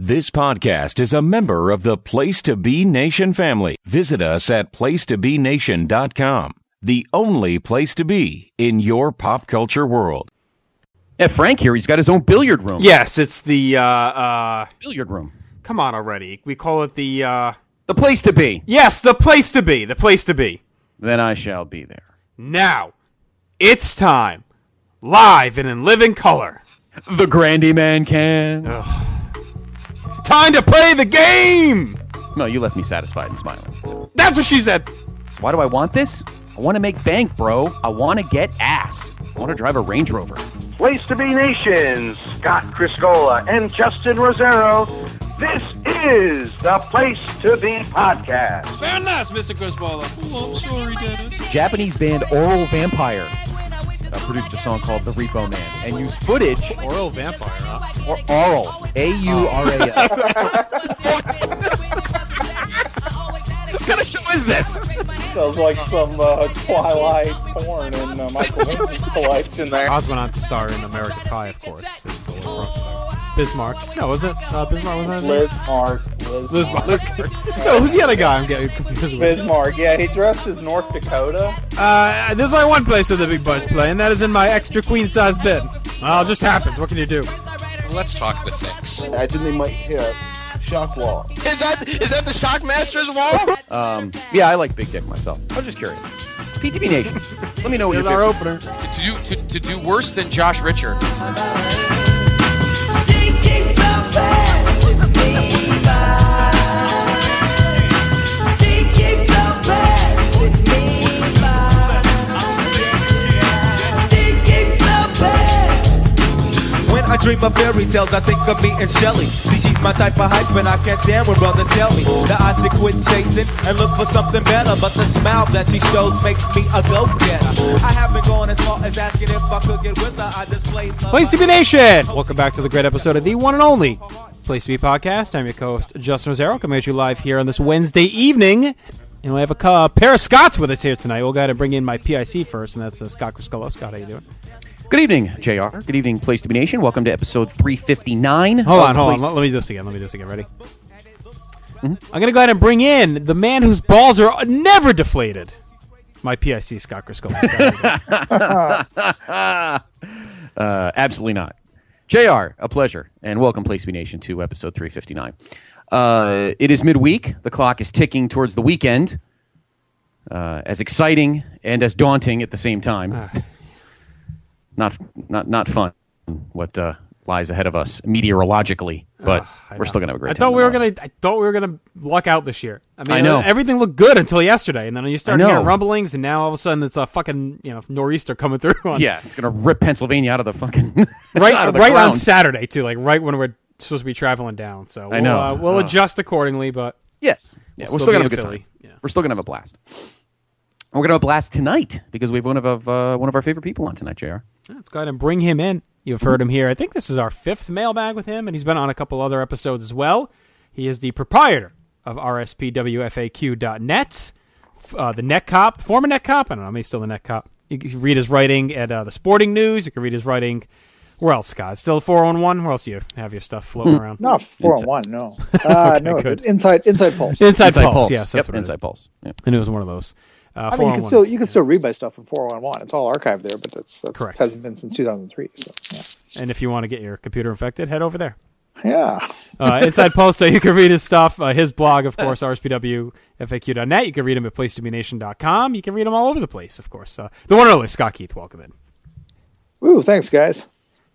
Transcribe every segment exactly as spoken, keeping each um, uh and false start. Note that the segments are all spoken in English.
This podcast is a member of the Place to Be Nation family. Visit us at place to be nation dot com, the only place to be in your pop culture world. Yeah, Frank here, he's got his own billiard room. Yes, it's the, uh, uh... billiard room. Come on already. We call it the, uh... The place to be. Yes, the place to be. The place to be. Then I shall be there. Now, it's time. Live and in living color. The Grandy Man can. Ugh. Time to play the game! No, you left me satisfied and smiling. That's what she said. Why do I want this? I want to make bank, bro. I want to get ass. I want to drive a Range Rover. Place to Be Nation, Scott Criscola and Justin Rosero. This is the Place to Be podcast. Very nice, Mister Criscola. Oh, I'm sorry, Dennis. Japanese band Oral Vampire uh, produced a song called The Repo Man and used footage. Oral Vampire, huh? Or Oral. A U R A L. What kind of show is this? Sounds like some uh, Twilight porn in uh, Michael Vincent's collection there. Oz went on to star in American Pie, of course. Bismarck. No, was it? Uh, Bismarck, was that Liz Mark. Liz, Liz Mark. Mark. No, who's the other guy I'm getting confused with? Bismarck, yeah, he dressed as North Dakota. Uh, there's only one place where the big butts play, and that is in my extra queen-size bed. Well, it just happens. What can you do? Let's talk the fix. I think they might hit a shock wall. Is that is that the Shockmaster's wall? Um, yeah, I like Big Dick myself. I was just curious. P T B Nation, let me know what Here's your our favorite- opener. To do to, to do worse than Josh Richard. I dream of fairy tales, I think of me and Shelly. See, she's my type of hype, and I can't stand when brothers tell me that I should quit chasing and look for something better. But the smile that she shows makes me a go-getter. I haven't gone as far as asking if I could get with her. I just played love. Place to Be Nation! Welcome back to the great episode of the one and only Place to Be podcast. I'm your co-host, Justin Rosero, coming at you live here on this Wednesday evening. And we have a uh, pair of Scots with us here tonight. We'll go ahead and bring in my P I C first, and that's uh, Scott Criscola. Scott, how you doing? Good evening, J R. Good evening, Place to Be Nation. Welcome to episode three fifty-nine. Hold on, hold on. Let, let me do this again. Let me do this again. Ready? Mm-hmm. I'm going to go ahead and bring in the man whose balls are never deflated. My P I C, Scott Criscola. uh, absolutely not. J R, a pleasure. And welcome, Place to Be Nation, to episode three fifty-nine. Uh, it is midweek. The clock is ticking towards the weekend. Uh, as exciting and as daunting at the same time. Not, not, not fun. What uh, lies ahead of us meteorologically, but uh, we're still gonna have a great I time. Thought we were gonna. I thought we were gonna luck out this year. I mean, I know. everything looked good until yesterday, and then you start I know. hearing rumblings, and now all of a sudden it's a fucking you know nor'easter coming through. On, Yeah, it's gonna rip Pennsylvania out of the fucking right, out of the right ground. on Saturday too, like right when we're supposed to be traveling down. So we'll, I know. uh, we'll uh, adjust accordingly, but yes, yeah, we'll we're still still gonna be have a in good Philly. time. Yeah. We're still gonna have a blast. We're gonna have a blast tonight because we have one of uh, one of our favorite people on tonight, J R. Let's go ahead and bring him in. You've heard him here. I think this is our fifth mailbag with him, and he's been on a couple other episodes as well. He is the proprietor of R S P W F A Q dot net, uh, the Net Cop, former Net Cop. I don't know, maybe still the Net Cop. You can read his writing at uh, the Sporting News. You can read his writing. Where else, Scott? Still four one one? Where else do you have your stuff floating around? Not four on one, no. Uh, Okay, no, good. Inside, inside Pulse. Inside, Inside Pulse. Pulse. Yes, that's yep, what it Inside is. Pulse. Yep. And it was one of those. Uh, I mean, you can still you can four one one. still read my stuff from four one one. It's all archived there, but that's that's Correct. hasn't been since two thousand three. So yeah. And if you want to get your computer infected, head over there. Yeah. Uh, Inside Post, so you can read his stuff. Uh, his blog, of course, R S P W F A Q dot net. You can read him at place to be nation dot com. You can read him all over the place, of course. Uh, the one and only Scott Keith, welcome in. Woo! Thanks, guys.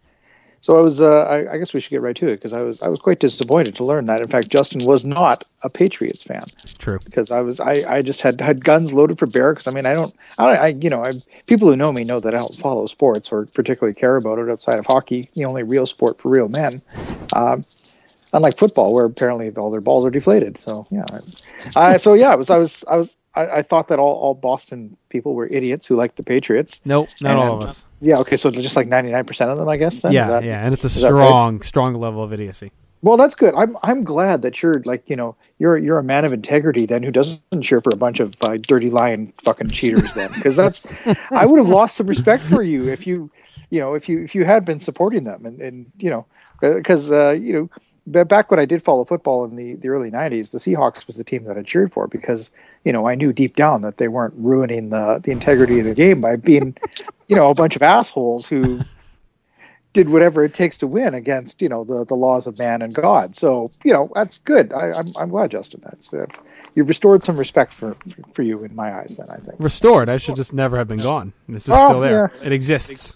So I was. Uh, I, I guess we should get right to it because I was. I was quite disappointed to learn that. In fact, Justin was not a Patriots fan. True. Because I was. I, I just had, had guns loaded for bear. Because I mean, I don't. I, don't, I you know, I, people who know me know that I don't follow sports or particularly care about it outside of hockey. The only real sport for real men. Um, unlike football, where apparently all their balls are deflated. So yeah. I, so yeah, it was. I was. I was. I, I thought that all, all Boston people were idiots who liked the Patriots. Nope, not And, all of us. Yeah, okay, so just like ninety-nine percent of them, I guess, then? Yeah, Is that- yeah, and it's a is that strong, right? strong level of idiocy. Well, that's good. I'm I'm glad that you're like, you know, you're you're a man of integrity then who doesn't cheer for a bunch of uh, dirty lying fucking cheaters then, because that's I would have lost some respect for you if you, you know, if you if you had been supporting them and, and you know, because uh, you know, but back when I did follow football in the, the early nineties, the Seahawks was the team that I cheered for because, you know, I knew deep down that they weren't ruining the, the integrity of the game by being, you know, a bunch of assholes who did whatever it takes to win against, you know, the, the laws of man and God. So, you know, that's good. I, I'm I'm glad, Justin. That's uh, you've restored some respect for for you in my eyes. Then I think restored. I should just never have been gone. This is oh, still there. Yeah. It exists.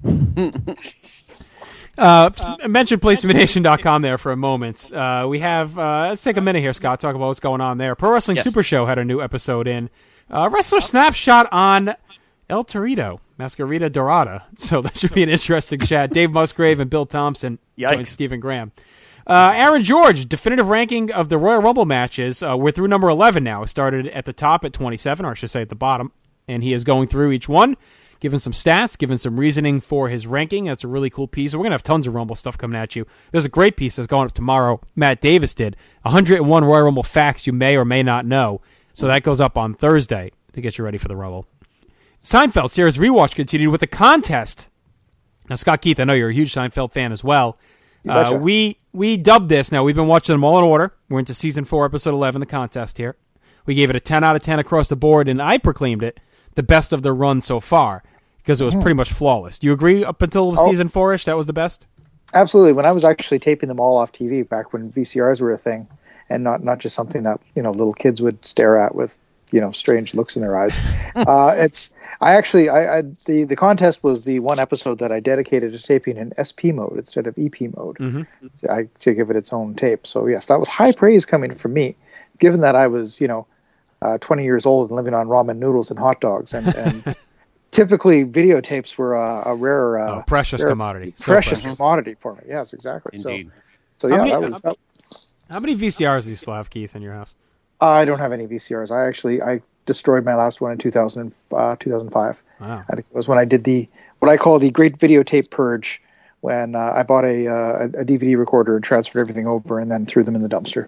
uh, uh, mention place to be nation dot com there for a moment. Uh, we have uh, let's take a minute here, Scott. Talk about what's going on there. Pro Wrestling Yes. Super Show had a new episode in. Uh, Wrestler Snapshot on El Torito, Masquerita Dorada. So that should be an interesting chat. Dave Musgrave and Bill Thompson joined Yikes. Stephen Graham. Uh, Aaron George, definitive ranking of the Royal Rumble matches. Uh, we're through number eleven now. It started at the top at twenty-seven, or I should say at the bottom. And he is going through each one, giving some stats, giving some reasoning for his ranking. That's a really cool piece. We're going to have tons of Rumble stuff coming at you. There's a great piece that's going up tomorrow. Matt Davis did. one hundred one Royal Rumble facts you may or may not know. So that goes up on Thursday to get you ready for the Rumble. Seinfeld series rewatch continued with a contest. Now, Scott Keith, I know you're a huge Seinfeld fan as well. Uh, we we dubbed this. Now, we've been watching them all in order. We're into season four, episode eleven, the contest here. We gave it a ten out of ten across the board, and I proclaimed it the best of their run so far because it was pretty much flawless. Do you agree up until Oh. season four-ish, that was the best? Absolutely. When I was actually taping them all off T V back when V C Rs were a thing, and not not just something that, you know, little kids would stare at with, you know, strange looks in their eyes. uh, it's I actually I, I the the contest was the one episode that I dedicated to taping in S P mode instead of E P mode. Mm-hmm. So I to give it its own tape. So yes, that was high praise coming from me, given that I was, you know, uh, twenty years old and living on ramen noodles and hot dogs, and, and typically videotapes were a, a rare, uh, Oh, precious rare- commodity. So precious precious. commodity for me. Yes, exactly. Indeed. So, so How yeah, many- that was. That, How many V C Rs do you still have, Keith, in your house? I don't have any V C Rs. I actually I destroyed my last one in two thousand, uh, two thousand five. Wow. I think it was when I did the what I call the Great Videotape Purge, when uh, I bought a, uh, a D V D recorder and transferred everything over, and then threw them in the dumpster.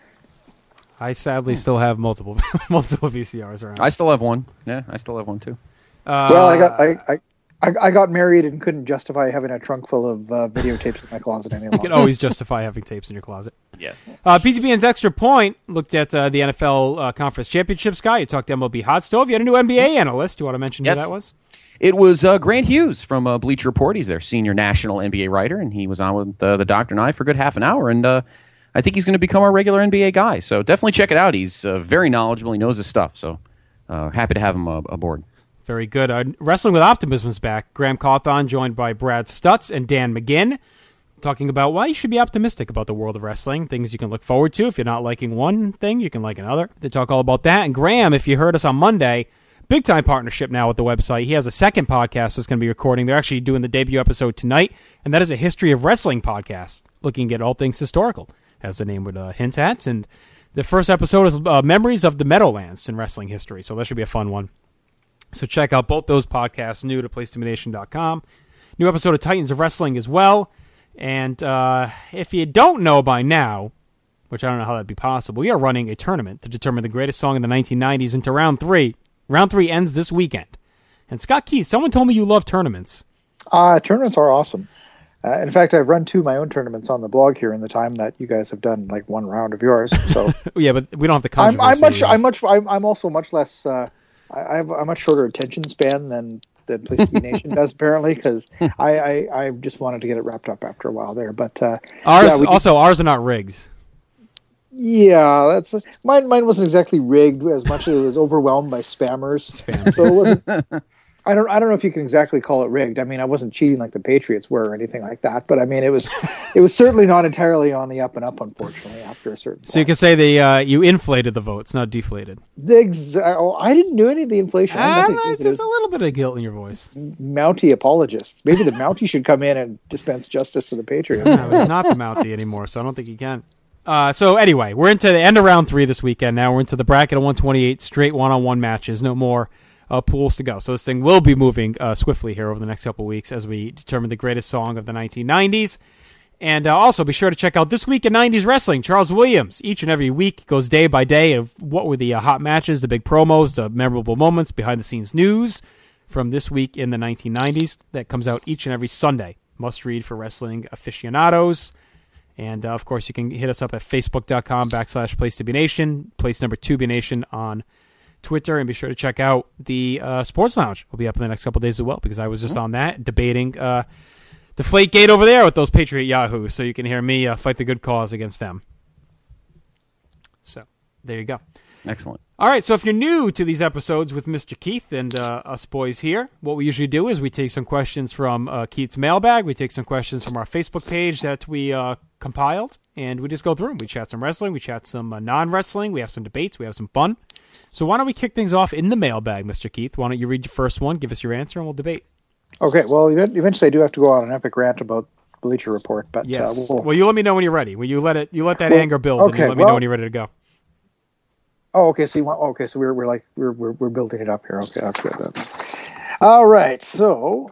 I sadly still have multiple multiple V C Rs around. I still have one. Yeah, I still have one too. Uh, well, I got I, I I I got married and couldn't justify having a trunk full of uh, videotapes in my closet any You longer. can always justify having tapes in your closet. Yes. Uh, P T B N's Extra Point looked at uh, the N F L uh, Conference Championships guy. You talked to M L B Hot Stove. You had a new N B A analyst. Do you want to mention Yes. who that was? It was uh, Grant Hughes from uh, Bleacher Report. He's their senior national N B A writer, and he was on with uh, the doctor and I for a good half an hour. And uh, I think he's going to become our regular N B A guy. So definitely check it out. He's uh, very knowledgeable. He knows his stuff. So uh, happy to have him uh, aboard. Very good. Uh, Wrestling with Optimism is back. Graham Cawthon joined by Brad Stutz and Dan McGinn, talking about why you should be optimistic about the world of wrestling, things you can look forward to. If you're not liking one thing, you can like another. They talk all about that. And Graham, if you heard us on Monday, big-time partnership now with the website. He has a second podcast that's going to be recording. They're actually doing the debut episode tonight, and that is a History of Wrestling podcast, looking at all things historical, as the name would uh, hint at. And the first episode is uh, Memories of the Meadowlands in wrestling history, so that should be a fun one. So check out both those podcasts, new to place to be nation dot com. New episode of Titans of Wrestling as well. And uh, if you don't know by now, which I don't know how that'd be possible, we are running a tournament to determine the greatest song in the nineteen nineties into round three. Round three ends this weekend. And Scott Keith, someone told me you love tournaments. Uh, tournaments are awesome. Uh, in fact, I've run two of my own tournaments on the blog here in the time that you guys have done like one round of yours. So Yeah, but we don't have the I'm, controversy. I'm much. you have. I'm much. I'm, I'm also much less. Uh, I I have a much shorter attention span than than Place to Be Nation does apparently, because I, I I just wanted to get it wrapped up after a while there. But uh, Ours, yeah, we also, ours are not rigged. Yeah, that's mine. Mine wasn't exactly rigged as much as it was overwhelmed by spammers. Spammers. So it wasn't. I don't. I don't know if you can exactly call it rigged. I mean, I wasn't cheating like the Patriots were or anything like that. But I mean, it was. It was certainly not entirely on the up and up. Unfortunately, after a certain. So you point. can say the uh, you inflated the votes, not deflated. The exa- oh, I didn't do any of the inflation. I Ah, don't think it's it just was a little bit of guilt in your voice. Mountie apologists. Maybe the Mountie should come in and dispense justice to the Patriots. No, he's not the Mountie anymore, so I don't think he can. Uh, so anyway, we're into the end of round three this weekend now. We're into the bracket of one twenty-eight, straight one-on-one matches. No more uh, pools to go. So this thing will be moving uh, swiftly here over the next couple of weeks as we determine the greatest song of the nineteen nineties. And uh, also be sure to check out This Week in nineties Wrestling. Charles Williams, each and every week, goes day by day of what were the uh, hot matches, the big promos, the memorable moments, behind-the-scenes news from This Week in the nineteen nineties. That comes out each and every Sunday. Must read for wrestling aficionados. And, uh, of course, you can hit us up at facebook.com backslash place to be nation, place number two be nation on Twitter, and be sure to check out the uh, Sports Lounge. We'll be up in the next couple of days as well, because I was just mm-hmm. on that debating uh, Deflategate over there with those Patriot Yahoos, so you can hear me uh, fight the good cause against them. So, there you go. Excellent. All right, so if you're new to these episodes with Mister Keith and uh, us boys here, what we usually do is we take some questions from uh, Keith's mailbag, we take some questions from our Facebook page that we uh, compiled, and we just go through them. We chat some wrestling, we chat some uh, non-wrestling, we have some debates, we have some fun. So why don't we kick things off in the mailbag, Mister Keith? Why don't you read your first one, give us your answer, and we'll debate. Okay, well, eventually I do have to go on an epic rant about Bleacher Report, but yes. uh, we'll... well, you let me know when you're ready. Will you let it? You let that well, anger build, okay, and you let me well, know when you're ready to go. Oh, okay. So you want? Okay, so we're we're like we're we're, we're building it up here. Okay, that's good. That's all right. So,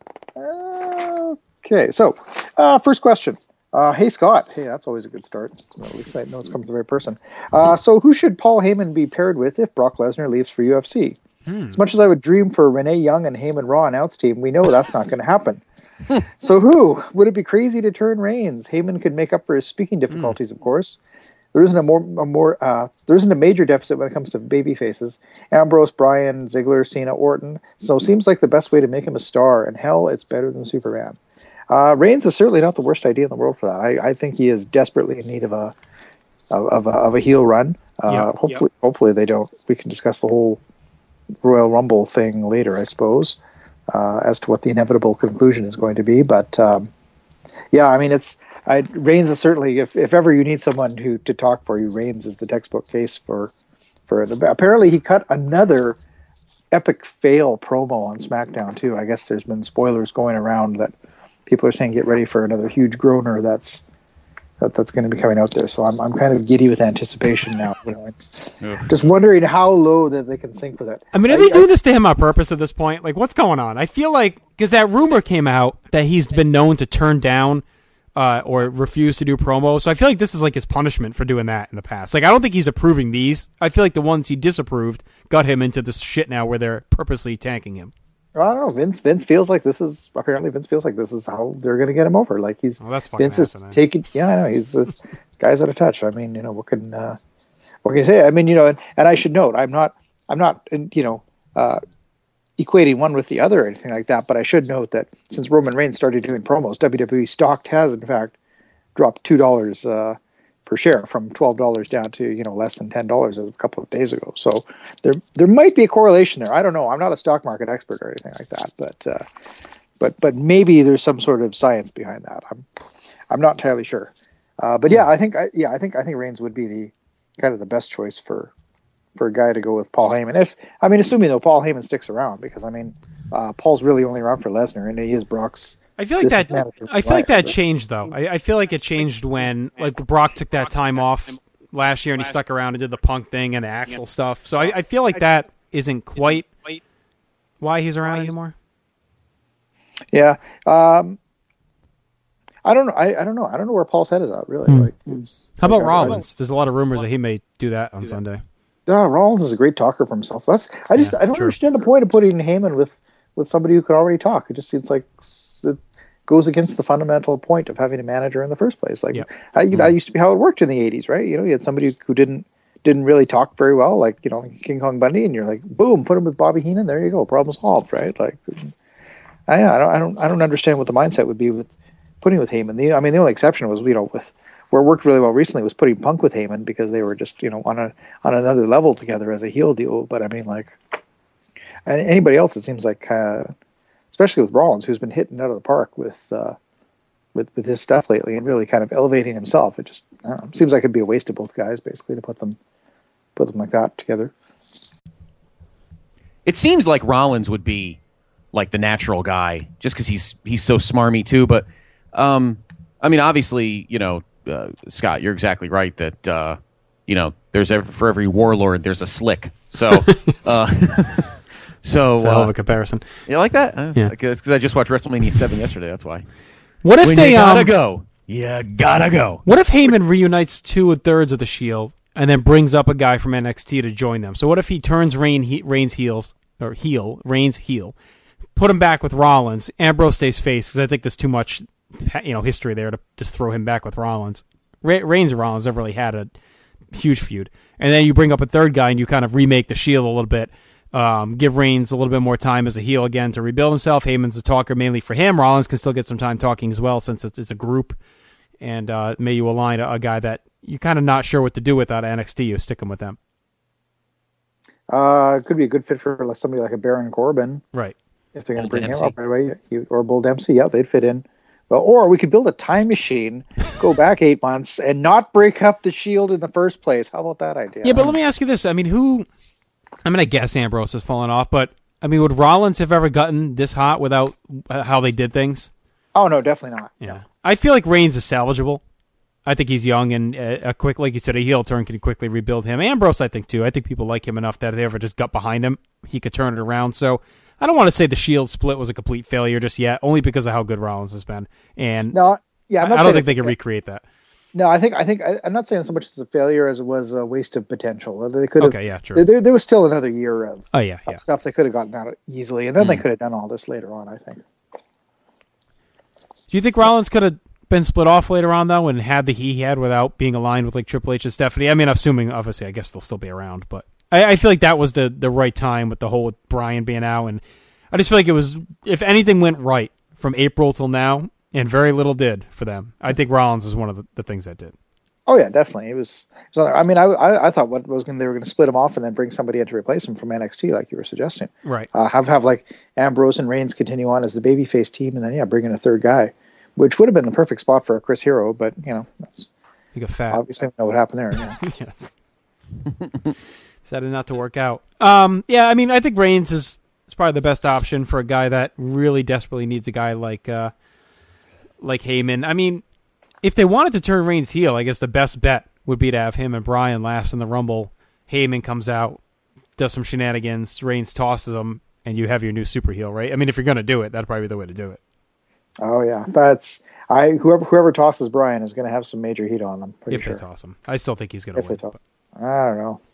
uh, okay. So, uh, first question. Uh, hey Scott. Hey, that's always a good start. At least I know it's coming from the right person. Uh, so, who should Paul Heyman be paired with if Brock Lesnar leaves for U F C? Hmm. As much as I would dream for a Renee Young and Heyman Raw announce team, we know that's not going to happen. So, who would it be crazy to turn Reigns? Heyman could make up for his speaking difficulties, hmm. of course. There isn't a more, a more, uh, there isn't a major deficit when it comes to baby faces. Ambrose, Bryan, Ziggler, Cena, Orton. So it seems like the best way to make him a star. And hell, it's better than Superman. Uh, Reigns is certainly not the worst idea in the world for that. I, I think he is desperately in need of a, of, of a, of a heel run. Uh, yep, hopefully, yep. hopefully they don't. We can discuss the whole Royal Rumble thing later, I suppose, uh, as to what the inevitable conclusion is going to be. But um, yeah, I mean, it's. I, Reigns is certainly, if, if ever you need someone who to talk for you, Reigns is the textbook face for, for it. Apparently he cut another epic fail promo on SmackDown too. I guess there's been spoilers going around that people are saying get ready for another huge groaner that's that, that's going to be coming out there. So I'm I'm kind of giddy with anticipation now. You know, just wondering how low that they can sink with it. I mean, are I, they doing I, this to him on purpose at this point? Like, what's going on? I feel like, because that rumor came out that he's been known to turn down Uh, or refuse to do promos. So I feel like this is like his punishment for doing that in the past. Like, I don't think he's approving these. I feel like the ones he disapproved got him into this shit now where they're purposely tanking him. I don't know. Vince Vince feels like this is, apparently Vince feels like this is how they're going to get him over. Like he's, oh, that's fucking Vince is taking, yeah, I know. He's, this guy's out of touch. I mean, you know, what can, uh, what can you say? I mean, you know, and, and I should note, I'm not, I'm not, you know, uh, equating one with the other or anything like that, but I should note that since Roman Reigns started doing promos, W W E stock has in fact dropped two dollars uh, per share from twelve dollars down to, you know, less than ten dollars a couple of days ago. So there there might be a correlation there. I don't know. I'm not a stock market expert or anything like that, but uh, but but maybe there's some sort of science behind that. I'm I'm not entirely sure. Uh, but yeah, I think I, yeah, I think I think Reigns would be the kind of the best choice for. for a guy to go with Paul Heyman. If I mean, assuming though Paul Heyman sticks around, because I mean, uh, Paul's really only around for Lesnar, and he is Brock's. I feel like that. I feel like that changed though. I, I feel like it changed when like Brock took that time off last year, and he stuck around and did the Punk thing and the Axel stuff. So I, I feel like that isn't quite why he's around anymore. Yeah. Um, I don't know. I, I don't know. I don't know where Paul's head is at really. Hmm. Like, it's, how about like, Rollins? There's a lot of rumors that he may do that on Sunday. Yeah, Rollins is a great talker for himself. That's I just yeah, I don't true. understand the point of putting Heyman with, with somebody who could already talk. It just seems like it goes against the fundamental point of having a manager in the first place. Like yep. I, that used to be how it worked in the eighties, right? You know, you had somebody who didn't didn't really talk very well, like you know King Kong Bundy, and you're like, boom, put him with Bobby Heenan. There you go, problem solved, right? Like, I, I don't I don't I don't understand what the mindset would be with putting with Heyman. The I mean, the only exception was you know with. Where it worked really well recently was putting Punk with Heyman because they were just you know on a on another level together as a heel deal. But I mean, like anybody else, it seems like, uh, especially with Rollins, who's been hitting out of the park with uh, with with his stuff lately and really kind of elevating himself. It just I don't know, seems like it'd be a waste of both guys basically to put them put them like that together. It seems like Rollins would be like the natural guy just because he's he's so smarmy too. But um, I mean, obviously, you know. Uh, Scott, you're exactly right that uh, you know there's every, for every warlord there's a slick. So, uh, so it's a hell of uh, a comparison. You like that? Uh, yeah, because I just watched WrestleMania seven yesterday. That's why. What if when they you gotta um, go? You gotta go. What if Heyman reunites two thirds of the Shield and then brings up a guy from N X T to join them? So what if he turns Reign, he, Reigns heels or heel Reigns heel, put him back with Rollins? Ambrose stays face because I think there's too much you know, history there to just throw him back with Rollins. Re- Reigns and Rollins never really had a huge feud. And then you bring up a third guy and you kind of remake the Shield a little bit. Um, give Reigns a little bit more time as a heel again to rebuild himself. Heyman's a talker mainly for him. Rollins can still get some time talking as well since it's, it's a group. And uh, may you align a, a guy that you're kind of not sure what to do with out of N X T. You stick him with them. Uh, it could be a good fit for like somebody like a Baron Corbin. Right. If they're going to Bull bring Dempsey. him up right away. He- Or Bull Dempsey. Yeah, they'd fit in. Well, or we could build a time machine, go back eight months, and not break up the Shield in the first place. How about that idea? Yeah, but let me ask you this. I mean, who... I'm going to guess Ambrose has fallen off, but, I mean, would Rollins have ever gotten this hot without uh, how they did things? Oh, no, definitely not. Yeah. I feel like Reigns is salvageable. I think he's young and uh, a quick, like you said, a heel turn can quickly rebuild him. Ambrose, I think, too. I think people like him enough that if they ever just got behind him, he could turn it around. So I don't want to say the Shield split was a complete failure just yet, only because of how good Rollins has been. And No, yeah, I'm not I don't saying think it's they a can fa- recreate that. No, I think I think I, I'm not saying so much as a failure as it was a waste of potential. They could have. Okay, yeah, true. There, there, there was still another year of, Oh, yeah, of yeah. stuff they could have gotten out easily, and then Mm. they could have done all this later on. I think. Do you think Rollins could have been split off later on, though, and had the he he had without being aligned with, like, Triple H and Stephanie? I mean, assuming, obviously, I guess they'll still be around, but I, I feel like that was the, the right time with the whole with Brian being out, and I just feel like it was, if anything went right from April till now, and very little did for them, I think Rollins is one of the, the things that did. Oh yeah, definitely. It was. It was I mean, I, I I thought what was going they were going to split him off and then bring somebody in to replace him from N X T, like you were suggesting. Right. Uh, have have like Ambrose and Reigns continue on as the babyface team, and then yeah, bring in a third guy, which would have been the perfect spot for a Chris Hero, but you know, that's, You got fat. obviously we know what happened there. Yeah. Yes. Decided not to work out. Um, yeah, I mean, I think Reigns is, is probably the best option for a guy that really desperately needs a guy like uh, like Heyman. I mean, if they wanted to turn Reigns heel, I guess the best bet would be to have him and Bryan last in the Rumble. Heyman comes out, does some shenanigans, Reigns tosses him, and you have your new super heel, right? I mean, if you're going to do it, that'd probably be the way to do it. Oh yeah, that's I whoever whoever tosses Bryan is going to have some major heat on them. Pretty If sure. they toss him. I still think he's going to If they win. toss, I don't know.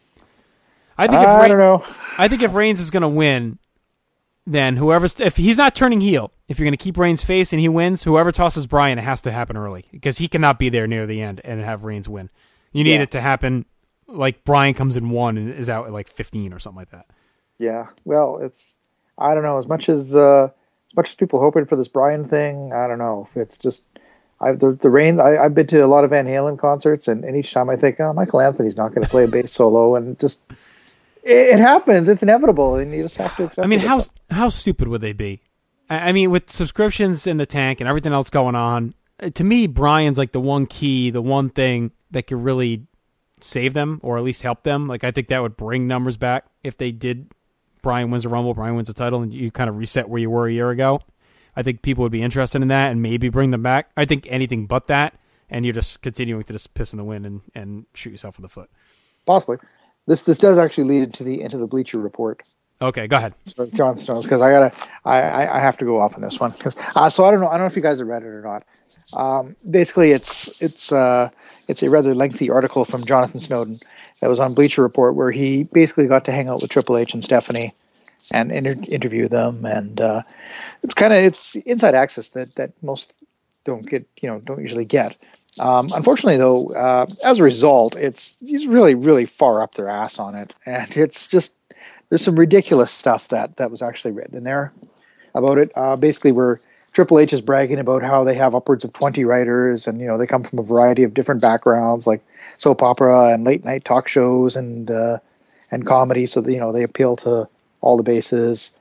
I think if I Reigns, don't know. I think if Reigns is going to win, then whoever's if he's not turning heel, if you're going to keep Reigns face and he wins, whoever tosses Bryan, it has to happen early because he cannot be there near the end and have Reigns win. You need Yeah. it to happen like Bryan comes in one and is out at like fifteen or something like that. Yeah, well, it's I don't know as much as uh, as much as people hoping for this Bryan thing. I don't know. It's just I the the Reigns. I, I've been to a lot of Van Halen concerts, and, and each time I think, oh, Michael Anthony's not going to play a bass solo, and just it, it happens. It's inevitable, and you just have to accept. I mean, it. how It's- how stupid would they be? I, I mean, with subscriptions in the tank and everything else going on, uh, to me, Bryan's like the one key, the one thing that could really save them or at least help them. Like, I think that would bring numbers back if they did. Bryan wins a Rumble, Bryan wins a title, and you kind of reset where you were a year ago. I think people would be interested in that and maybe bring them back. I think anything but that, and you're just continuing to just piss in the wind and, and shoot yourself in the foot. possibly this this does actually lead into the into the Bleacher Report. Okay, go ahead. So Jon Snow's because I gotta I, I I have to go off on this one because uh, so I don't know I don't know if you guys have read it or not. Um, basically, it's it's uh, it's a rather lengthy article from Jonathan Snowden that was on Bleacher Report where he basically got to hang out with Triple H and Stephanie and inter- interview them, and uh, it's kind of it's inside access that that most don't get you know don't usually get. Um, unfortunately, though, uh, as a result, it's he's really really far up their ass on it, and it's just there's some ridiculous stuff that that was actually written in there about it. Uh, basically, where Triple H is bragging about how they have upwards of twenty writers, and you know they come from a variety of different backgrounds, like soap opera and late night talk shows and uh, and comedy. So that, you know they appeal to all the bases.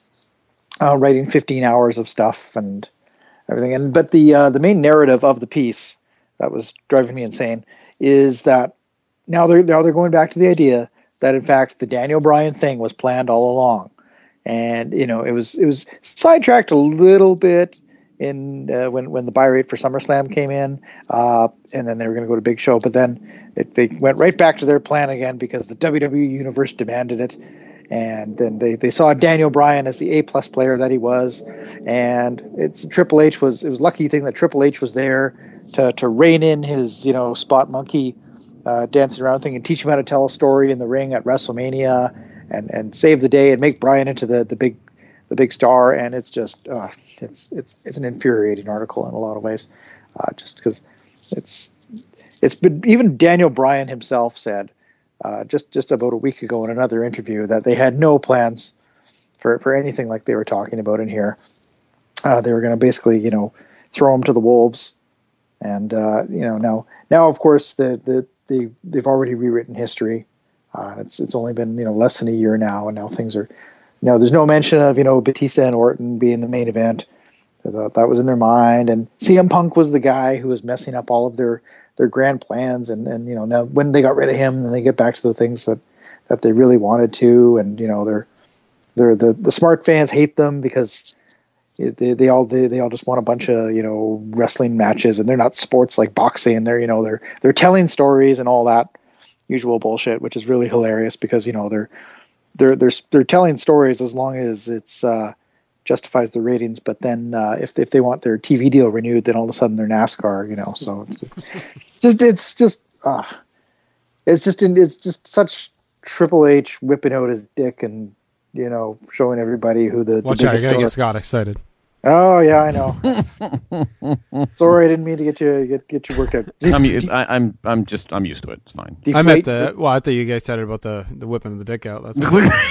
Uh, writing fifteen hours of stuff and everything, and but the uh, the main narrative of the piece that was driving me insane is that now they're now they're going back to the idea that in fact the Daniel Bryan thing was planned all along. And you know, it was it was sidetracked a little bit in uh, when when the buy rate for SummerSlam came in, uh, and then they were going to go to Big Show. But then it, they went right back to their plan again because the W W E Universe demanded it, and then they, they saw Daniel Bryan as the A plus player that he was, and it's Triple H was it was a lucky thing that Triple H was there to to rein in his you know spot monkey uh, dancing around thing and teach him how to tell a story in the ring at WrestleMania. And, and save the day and make Bryan into the, the big the big star, and it's just uh, it's it's it's an infuriating article in a lot of ways, uh, just because it's it's been, even Daniel Bryan himself said uh, just just about a week ago in another interview that they had no plans for for anything like they were talking about in here. Uh, they were going to basically, you know, throw him to the wolves, and uh, you know now now of course the the they they've already rewritten history. Uh, it's it's only been you know less than a year now, and now things are, you know, there's no mention of you know Batista and Orton being the main event. That that was in their mind, and C M Punk was the guy who was messing up all of their their grand plans, and and you know now when they got rid of him, then they get back to the things that that they really wanted to, and you know they're they're the the smart fans hate them because They they all they, they all just want a bunch of you know wrestling matches, and they're not sports like boxing. They're you know they're they're telling stories and all that usual bullshit, which is really hilarious because you know they're they're they're they're telling stories as long as it's uh, justifies the ratings. But then uh, if if they want their T V deal renewed, then all of a sudden they're NASCAR. You know, so it's just, just it's just uh, it's just it's just such Triple H whipping out his dick and you know showing everybody who the, the watch out, I gotta star- get Scott excited. Oh yeah, I know. Sorry, I didn't mean to get you get get you worked up. I'm, u- I, I'm I'm just I'm used to it. It's fine. I Deflate meant the well. I thought you guys excited about the the whipping of the dick out. That's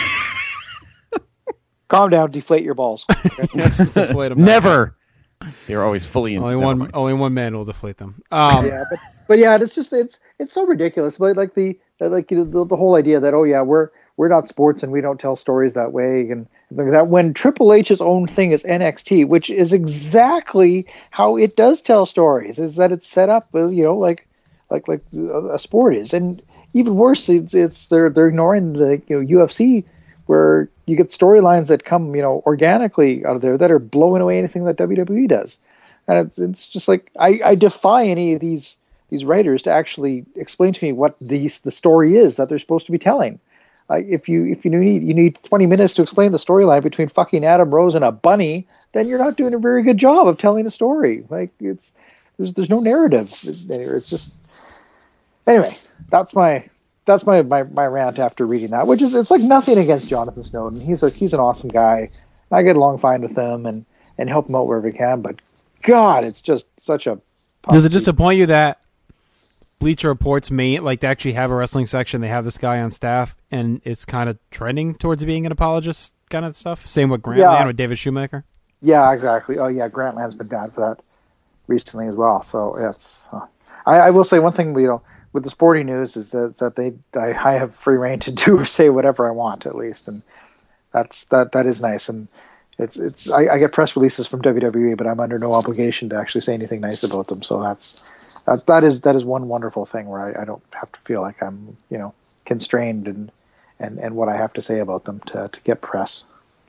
Calm down, deflate your balls. deflate 'em. Never. They're always fully in. Only never one mind. only one man will deflate them. Um, yeah, but but yeah, it's just it's it's so ridiculous. But like the like you know, the, the whole idea that oh yeah we're we're not sports and we don't tell stories that way and things like that. When Triple H's own thing is N X T, which is exactly how it does tell stories, is that it's set up with you know like like like a sport is, and even worse, it's it's they're they're ignoring the you know U F C where you get storylines that come you know organically out of there that are blowing away anything that W W E does, and it's it's just like I, I defy any of these these writers to actually explain to me what these the story is that they're supposed to be telling. Like if you if you need you need twenty minutes to explain the storyline between fucking Adam Rose and a bunny, then you're not doing a very good job of telling a story. Like it's there's there's no narrative anywhere. It's just anyway. That's my that's my, my, my rant after reading that. Which is it's like nothing against Jonathan Snowden. He's a he's an awesome guy. I get along fine with him and, and help him out wherever I can. But God, it's just such a. Does it disappoint you that Bleacher Report's main, like they actually have a wrestling section, they have this guy on staff, and it's kind of trending towards being an apologist kind of stuff? Same with Grantland Yeah. with David Shoemaker? Yeah, exactly. Oh yeah, Grantland's been bad for that recently as well. So it's. Uh, I, I will say one thing. You know, with the sporting news is that that they I, I have free reign to do or say whatever I want at least, and that's that that is nice. And it's it's I, I get press releases from W W E, but I'm under no obligation to actually say anything nice about them. So that's. That that is that is one wonderful thing where I, I don't have to feel like I'm you know constrained and and, and what I have to say about them to, to get press.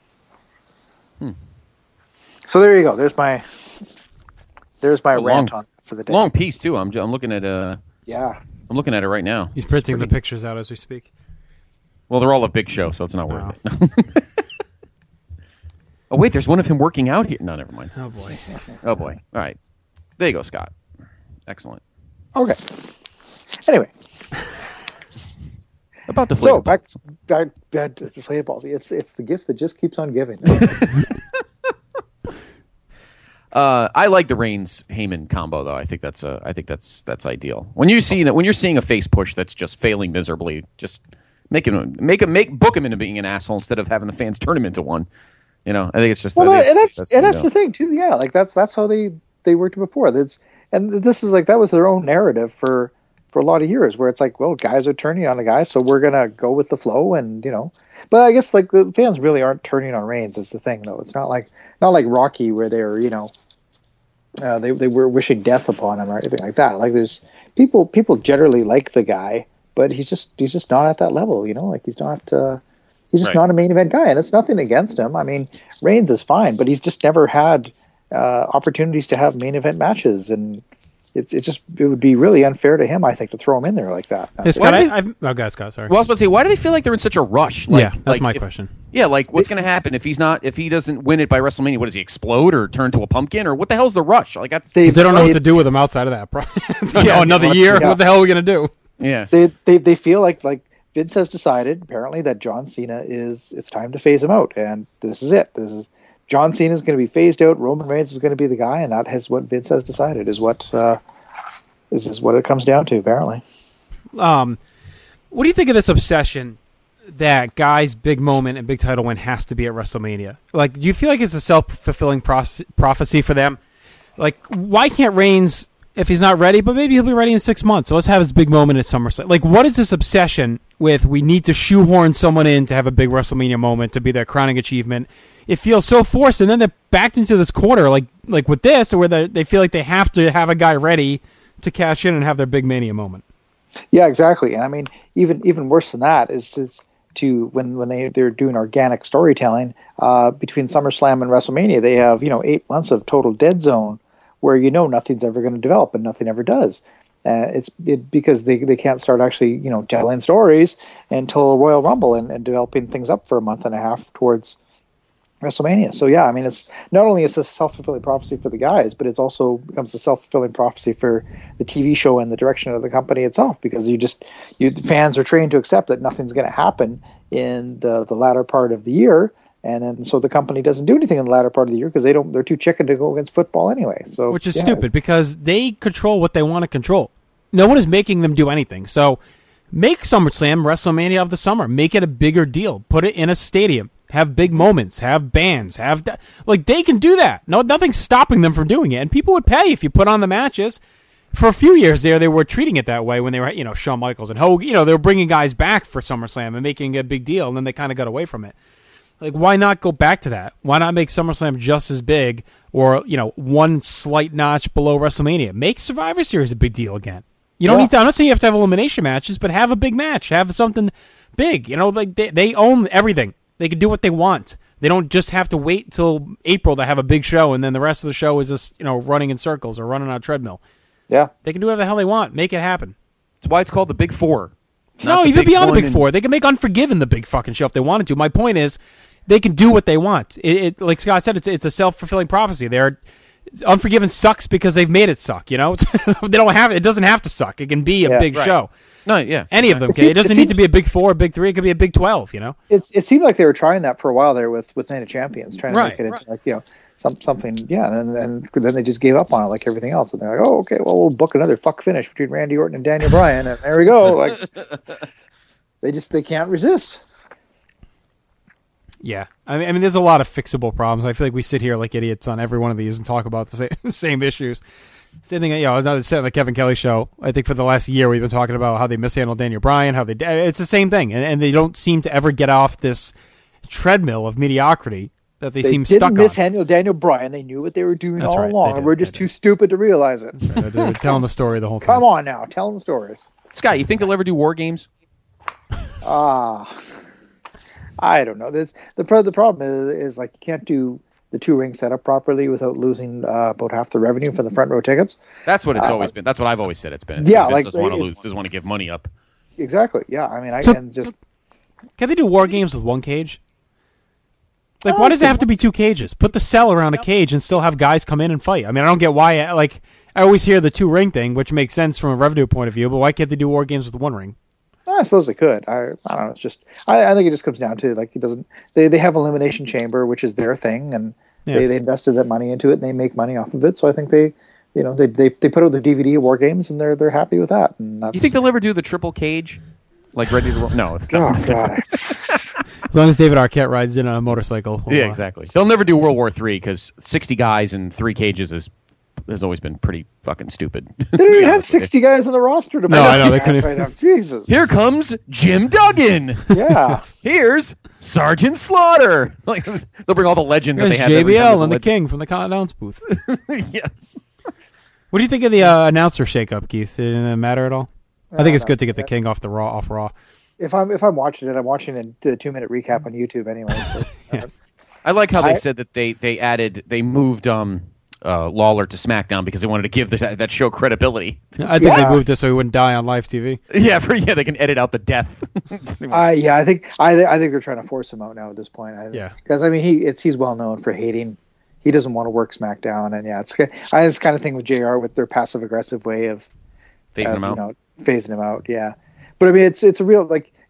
Hmm. So there you go. There's my there's my A rant long- on for the day. Long piece too. I'm I'm looking at uh Yeah. I'm looking at it right now. He's printing pretty- the pictures out as we speak. Well, they're all a big show, so it's not worth Oh. it. Oh wait, there's one of him working out here. No, never mind. Oh boy. Oh boy. All right, there you go, Scott. Excellent. Okay. Anyway, About deflated so back balls. back back to deflated balls. It's it's the gift that just keeps on giving. Uh, I like the Reigns Heyman combo though. I think that's uh, I think that's that's ideal. When you see that, when you're seeing a face push that's just failing miserably, just make him make him make book him into being an asshole instead of having the fans turn him into one. You know, I think it's just Well, I that, think and it's- that's, and you that's know. the thing too. Yeah, like that's that's how they they worked before. That's and this is like that was their own narrative for for a lot of years, where it's like, well, guys are turning on a guy, so we're gonna go with the flow, and you know. But I guess like the fans really aren't turning on Reigns. That's the thing, though. It's not like not like Rocky, where they're you know. Uh, they they were wishing death upon him or anything like that. Like there's people people generally like the guy, but he's just he's just not at that level. You know, like he's not uh, he's just Right. not a main event guy, and it's nothing against him. I mean, Reigns is fine, but he's just never had uh, opportunities to have main event matches, and it's it just it would be really unfair to him, I think, to throw him in there like that. Hey, Scott, Why do I, I've, oh, God, Scott, sorry. Well, I was about to say, why do they feel like they're in such a rush? Like, yeah, that's like my if- question. Yeah, like what's going to happen if he's not if he doesn't win it by WrestleMania? What does he explode or turn to a pumpkin or what the hell's the rush? Like that's They- Because they don't know what they- to do with him outside of that. Pro- so, Yeah, no, another well, year. yeah. What the hell are we gonna do? yeah. They they they feel like like Vince has decided apparently that John Cena is it's time to phase him out, and this is it. This is John Cena is going to be phased out. Roman Reigns is going to be the guy, and that is what Vince has decided. Is what uh, is is what it comes down to apparently. Um, what do you think of this obsession that Guy's big moment and big title win has to be at WrestleMania? Like, do you feel like it's a self-fulfilling pros- prophecy for them? Like, why can't Reigns, if he's not ready, but maybe he'll be ready in six months, so let's have his big moment at SummerSlam. Like, what is this obsession with we need to shoehorn someone in to have a big WrestleMania moment to be their crowning achievement? It feels so forced, and then they're backed into this corner, like like with this, where they they feel like they have to have a guy ready to cash in and have their big Mania moment. Yeah, exactly. And I mean, even even worse than that is is to when when they they're doing organic storytelling uh, between SummerSlam and WrestleMania, they have you know eight months of total dead zone where you know nothing's ever going to develop and nothing ever does. Uh, it's it, because they they can't start actually you know telling stories until Royal Rumble and, and developing things up for a month and a half towards WrestleMania. So yeah, I mean, it's not only is this a self-fulfilling prophecy for the guys, but it's also becomes a self-fulfilling prophecy for the T V show and the direction of the company itself, because you just you the fans are trained to accept that nothing's going to happen in the the latter part of the year, and then so the company doesn't do anything in the latter part of the year because they don't they're too chicken to go against football anyway. So which is yeah. stupid because they control what they want to control. No one is making them do anything. So make SummerSlam WrestleMania of the summer. Make it a bigger deal. Put it in a stadium. Have big moments, have bands, have da- like they can do that. No, nothing's stopping them from doing it, and people would pay if you put on the matches. For a few years there, they were treating it that way when they were, you know, Shawn Michaels and Hogan. You know, they were bringing guys back for SummerSlam and making a big deal, and then they kind of got away from it. Like, why not go back to that? Why not make SummerSlam just as big, or you know, one slight notch below WrestleMania? Make Survivor Series a big deal again. You don't yeah. need to. I'm not saying you have to have elimination matches, but have a big match. Have something big. You know, like they, they own everything. They can do what they want. They don't just have to wait till April to have a big show, and then the rest of the show is just you know running in circles or running on a treadmill. Yeah, they can do whatever the hell they want. Make it happen. That's why it's called the Big Four. No, even beyond the Big and... Four, they can make Unforgiven the big fucking show if they wanted to. My point is, they can do what they want. It, it like Scott said, it's it's a self fulfilling prophecy. They're Unforgiven sucks because they've made it suck. You know, they don't have it. Doesn't have to suck. It can be a yeah, big right. show. No, yeah, any of them. It, Okay? seemed, it doesn't it need seemed, to be a big four, a big three. It could be a big twelve. You know, it it seemed like they were trying that for a while there with with Night of Champions, trying to right, make it into right. like you know some something. Yeah, and and then they just gave up on it like everything else, and they're like, oh, okay, well we'll book another fuck finish between Randy Orton and Daniel Bryan, and there we go. Like they just they can't resist. Yeah, I mean, I mean, there's a lot of fixable problems. I feel like we sit here like idiots on every one of these and talk about the same, the same issues. Same thing, you know, I was saying on the Kevin Kelly show. I think for the last year we've been talking about how they mishandled Daniel Bryan, how they it's the same thing, and, and they don't seem to ever get off this treadmill of mediocrity that they, they seem didn't stuck on. Mishandle Daniel Bryan. They knew what they were doing That's all right, along, and we're just too stupid to realize it. Right, they were telling the story the whole time. Come on now, telling the stories. Scott, you think they'll ever do War Games? Ah, uh, I don't know. That's the the problem is, is like you can't do the two ring setup properly without losing uh, about half the revenue for the front row tickets. That's what it's uh, always been. That's what I've always said it's been. It's yeah, Vince like doesn't want to lose, doesn't want to give money up. Exactly. Yeah, I mean, I so, can just. Can they do War Games with one cage? Like, oh, why does it have to be two cages? Put the cell around a cage and still have guys come in and fight. I mean, I don't get why. Like, I always hear the two ring thing, which makes sense from a revenue point of view. But why can't they do War Games with one ring? I suppose they could. I, I don't know. It's just I, I think it just comes down to like it doesn't. They they have Elimination Chamber, which is their thing, and yeah. they, they invested that money into it, and they make money off of it. So I think they, you know, they they, they put out the D V D of War Games, and they're they're happy with that. And that's... You think they'll ever do the triple cage, like ready to? No, it's not. Oh, God. As long as David Arquette rides in on a motorcycle. Yeah, exactly. They'll never do World War Three because sixty guys in three cages is. Has always been pretty fucking stupid. They don't even have sixty guys on the roster to No, I know they couldn't. Right now. Jesus. Here comes Jim Duggan. Yeah. Here's Sergeant Slaughter. Like they'll bring all the legends There's that they have. J B L and the legend. King from the announce booth. Yes. What do you think of the uh, announcer shakeup, Keith? Did it matter at all? I think Uh, it's good to no, get the King off the Raw. Off Raw. If I'm if I'm watching it, I'm watching it, the two minute recap on YouTube anyway. So, Yeah. uh, I like how they I- said that they they added they moved um uh, Lawler to SmackDown because they wanted to give the, that show credibility. I think Yeah. they moved it so he wouldn't die on live T V. Yeah, for, yeah, they can edit out the death. I yeah, I think I I think they're trying to force him out now at this point. I, Yeah. because I mean he it's he's well known for hating. He doesn't want to work SmackDown, and yeah, it's I this kind of thing with J R with their passive aggressive way of Phasing of, him out. You know, phasing him out. Yeah, but I mean it's it's a real like.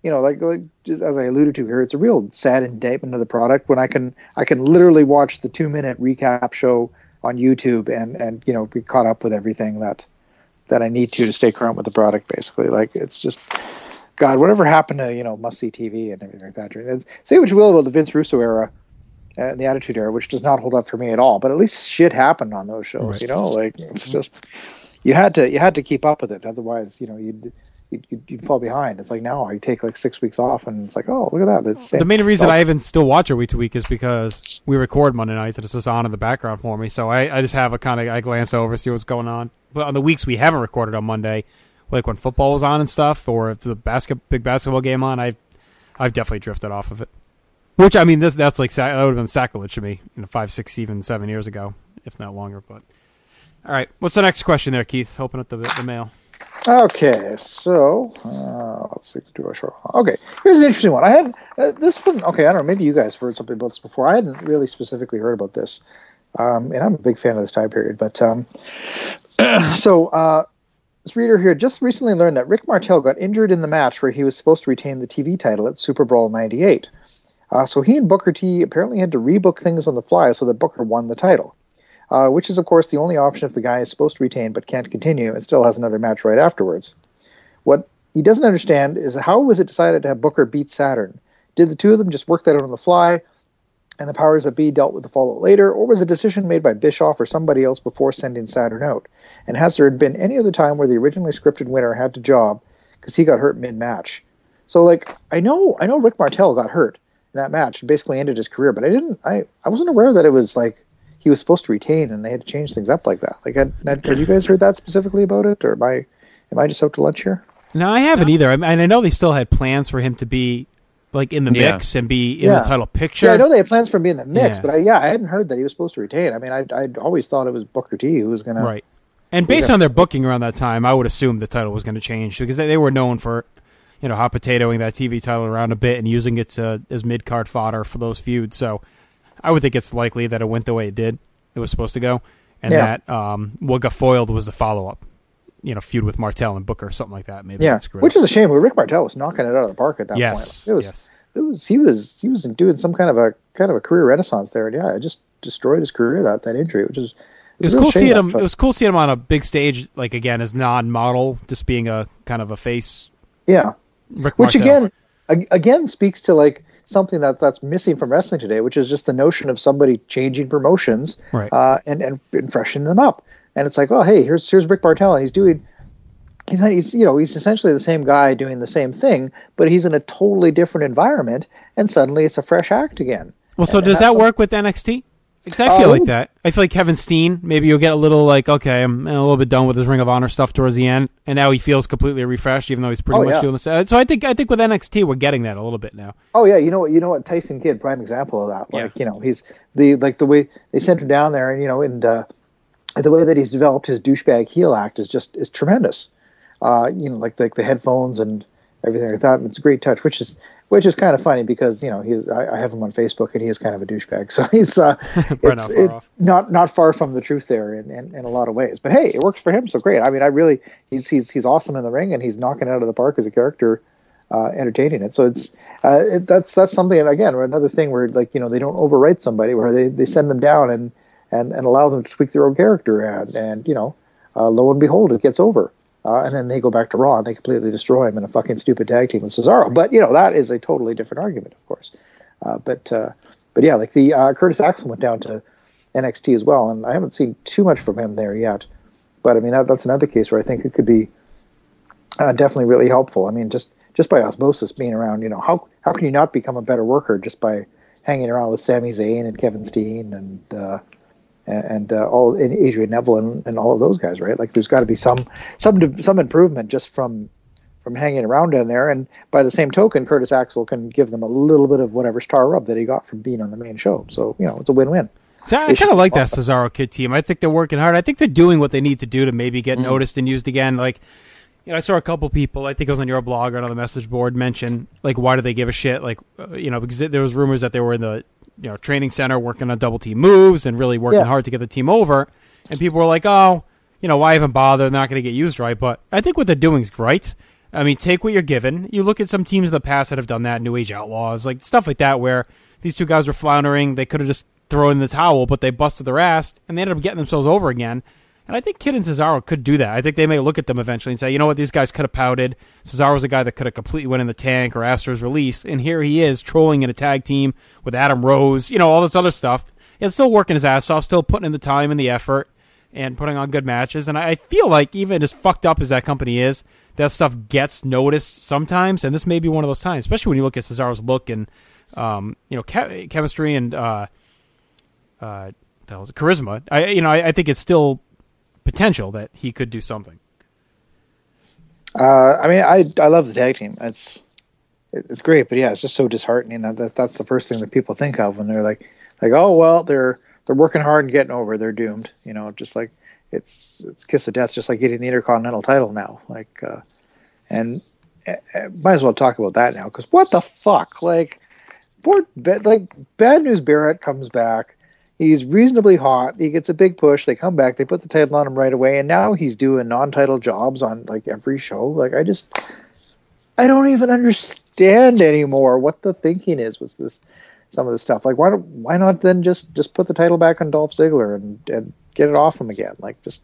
you know, like, like just as I alluded to here, it's a real sad indictment of the product when I can I can literally watch the two minute recap show on YouTube and, and you know be caught up with everything that that I need to to stay current with the product. Basically, like it's just God, whatever happened to you know must see T V and everything like that. It's, say what you will about the Vince Russo era and uh, the Attitude Era, which does not hold up for me at all. But at least shit happened on those shows. Right. You know, like it's just you had to you had to keep up with it. Otherwise, you know, you'd You'd, you'd fall behind. It's like now I take like six weeks off, and it's like, oh, look at that. That's the main reason I even still watch it week to week is because we record Monday nights, and it's just on in the background for me. So I, I just have a kind of I glance over, see what's going on. But on the weeks we haven't recorded on Monday, like when football was on and stuff, or if the basket big basketball game on, I I've definitely drifted off of it. Which I mean, this that's like that would have been sacrilege to me, you know, five, six, even seven years ago, if not longer. But all right, what's the next question there, Keith? Open up the the mail. Okay, so uh, let's see. Do a short. Okay, here's an interesting one. I had uh, this one. Okay, I don't know. Maybe you guys have heard something about this before. I hadn't really specifically heard about this, um, and I'm a big fan of this time period. But um, so uh, this reader here just recently learned that Rick Martel got injured in the match where he was supposed to retain the T V title at Super Bowl ninety-eight. Uh, so he and Booker T apparently had to rebook things on the fly so that Booker won the title. Uh, which is, of course, the only option if the guy is supposed to retain but can't continue and still has another match right afterwards. What he doesn't understand is how was it decided to have Booker beat Saturn? Did the two of them just work that out on the fly, and the powers that be dealt with the fallout later, or was a decision made by Bischoff or somebody else before sending Saturn out? And has there been any other time where the originally scripted winner had to job because he got hurt mid-match? So, like, I know I know Rick Martel got hurt in that match and basically ended his career, but I didn't, I, I wasn't aware that it was, like, he was supposed to retain, and they had to change things up like that. Like, had, had, had you guys heard that specifically about it, or am I, am I just out to lunch here? No, I haven't either. I mean, I know they still had plans for him to be like in the yeah. mix and be in yeah. the title picture. Yeah, I know they had plans for him to be in the mix, yeah. but I, yeah, I hadn't heard that he was supposed to retain. I mean, I I'd always thought it was Booker T who was going to right. And based on their booking around that time, I would assume the title was going to change because they, they were known for, you know, hot potatoing that T V title around a bit and using it to, as mid card fodder for those feuds. So I would think it's likely that it went the way it did. It was supposed to go, and yeah. that um, what got foiled was the follow up, you know, feud with Martel and Booker, something like that. Maybe yeah, which is a shame. Rick Martel was knocking it out of the park at that yes. point. It was, yes, it was. He was he was doing some kind of a kind of a career renaissance there, and yeah, it just destroyed his career that that injury, which is. It was, it was cool seeing him. It was cool seeing him on a big stage, like again as non-model, just being a kind of a face. Yeah, Rick which Martel. again, again speaks to like. Something that that's missing from wrestling today, which is just the notion of somebody changing promotions right. uh, and, and and freshening them up. And it's like, oh, hey, here's here's Rick Martel, and he's doing, he's he's you know he's essentially the same guy doing the same thing, but he's in a totally different environment, and suddenly it's a fresh act again. Well, so and, does and that some, work with N X T? Because I feel uh, like that. I feel like Kevin Steen, maybe you'll get a little like, okay, I'm a little bit done with his Ring of Honor stuff towards the end, and now he feels completely refreshed, even though he's pretty oh, much yeah. doing the same. So I think I think with N X T, we're getting that a little bit now. Oh yeah, you know what? You know what? Tyson Kidd, prime example of that. Like yeah. you know, he's the like the way they sent him down there, and you know, and uh, the way that he's developed his douchebag heel act is just is tremendous. Uh, you know, like like the headphones and everything like that. And it's a great touch, which is. Which is kind of funny because you know he's I, I have him on Facebook and he is kind of a douchebag, so he's uh, it's it, not not far from the truth there in, in, in a lot of ways. But hey, it works for him, so great. I mean, I really he's he's he's awesome in the ring and he's knocking it out of the park as a character, uh, entertaining it. So it's uh, it, that's that's something again another thing where like you know they don't overwrite somebody where they, they send them down and, and, and allow them to tweak their own character and and you know uh, lo and behold it gets over. Uh, and then they go back to Raw and they completely destroy him in a fucking stupid tag team with Cesaro. But, you know, that is a totally different argument, of course. Uh, but, uh, but yeah, like the uh, Curtis Axel went down to N X T as well, and I haven't seen too much from him there yet. But, I mean, that, that's another case where I think it could be uh, definitely really helpful. I mean, just, just by osmosis being around, you know, how how can you not become a better worker just by hanging around with Sami Zayn and Kevin Steen and... Uh, and uh, all and Adrian Neville and, and all of those guys, right? Like, there's got to be some some some improvement just from from hanging around down there. And by the same token, Curtis Axel can give them a little bit of whatever star rub that he got from being on the main show. So you know, it's a win-win. So I kind of like that Cesaro Kid team. I think they're working hard. I think they're doing what they need to do to maybe get mm. noticed and used again. Like, you know, I saw a couple people. I think it was on your blog or on the message board mention like, why do they give a shit? Like, uh, you know, because there was rumors that they were in the you know, training center working on double team moves and really working yeah. hard to get the team over. And people were like, oh, you know, why even bother? They're not going to get used right. But I think what they're doing is great. I mean, take what you're given. You look at some teams in the past that have done that, New Age Outlaws, like stuff like that, where these two guys were floundering. They could have just thrown in the towel, but they busted their ass, and they ended up getting themselves over again. And I think Kidd and Cesaro could do that. I think they may look at them eventually and say, you know what, these guys could have pouted. Cesaro's a guy that could have completely went in the tank or asked for his release, and here he is trolling in a tag team with Adam Rose, you know, all this other stuff. And still working his ass off, still putting in the time and the effort and putting on good matches. And I feel like even as fucked up as that company is, that stuff gets noticed sometimes, and this may be one of those times, especially when you look at Cesaro's look and um, you know, ke- chemistry and uh, uh, that was charisma. I you know, I, I think it's still potential that he could do something. Uh, I mean, I I love the tag team. It's it's great, but yeah, it's just so disheartening. That that's the first thing that people think of when they're like, like, oh well, they're they're working hard and getting over. They're doomed. You know, just like it's it's kiss of death, just like getting the Intercontinental title now. Like, uh, and uh, might as well talk about that now, because what the fuck, like, poor, like Bad News Barrett comes back. He's reasonably hot. He gets a big push. They come back. They put the title on him right away, and now he's doing non-title jobs on like every show. Like I just, I don't even understand anymore what the thinking is with this. Some of this stuff. Like why don't, why not then just just put the title back on Dolph Ziggler and and get it off him again? Like just,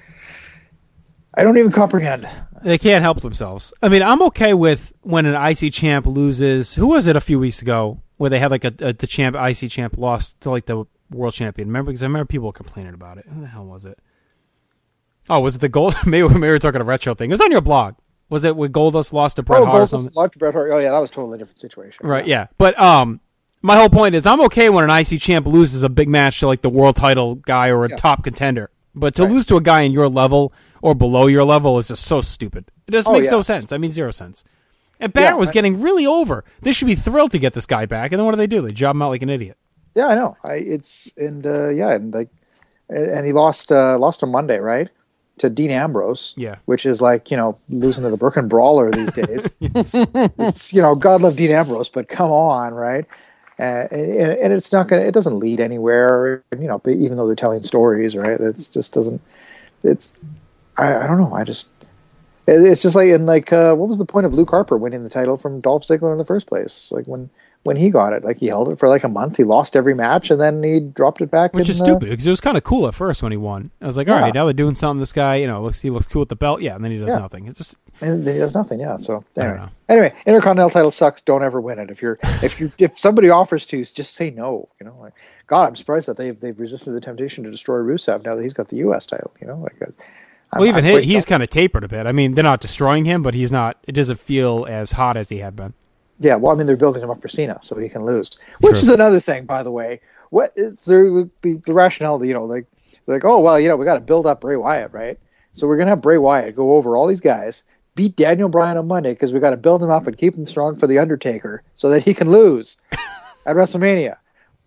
I don't even comprehend. They can't help themselves. I mean, I'm okay with when an I C champ loses. Who was it a few weeks ago where they had like a, a the champ I C champ lost to like the world champion? Remember, because I remember people complaining about it. Who the hell was it? Oh, was it the Gold? maybe, maybe we were talking a retro thing. It was on your blog. Was it when Goldust lost to Bret oh, Hart? Goldust or something? lost to Bret Hart. Oh yeah, that was a totally different situation. Right. Yeah. yeah. But um, my whole point is I'm okay when an I C champ loses a big match to like the world title guy or a yeah. top contender. But to right. lose to a guy in your level or below your level is just so stupid. It just oh, makes yeah. no sense. I mean, zero sense. And Barrett yeah, was I, getting really over. They should be thrilled to get this guy back. And then what do they do? They job him out like an idiot. Yeah, I know. I it's and uh, yeah, and like, and he lost uh, lost on Monday, right, to Dean Ambrose. Yeah, which is like, you know, losing to the Brooklyn Brawler these days. it's, it's, you know, God love Dean Ambrose, but come on, right? Uh, and, and it's not gonna. It doesn't lead anywhere. You know, even though they're telling stories, right? It's just doesn't. It's I, I don't know. I just it, it's just like in like uh, what was the point of Luke Harper winning the title from Dolph Ziggler in the first place? Like when. When he got it, like he held it for like a month, he lost every match, and then he dropped it back. Which in, is stupid because it was kind of cool at first when he won. I was like, all yeah. right, now they're doing something. This guy, you know, looks he looks cool with the belt, yeah, and then he does yeah. nothing. It's just and then he does nothing, yeah. So anyway, anyway, Intercontinental title sucks. Don't ever win it. If you're if you if somebody offers to, just say no. You know, like God, I'm surprised that they've they've resisted the temptation to destroy Rusev now that he's got the U S title. You know, like. I'm, well, even he, he's kind of tapered a bit. I mean, they're not destroying him, but he's not. It doesn't feel as hot as he had been. Yeah, well, I mean, they're building him up for Cena, so he can lose. Which sure. is another thing, by the way. What is the, the, the rationale, you know, like, like, oh, well, you know, we got to build up Bray Wyatt, right? So we're going to have Bray Wyatt go over all these guys, beat Daniel Bryan on Monday because we got to build him up and keep him strong for The Undertaker so that he can lose at WrestleMania.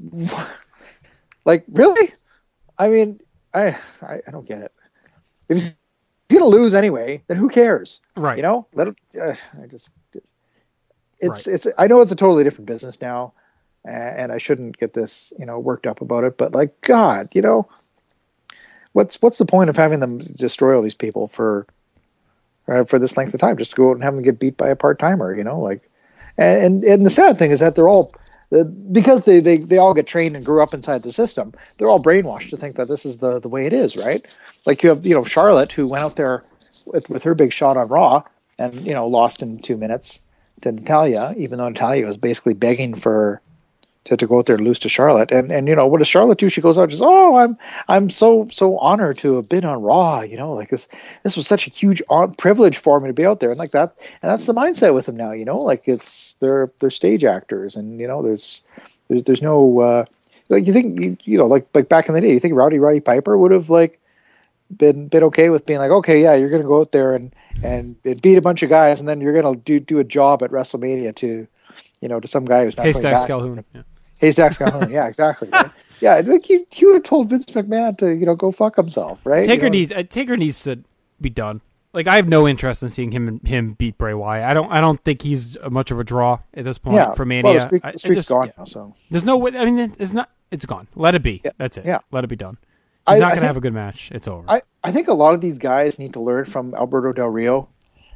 Like, really? I mean, I, I I don't get it. If he's going to lose anyway, then who cares? Right. You know? Let him, uh, I just... just It's right. it's. I know it's a totally different business now, and I shouldn't get this, you know, worked up about it. But like, God, you know, what's what's the point of having them destroy all these people for uh, for this length of time? Just to go out and have them get beat by a part timer, you know, like. And, and and the sad thing is that they're all because they, they they all get trained and grew up inside the system. They're all brainwashed to think that this is the the way it is, right? Like you have you know Charlotte who went out there with with her big shot on Raw and you know lost in two minutes. To Natalia, even though Natalia was basically begging for to, to go out there and lose to Charlotte, and and you know what does Charlotte do? She goes out and says, "Oh, I'm I'm so so honored to have been on Raw. You know, like this this was such a huge on, privilege for me to be out there, and like that, and that's the mindset with them now. You know, like it's they're they're stage actors, and you know there's there's there's no uh, like you think you, you know like like back in the day, you think Rowdy Roddy Piper would have like been been okay with being like, okay, yeah, you're gonna go out there and. And, and beat a bunch of guys, and then you're gonna do do a job at WrestleMania to, you know, to some guy who's not Haystacks Calhoun. Yeah. Haystacks Calhoun, yeah, exactly. Right? Yeah, it's like he, he would have told Vince McMahon to, you know, go fuck himself, right? Taker you know? needs uh, Taker needs to be done. Like I have no interest in seeing him him beat Bray Wyatt. I don't I don't think he's much of a draw at this point yeah. for Mania. Well, the, streak, the streak's just, gone yeah. now, so there's no way. I mean, it's not. It's gone. Let it be. Yeah. That's it. Yeah. Let it be done. He's I, not I going to think, have a good match. It's over. I, I think a lot of these guys need to learn from Alberto Del Rio.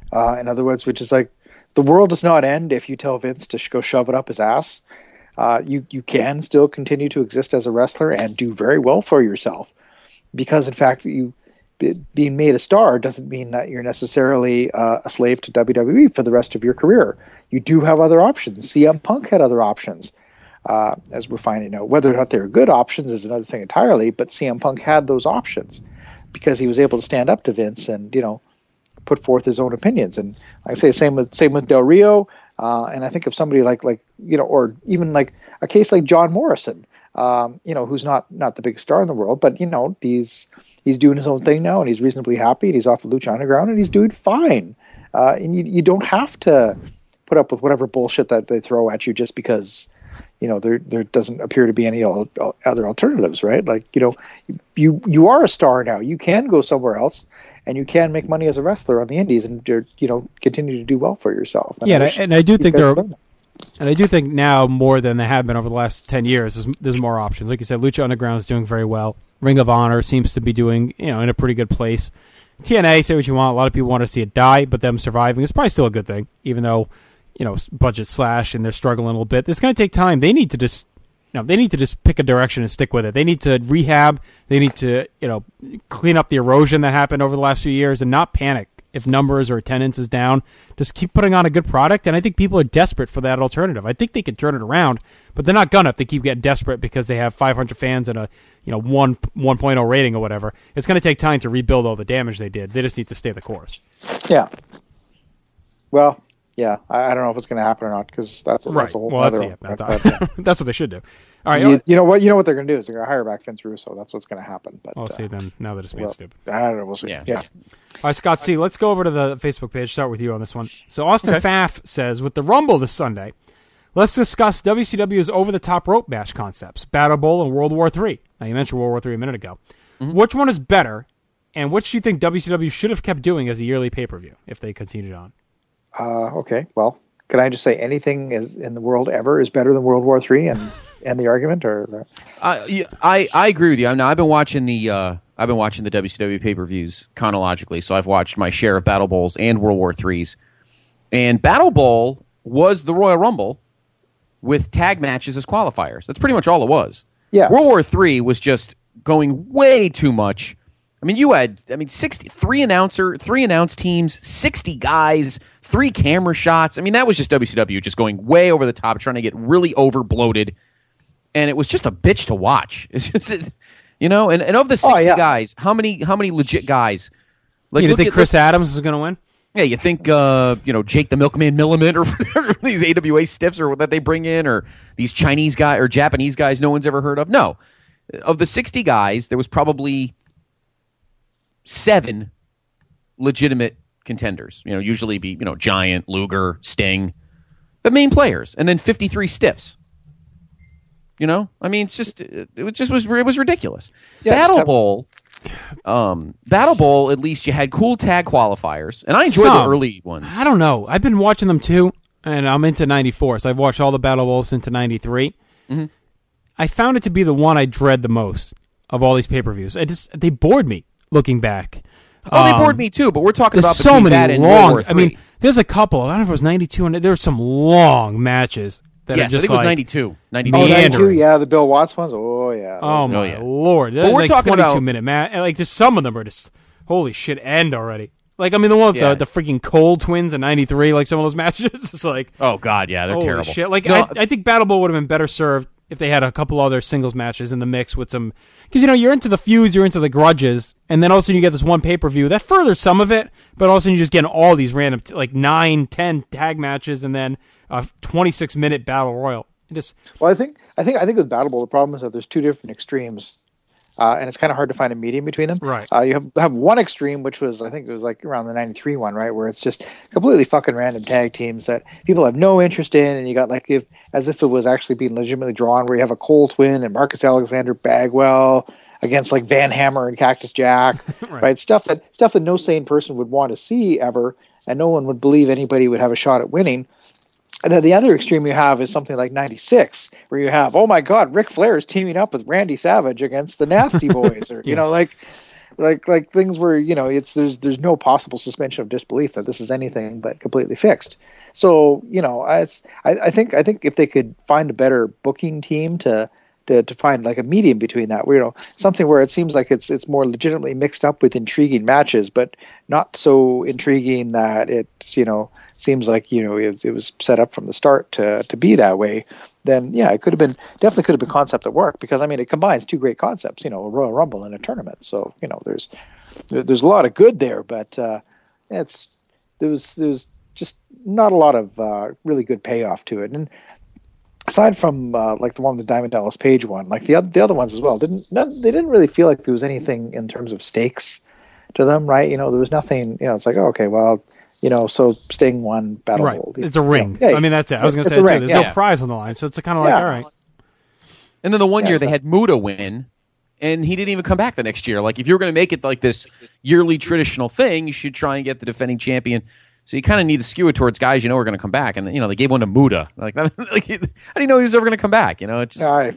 Uh, in other words, which is like the world does not end if you tell Vince to sh- go shove it up his ass. Uh, you you can still continue to exist as a wrestler and do very well for yourself, because in fact you being made a star doesn't mean that you're necessarily uh, a slave to W W E for the rest of your career. You do have other options. C M Punk had other options, uh, as we're finding out. Whether or not they're good options is another thing entirely, but C M Punk had those options because he was able to stand up to Vince and, you know, put forth his own opinions. And like I say, same with same with Del Rio. Uh, and I think of somebody like, like you know, or even like a case like John Morrison, um, you know, who's not, not the biggest star in the world, but, you know, he's he's doing his own thing now, and he's reasonably happy, and he's off of Lucha Underground, and he's doing fine. Uh, and you you don't have to put up with whatever bullshit that they throw at you just because, you know, there there doesn't appear to be any al- other alternatives, right? Like, you know, you you are a star now. You can go somewhere else, and you can make money as a wrestler on the indies, and, you know, continue to do well for yourself. And yeah, I and I, and I do think guys there are, learn that. and I do think now more than they have been over the last ten years, there's, there's more options. Like you said, Lucha Underground is doing very well. Ring of Honor seems to be doing, you know, in a pretty good place. T N A, say what you want, a lot of people want to see it die, but them surviving is probably still a good thing, even though, you know, budget slash and they're struggling a little bit. It's going to take time. They need to just, you know, they need to just pick a direction and stick with it. They need to rehab. They need to, you know, clean up the erosion that happened over the last few years and not panic if numbers or attendance is down. Just keep putting on a good product, and I think people are desperate for that alternative. I think they can turn it around, but they're not gonna if they keep getting desperate because they have five hundred fans and a, you know, one 1.0 rating or whatever. It's going to take time to rebuild all the damage they did. They just need to stay the course. Yeah. Well, yeah, I, I don't know if it's going to happen or not, because that's, Right. that's a whole Well, other that's, yeah, one. that's, that's what they should do. All right. You, you know what? You know what they're going to do is they're going to hire back Vince Russo. That's what's going to happen. But I'll uh, see then. Now that it's being well, stupid. I don't know. We'll see. Yeah. Yeah. All right, Scott C., let's go over to the Facebook page. Start with you on this one. So Austin Okay. Pfaff says, with the Rumble this Sunday, let's discuss W C W's over-the-top rope match concepts, Battle Bowl and World War Three. Now, you mentioned World War Three a minute ago. Mm-hmm. Which one is better, and which do you think W C W should have kept doing as a yearly pay-per-view if they continued on? Uh, okay. Well, can I just say anything is, in the world ever is better than World War Three and end the argument? Or Uh, yeah, I, I agree with you. Now I've been watching the uh, I've been watching the W C W pay-per-views chronologically, so I've watched my share of Battle Bowls and World War Threes. And Battle Bowl was the Royal Rumble with tag matches as qualifiers. That's pretty much all it was. Yeah. World War Three was just going way too much. I mean, you had I mean sixty three announcer, three announce teams, sixty guys, three camera shots. I mean, that was just W C W just going way over the top, trying to get really over bloated. And it was just a bitch to watch. It's just, you know, and, and of the sixty Oh, yeah. guys, how many how many legit guys? Like, you look think at- Chris look- Adams is going to win? Yeah, you think uh, you know Jake the Milkman Milliman or whatever, these A W A stiffs or that they bring in, or these Chinese guy or Japanese guys no one's ever heard of? No, of the sixty guys, there was probably seven legitimate contenders. You know, usually be you know Giant, Luger, Sting, the main players, and then fifty-three stiffs. You know, I mean, it's just it, it just was it was ridiculous. Yeah, Battle have- Bowl. Um, Battle Bowl, at least you had cool tag qualifiers, and I enjoyed Some. the early ones. I don't know. I've been watching them too, and I'm into ninety-four, so I've watched all the Battle Bowls into ninety-three. Mm-hmm. I found it to be the one I dread the most of all these pay-per-views. I just they bored me looking back. Oh, they Um, bored me too, but we're talking There's about so between many that and World long. War I mean, Three. there's a couple. I don't know if it was ninety-two, and there's some long matches that Yes, are just I think it was like, ninety-two. ninety-two. oh, Meandering. ninety-two, yeah, the Bill Watts ones. Oh yeah. Oh my yeah. lord! But we're like talking twenty-two about- minute match. Like just some of them are just holy shit. End already. Like I mean, the one with Yeah. the, the freaking Cole twins in ninety-three. Like some of those matches, it's like Oh God, yeah, they're holy terrible. shit. Like No, I, I think Battle Bowl would have been better served if they had a couple other singles matches in the mix with some, because you know you're into the feuds, you're into the grudges, and then also you get this one pay per view that furthers some of it, but also you just get all these random t- like nine, ten tag matches, and then a twenty-six minute battle royal. It just Well, I think I think I think with Battle Bowl, the problem is that there's two different extremes, uh, and it's kind of hard to find a medium between them. Right. Uh, you have have one extreme, which was I think it was like around the ninety-three one, right, where it's just completely fucking random tag teams that people have no interest in, and you got like if as if it was actually being legitimately drawn, where you have a Cole twin and Marcus Alexander Bagwell against like Van Hammer and Cactus Jack, Right. right. Stuff that stuff that no sane person would want to see ever, and no one would believe anybody would have a shot at winning. And then the other extreme you have is something like ninety-six, where you have, oh my God, Ric Flair is teaming up with Randy Savage against the Nasty Boys, or you Yeah. know, like, like like things where you know it's there's there's no possible suspension of disbelief that this is anything but completely fixed. So you know, I, it's, I I think I think if they could find a better booking team to. To, to find like a medium between that, where, you know, something where it seems like it's it's more legitimately mixed up with intriguing matches, but not so intriguing that it you know seems like you know it was, it was set up from the start to to be that way. Then yeah, it could have been definitely could have been concept at work, because I mean it combines two great concepts, you know, a Royal Rumble and a tournament. So you know there's there's a lot of good there, but uh, it's there was there was just not a lot of uh, really good payoff to it. And aside from uh, like the one with the Diamond Dallas Page one, like the other the other ones as well, didn't none, they didn't really feel like there was anything in terms of stakes to them, right? You know, there was nothing. You know, it's like, oh, okay, well, you know, so Sting won Battle right. Gold. It's a ring. You know, yeah, I mean, that's it. I was going to say it too. There's yeah. no prize on the line, so it's kind of like, yeah. all right. And then the one yeah, year exactly. they had Muta win, and he didn't even come back the next year. Like, if you were going to make it like this yearly traditional thing, you should try and get the defending champion. So you kind of need to skew it towards guys you know are going to come back, and you know they gave one to Muta. Like, like how do you know he was ever going to come back? You know, it just... I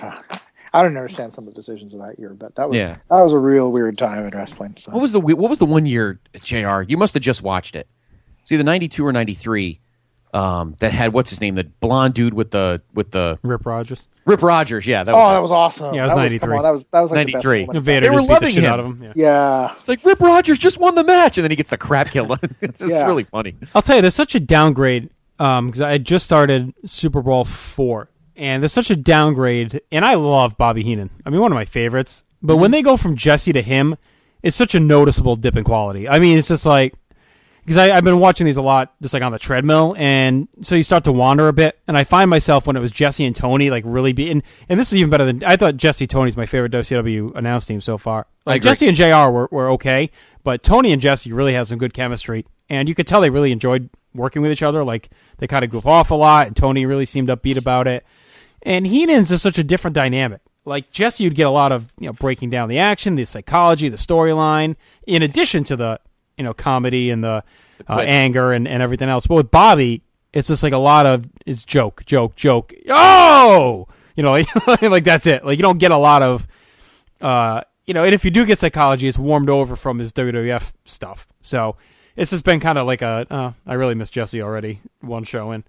I don't understand some of the decisions of that year, but that was yeah. that was a real weird time in wrestling. So. What was the what was the one year, J R? You must have just watched it. It's either ninety-two or ninety-three. Um, that had what's his name, the blonde dude with the with the Rip Rogers. Rip Rogers, yeah. That oh, was that was awesome. Yeah, it was that ninety-three. Was, come on, that was that was like ninety-three. The best Vader They were just beat the loving shit him. out of him. Yeah. yeah. It's like Rip Rogers just won the match, and then he gets the crap killed. It's just Yeah. really funny. I'll tell you, there's such a downgrade because I had just started Super Bowl four, and there's such a downgrade. And I love Bobby Heenan. I mean, one of my favorites. But mm-hmm. when they go from Jesse to him, it's such a noticeable dip in quality. I mean, it's just like. Because I've been watching these a lot, just like on the treadmill, and so you start to wander a bit. And I find myself when it was Jesse and Tony, like really be, and, and this is even better than I thought. Jesse Tony's my favorite W C W announce team so far. Like Jesse and J R were were okay, but Tony and Jesse really had some good chemistry, and you could tell they really enjoyed working with each other. Like they kind of goof off a lot, and Tony really seemed upbeat about it. And Heenan's is such a different dynamic. Like Jesse, you'd get a lot of you know breaking down the action, the psychology, the storyline, in addition to the. You know, comedy and the, the uh, anger and, and everything else. But with Bobby, it's just like a lot of it's joke, joke, joke. Oh, you know, like, like that's it. Like you don't get a lot of, uh, you know, and if you do get psychology, it's warmed over from his W W F stuff. So it's just been kind of like a. Uh, I really miss Jesse already. One show in.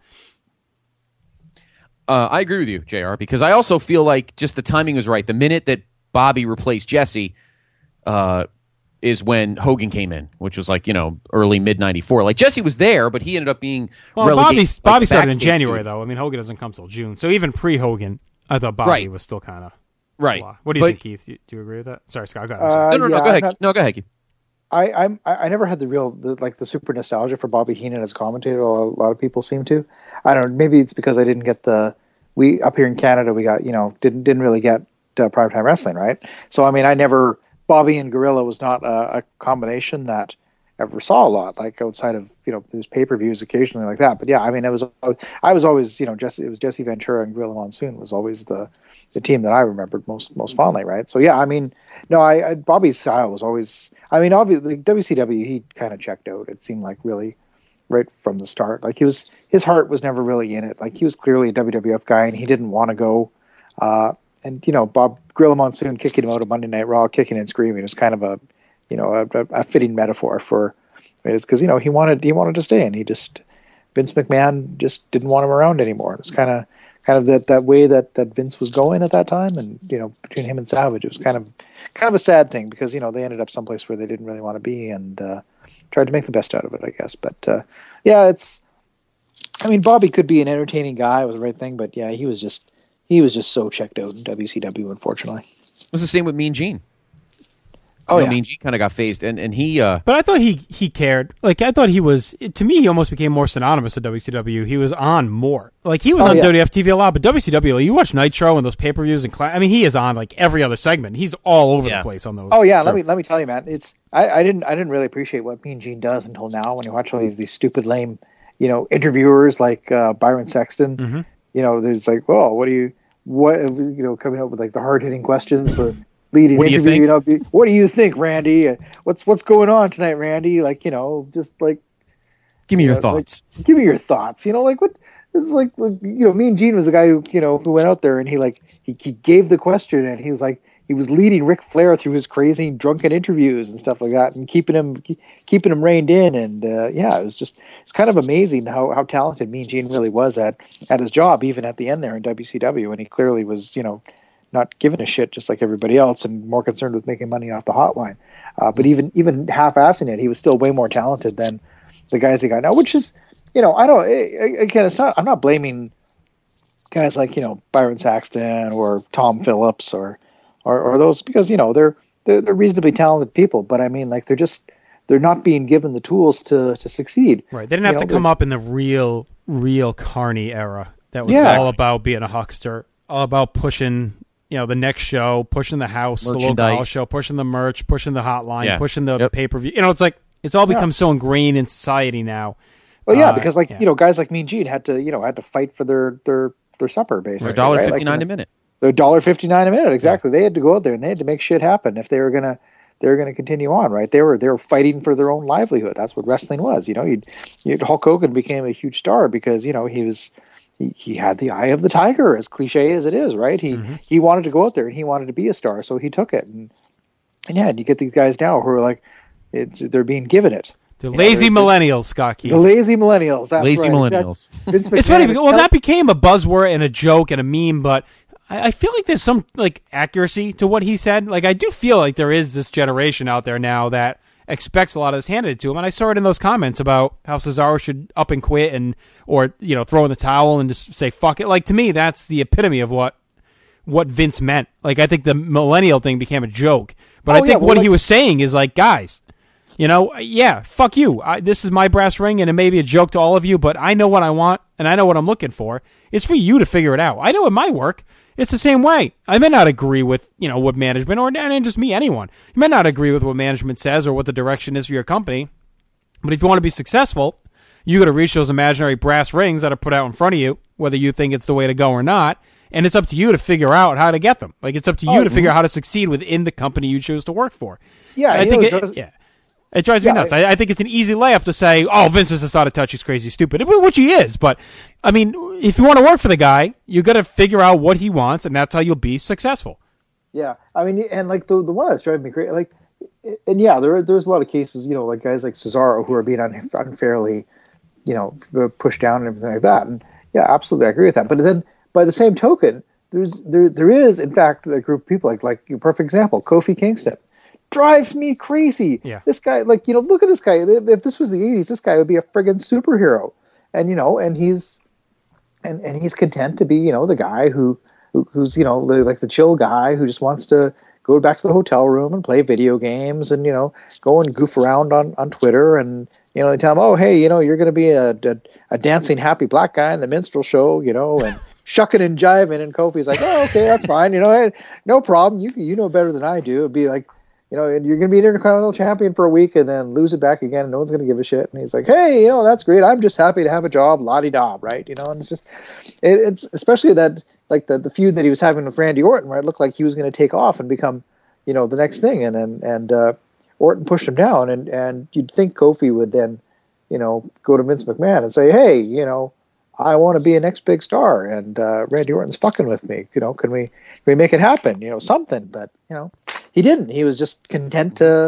Uh, I agree with you, J R, because I also feel like just the timing was right. The minute that Bobby replaced Jesse, uh. is when Hogan came in, which was like, you know, early mid ninety-four. Like Jesse was there, but he ended up being well, relegated. Bobby, like, Bobby started in January, dude. though. I mean, Hogan doesn't come till June. So even pre-Hogan, I thought Bobby right. was still kind of right. What do you but, think, Keith? Do you agree with that? Sorry, Scott. Go ahead. Uh, no, no, no. yeah, go ahead. not, no, go ahead. Keith. I I'm I never had the real the, like the super nostalgia for Bobby Heenan as commentator. A lot, a lot of people seem to. I don't know. Maybe it's because I didn't get the we up here in Canada. We got you know didn't didn't really get uh, primetime wrestling, right? So I mean, I never. Bobby and Gorilla was not a, a combination that I ever saw a lot, like outside of you know there's pay per views occasionally like that. But yeah, I mean it was I was always you know Jesse it was Jesse Ventura and Gorilla Monsoon was always the, the team that I remembered most most fondly, right? So yeah, I mean no, I, I Bobby's style was always I mean obviously W C W he kind of checked out. It seemed like really right from the start. Like he was his heart was never really in it. Like he was clearly a W W F guy and he didn't want to go. Uh, And, you know, Bob Gorilla Monsoon kicking him out of Monday Night Raw, kicking and screaming is kind of a, you know, a, a fitting metaphor for it's because, you know, he wanted he wanted to stay and he just, Vince McMahon just didn't want him around anymore. It was kind of kind of that, that way that, that Vince was going at that time. And, you know, between him and Savage, it was kind of kind of a sad thing because, you know, they ended up someplace where they didn't really want to be and uh, tried to make the best out of it, I guess. But, uh, yeah, it's, I mean, Bobby could be an entertaining guy. It was the right thing. But, yeah, he was just. He was just so checked out in W C W, unfortunately. It was the same with Mean Gene. Oh, you know, yeah. Mean Gene kind of got phased, and, and he... Uh, but I thought he he cared. Like, I thought he was... To me, he almost became more synonymous with W C W. He was on more. Like, he was oh, on yeah. W W F T V a lot, but W C W, you watch Nitro and those pay-per-views and... Cla- I mean, he is on, like, every other segment. He's all over yeah. the place on those. Oh, yeah, let me let me tell you, man. It's I, I didn't I didn't really appreciate what Mean Gene does until now when you watch all these, these stupid, lame, you know, interviewers like uh, Byron Sexton. Mm-hmm. You know, there's like, well, what do you... What you know, coming up with like the hard hitting questions, the leading what do interview. You, you know, be, what do you think, Randy? What's what's going on tonight, Randy? Like, you know, just like give me you your know, thoughts. Like, give me your thoughts. You know, like what? It's like, like you know, Mean Gene was the guy who you know who went out there and he like he, he gave the question and he was like he was leading Ric Flair through his crazy drunken interviews and stuff like that, and keeping him keeping him reined in. And uh, yeah, it was just it's kind of amazing how, how talented Mean Gene really was at at his job, even at the end there in W C W, and he clearly was, you know, not giving a shit just like everybody else, and more concerned with making money off the hotline. Uh, but even even half-assing it, he was still way more talented than the guys he got now, which is, you know, I don't again, it's not I'm not blaming guys like, you know, Byron Saxton or Tom Phillips or, or, or those, because, you know, they're, they're they're reasonably talented people, but I mean, like, they're just they're not being given the tools to to succeed. Right. They didn't have you to know, come up in the real real Carney era. That was Yeah. all about being a huckster, all about pushing, you know, the next show, pushing the house, the local Merchandise. house show, pushing the merch, pushing the hotline, Yeah. pushing the Yep. pay per view. You know, it's like it's all become so ingrained in society now. Well, yeah, Uh, because like yeah. you know, guys like Mean Gene had to you know had to fight for their their their supper basically. one dollar right? fifty-nine like, a minute. They're one dollar fifty-nine a minute, exactly. They had to go out there and they had to make shit happen if they were gonna they were gonna continue on, right? They were they were fighting for their own livelihood. That's what wrestling was, you know. You'd, you'd Hulk Hogan became a huge star because you know he was he, he had the eye of the tiger, as cliche as it is, right? He Mm-hmm. he wanted to go out there and he wanted to be a star, so he took it. And and yeah, and you get these guys now who are like, it's they're being given it. The You know, lazy they're- millennials, Scott Keith. The lazy millennials. That's Lazy right. millennials. Vince It's McMahon funny is because well, tell- that became a buzzword and a joke and a meme, but I, I feel like there's some like accuracy to what he said. Like I do feel like there is this generation out there now that expects a lot of this handed to him, and I saw it in those comments about how Cesaro should up and quit and or you know throw in the towel and just say fuck it. Like to me, that's the epitome of what what Vince meant. Like I think the millennial thing became a joke, but Oh, I think yeah, well, what like- he was saying is like, guys. You know, yeah, fuck you. I, this is my brass ring, and it may be a joke to all of you, but I know what I want, and I know what I'm looking for. It's for you to figure it out. I know it might work. It's the same way. I may not agree with, you know, what management, or and just me, anyone. You may not agree with what management says or what the direction is for your company, but if you want to be successful, you got to reach those imaginary brass rings that are put out in front of you, whether you think it's the way to go or not, and it's up to you to figure out how to get them. Like, it's up to you Oh, to figure out how to succeed within the company you choose to work for. Yeah, I you think know, it, Joseph- yeah. It drives me Yeah, nuts. I, I think it's an easy layup to say, "Oh, Vince is just out of touch. He's crazy, stupid," which he is. But I mean, if you want to work for the guy, you got to figure out what he wants, and that's how you'll be successful. Yeah, I mean, and like the the one that's driving me crazy, like, and yeah, there there's a lot of cases, you know, like guys like Cesaro who are being un, unfairly, you know, pushed down and everything like that. And yeah, absolutely, I agree with that. But then, by the same token, there's there there is in fact a group of people like like a perfect example, Kofi Kingston. Drives me crazy. Yeah. This guy, like, you know, look at this guy. If if this was the eighties, this guy would be a friggin' superhero. And, you know, and he's and, and he's content to be, you know, the guy who, who who's, you know, the, like the chill guy who just wants to go back to the hotel room and play video games and, you know, go and goof around on, on Twitter and, you know, they tell him, oh, hey, you know, you're going to be a, a, a dancing happy black guy in the minstrel show, you know, and shucking and jiving. And Kofi's like, oh, okay, that's fine. You know, hey, no problem. You you know better than I do. It'd be like, you know, you're going to be an Intercontinental Champion for a week and then lose it back again and no one's going to give a shit. And he's like, hey, you know, that's great. I'm just happy to have a job, la-di-da, right? You know, and it's just, it, it's especially that, like the, the feud that he was having with Randy Orton, where it looked like he was going to take off and become, you know, the next thing. And then, and uh, Orton pushed him down and, and you'd think Kofi would then, you know, go to Vince McMahon and say, hey, you know, I want to be a next big star and uh, Randy Orton's fucking with me. You know, can we, can we make it happen? You know, something, but, you know, he didn't. He was just content to,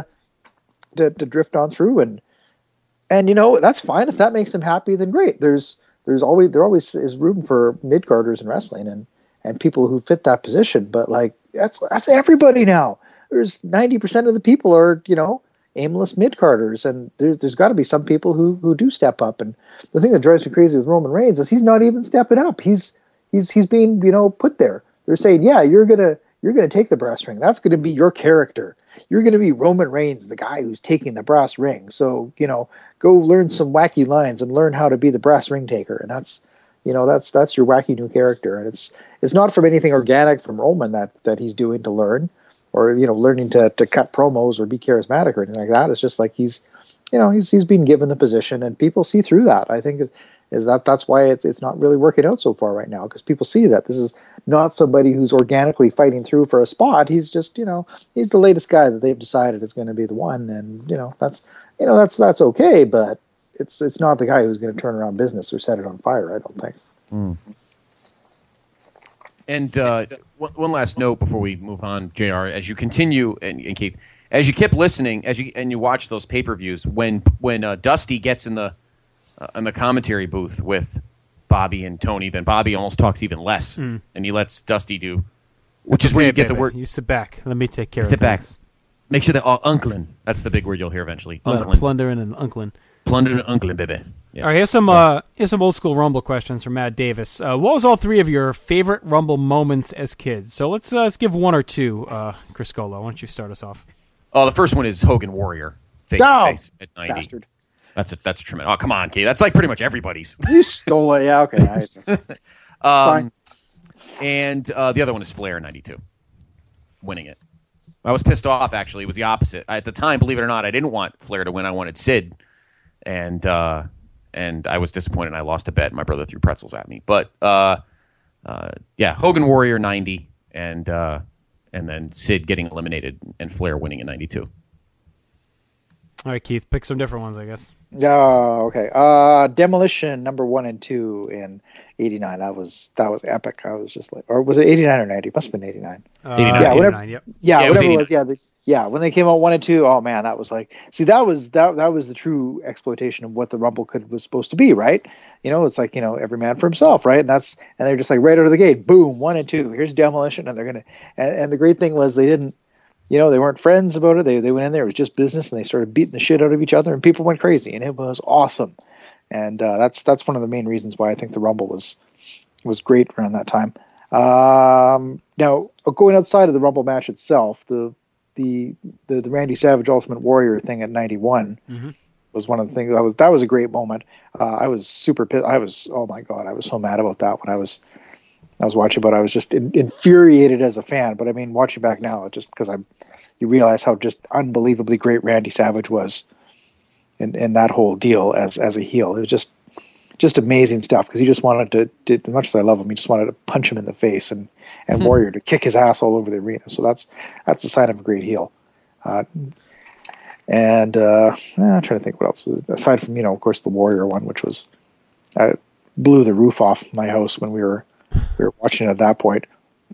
to to drift on through, and and you know that's fine if that makes him happy. Then great. There's there's always there always is room for mid carders in wrestling and and people who fit that position. But like that's that's everybody now. There's ninety percent of the people are you know aimless mid carders, and there's there's got to be some people who who do step up. And the thing that drives me crazy with Roman Reigns is he's not even stepping up. He's he's he's being you know put there. They're saying, yeah, you're gonna. You're going to take the brass ring. That's going to be your character. You're going to be Roman Reigns, the guy who's taking the brass ring. So, you know, go learn some wacky lines and learn how to be the brass ring taker. And that's, you know, that's that's your wacky new character. And it's it's not from anything organic from Roman that that he's doing to learn, or you know, learning to to cut promos or be charismatic or anything like that. It's just like he's, you know, he's he's being given the position, and people see through that. I think is that that's why it's it's not really working out so far right now, because people see that this is not somebody who's organically fighting through for a spot. He's just, you know, he's the latest guy that they've decided is going to be the one, and you know that's, you know, that's that's okay, but it's it's not the guy who's going to turn around business or set it on fire. I don't think. Mm. And uh, one, one last note before we move on, J R. As you continue, and, and Keith, as you keep listening, as you and you watch those pay per views, when when uh, Dusty gets in the uh, in the commentary booth with Bobby and Tony, then Bobby almost talks even less, mm. and he lets Dusty do, which is okay, where you get baby. the word. You sit back. Let me take care sit of back. things. Make sure they're all unclin. That's the big word you'll hear eventually. Unclin. Plundering and unclin. Plundering and unclin, baby. Yeah. All right, here's some uh, here's some old school Rumble questions from Matt Davis. Uh, what was all three of your favorite Rumble moments as kids? So let's uh, let's give one or two. Uh, Chris Golo, why don't you start us off? Oh, the first one is Hogan Warrior face oh, to face at ninety. Bastard. That's a that's a tremendous. Oh, come on, Kate. That's like pretty much everybody's. You stole it. Yeah, okay. Nice. um, Fine. And uh, the other one is Flair ninety-two, winning it. I was pissed off, actually. It was the opposite. At the time, believe it or not, I didn't want Flair to win. I wanted Sid. And uh, and I was disappointed. I lost a bet. My brother threw pretzels at me. But, uh, uh, yeah, Hogan Warrior ninety, and uh, and then Sid getting eliminated and Flair winning in ninety-two. All right, Keith, pick some different ones, I guess. Yeah, okay. Uh, Demolition number one and two in eighty-nine. That was that was epic. I was just like, or was it eighty-nine or ninety? It must have been eighty-nine. Uh, eighty-nine, yeah, whatever. yep. Yeah, yeah, whatever it it was. was Yeah, the, yeah. When they came out one and two, oh man, that was like, see, that was that that was the true exploitation of what the Rumble could was supposed to be, right? You know, it's like, you know, every man for himself, right? And that's and they're just like right out of the gate, boom, one and two. Here's Demolition, and they're gonna. And, and the great thing was they didn't. You know, they weren't friends about it. They they went in there. It was just business, and they started beating the shit out of each other, and people went crazy, and it was awesome. And uh, that's that's one of the main reasons why I think the Rumble was was great around that time. Um, now, going outside of the Rumble match itself, the the the, the Randy Savage Ultimate Warrior thing at ninety-one mm-hmm. was one of the things that was that was a great moment. Uh, I was super pissed. I was oh my god, I was so mad about that when I was. I was watching, but I was just in, infuriated as a fan. But I mean, watching back now, just because I'm, you realize how just unbelievably great Randy Savage was, in, in that whole deal as as a heel. It was just, just amazing stuff. Because he just wanted to, to, as much as I love him, he just wanted to punch him in the face, and and Warrior to kick his ass all over the arena. So that's that's a sign of a great heel. Uh, and uh, I'm trying to think what else aside from, you know, of course, the Warrior one, which was uh, blew the roof off my house when we were. We were watching it at that point.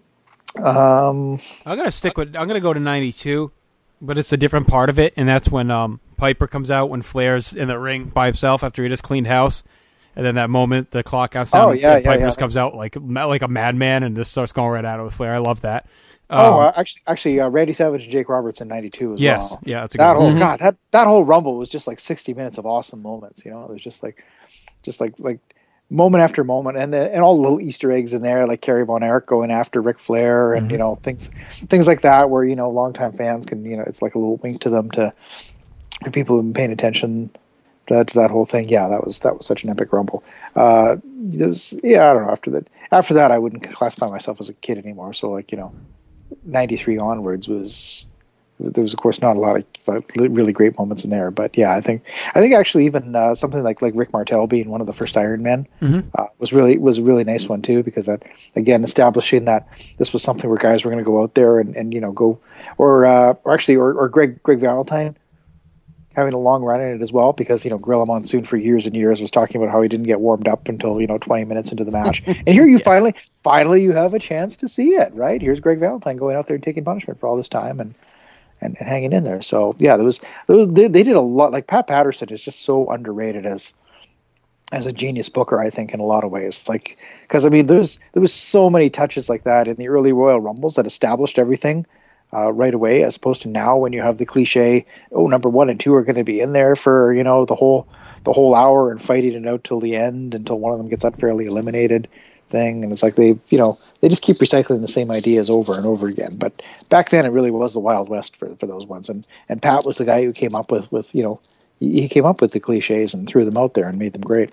Um, I'm gonna stick with. I'm gonna go to ninety-two, but it's a different part of it, and that's when um, Piper comes out when Flair's in the ring by himself after he just cleaned house, and then that moment the clock counts down. Oh yeah, and yeah, Piper yeah, just comes out like like a madman and just starts going right at it with Flair. I love that. Um, oh, uh, actually, actually, uh, Randy Savage and Jake Roberts in ninety-two as yes, well. yeah, that's a that good whole one. God, that that whole Rumble was just like sixty minutes of awesome moments. You know, it was just like, just like like. moment after moment, and and all the little Easter eggs in there, like Kerry Von Erich going after Ric Flair, and mm-hmm. you know things things like that, where you know longtime fans can, you know, it's like a little wink to them to for people who've been paying attention to, to that whole thing. Yeah, that was that was such an epic Rumble. Uh, was, yeah, I don't know. After that, after that, I wouldn't classify myself as a kid anymore. So like, you know, ninety-three onwards was. There was, of course, not a lot of really great moments in there, but yeah, I think I think actually even uh, something like like Rick Martel being one of the first Iron Men mm-hmm. uh, was really was a really nice one too, because that again establishing that this was something where guys were going to go out there and, and you know go or uh, or actually or, or Greg Greg Valentine having a long run in it as well, because you know Gorilla Monsoon for years and years was talking about how he didn't get warmed up until you know twenty minutes into the match, and here you yes. finally finally you have a chance to see it, right? Here's Greg Valentine going out there and taking punishment for all this time and. And, and hanging in there. So yeah, there was, there was they, they did a lot. Like Pat Patterson is just so underrated as as a genius booker, I think, in a lot of ways. Like, because I mean, there's there was so many touches like that in the early Royal Rumbles that established everything uh, right away, as opposed to now when you have the cliche, oh, number one and two are going to be in there for you know the whole the whole hour and fighting it out till the end until one of them gets unfairly eliminated. Thing, and it's like they, you know, they just keep recycling the same ideas over and over again. But back then, it really was the Wild West for for those ones. And and Pat was the guy who came up with with you know, he, he came up with the cliches and threw them out there and made them great.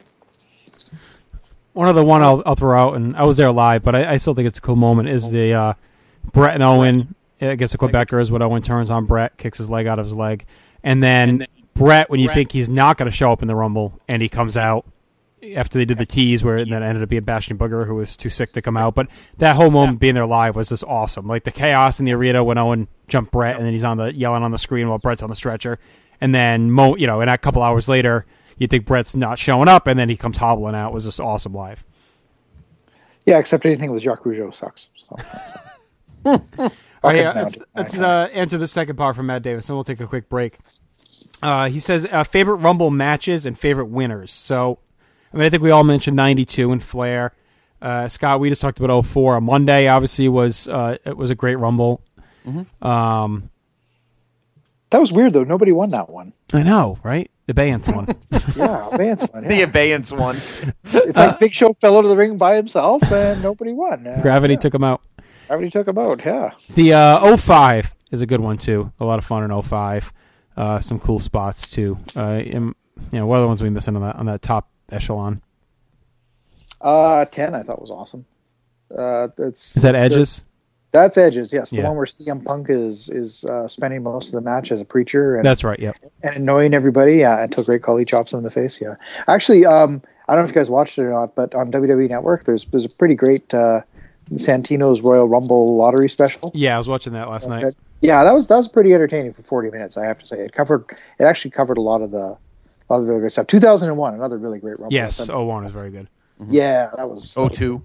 One other one I'll I'll throw out, and I was there live, but I, I still think it's a cool moment. Is the uh, Brett and Owen? I guess the Quebecer is what Owen turns on Brett, kicks his leg out of his leg, and then, and then Brett, when you Brett. think he's not going to show up in the Rumble, and he comes out. After they did the tease, where and then ended up being Bastion Booger, who was too sick to come out. But that whole moment yeah. being there live was just awesome. Like the chaos in the arena when Owen jumped Brett, and then he's on the yelling on the screen while Brett's on the stretcher. And then, Mo, you know, and a couple hours later, you think Brett's not showing up, and then he comes hobbling out. It was just awesome live. Yeah, except anything with Jacques Rougeau sucks. So, All right, yeah, now, let's let's uh, answer the second part from Matt Davis, and we'll take a quick break. Uh, he says uh, favorite Rumble matches and favorite winners. So, I mean, I think we all mentioned ninety-two and Flair. Uh, Scott, we just talked about oh four on Monday. Obviously, was uh, it was a great Rumble. Mm-hmm. Um, that was weird though. Nobody won that one. I know, right? The Abeyance one. yeah, Abeyance one. Yeah. The Abeyance one. It's like Big Show fell out of the ring by himself, and nobody won. Uh, Gravity yeah. took him out. Gravity took him out. Yeah. The uh, oh five is a good one too. A lot of fun in oh five. Uh, some cool spots too. Uh, in, you know, what are the ones we missing on that on that top echelon? Uh, ten I thought was awesome. Uh, that's is that that's Edges? Good. That's Edges, yes. The yeah. one where C M Punk is is uh, spending most of the match as a preacher. And, that's right. Yep. And annoying everybody. Yeah, until Great Khali chops him in the face. Yeah. Actually, um, I don't know if you guys watched it or not, but on W W E Network, there's there's a pretty great uh, Santino's Royal Rumble lottery special. Yeah, I was watching that last night. That, yeah, that was that was pretty entertaining for forty minutes. I have to say, it covered it actually covered a lot of the a lot of the really great stuff. two thousand one, another really great Rumble. Yes, oh one is very good. Mm-hmm. Yeah, that was oh two.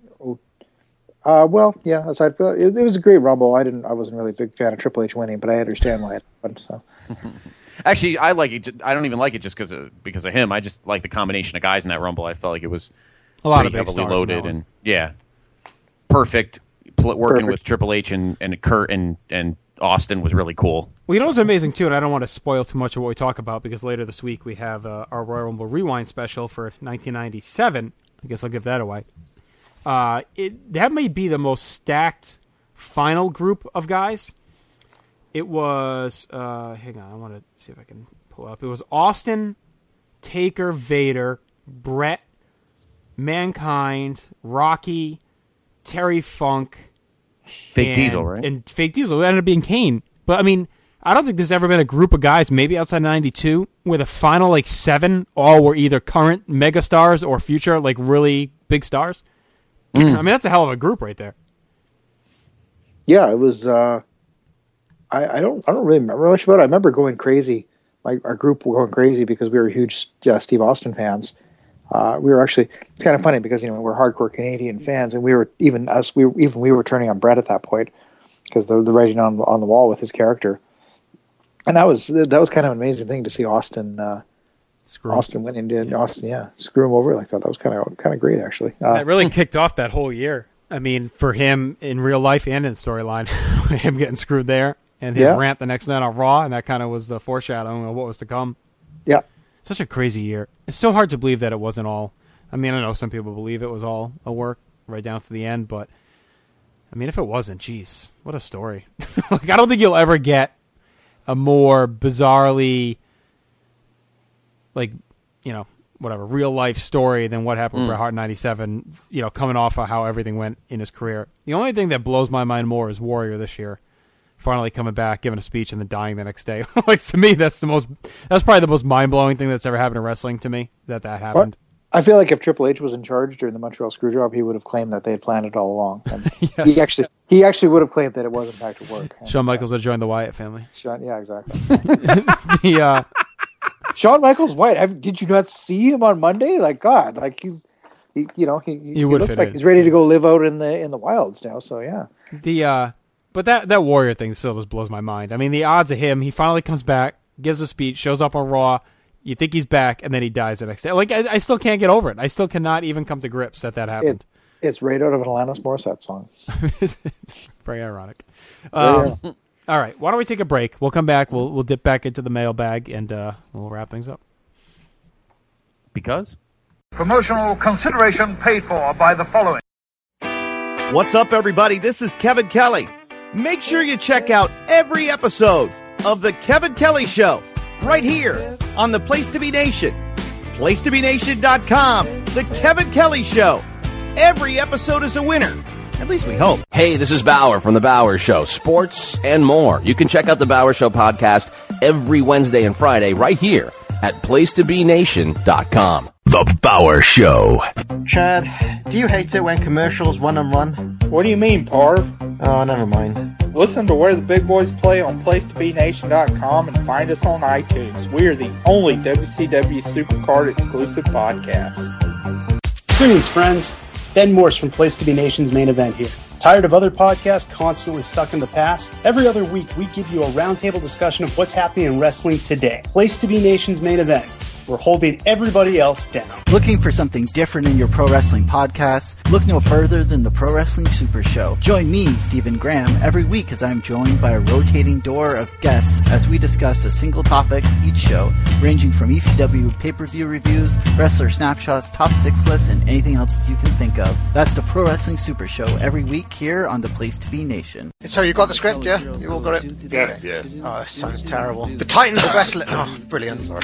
Uh, well, yeah. Aside from it, it was a great Rumble. I didn't. I wasn't really a big fan of Triple H winning, but I understand why it happened. So, actually, I like it. I don't even like it just because of because of him. I just like the combination of guys in that Rumble. I felt like it was a lot of big heavily stars loaded and yeah, perfect. Pl- working perfect. with Triple H and, and Kurt and, and Austin was really cool. Well, you know what's amazing too, and I don't want to spoil too much of what we talk about because later this week we have uh, our Royal Rumble Rewind special for nineteen ninety-seven. I guess I'll give that away. Uh, it that may be the most stacked final group of guys. It was, uh, hang on, I want to see if I can pull up. It was Austin, Taker, Vader, Brett, Mankind, Rocky, Terry Funk, Fake and, Diesel, right? And Fake Diesel. It ended up being Kane. But I mean, I don't think there's ever been a group of guys, maybe outside ninety-two, where the final like seven all were either current megastars or future like really big stars. Mm. I mean, that's a hell of a group right there. Yeah, it was. Uh, I, I don't. I don't really remember much about it. I remember going crazy. Like our group were going crazy because we were huge uh, Steve Austin fans. Uh, we were actually. It's kind of funny because you know we're hardcore Canadian fans, and we were even us. We were, even we were turning on Brett at that point because the the writing on on the wall with his character. And that was that was kind of an amazing thing to see Austin. Uh, Screw Austin went and did yeah. Austin, yeah, screw him over like that. That was kind of kind of great, actually. Uh, that really kicked off that whole year. I mean, for him in real life and in storyline, him getting screwed there and his yeah. rant the next night on Raw, and that kind of was the foreshadowing of what was to come. Yeah, such a crazy year. It's so hard to believe that it wasn't all. I mean, I know some people believe it was all a work right down to the end, but I mean, if it wasn't, geez, what a story! Like, I don't think you'll ever get a more bizarrely. Like, you know, whatever, real life story than what happened with mm. Bret Hart in ninety-seven, you know, coming off of how everything went in his career. The only thing that blows my mind more is Warrior this year. Finally coming back, giving a speech, and then dying the next day. Like, to me, that's the most, that's probably the most mind-blowing thing that's ever happened in wrestling to me, that that happened. Well, I feel like if Triple H was in charge during the Montreal Screwjob, he would have claimed that they had planned it all along. And yes. He actually he actually would have claimed that it was, in fact, at work. Shawn Michaels had joined the Wyatt family. Shawn, yeah, exactly. the, uh... Shawn Michaels White. Have, did you not see him on Monday? Like God, like he, he you know, he, he, he looks like in. he's ready to go live out in the in the wilds now. So yeah. The uh, but that that Warrior thing still just blows my mind. I mean, the odds of him, he finally comes back, gives a speech, shows up on Raw. You think he's back, and then he dies the next day. Like I, I still can't get over it. I still cannot even come to grips that that happened. It, it's right out of an Alanis Morissette song. Very ironic. Um, yeah. All right, why don't we take a break? We'll come back. We'll we'll dip back into the mailbag, and uh, we'll wrap things up. Because? Promotional consideration paid for by the following. What's up, everybody? This is Kevin Kelly. Make sure you check out every episode of The Kevin Kelly Show right here on the Place to Be Nation. place to be nation dot com. The Kevin Kelly Show. Every episode is a winner. At least we hope. Hey, this is Bauer from The Bauer Show. Sports and more. You can check out The Bauer Show podcast every Wednesday and Friday right here at place to be nation dot com. The Bauer Show. Chad, do you hate it when commercials run and run? What do you mean, Parv? Oh, never mind. Listen to Where the Big Boys Play on place to be nation dot com and find us on iTunes. We are the only W C W Supercard exclusive podcast. Greetings, friends. Ben Morse from Place to Be Nation's Main Event here. Tired of other podcasts constantly stuck in the past? Every other week, we give you a roundtable discussion of what's happening in wrestling today. Place to Be Nation's Main Event. We're holding everybody else down. Looking for something different in your pro wrestling podcast? Look no further than the Pro Wrestling Super Show. Join me, Stephen Graham, every week as I'm joined by a rotating door of guests as we discuss a single topic each show, ranging from E C W pay-per-view reviews, wrestler snapshots, top six lists, and anything else you can think of. That's the Pro Wrestling Super Show every week here on the Place to Be Nation. So you got the script, yeah? You all got it? Yeah, yeah. Oh, this sounds terrible. The Titans of Wrestling... Oh, brilliant. Sorry.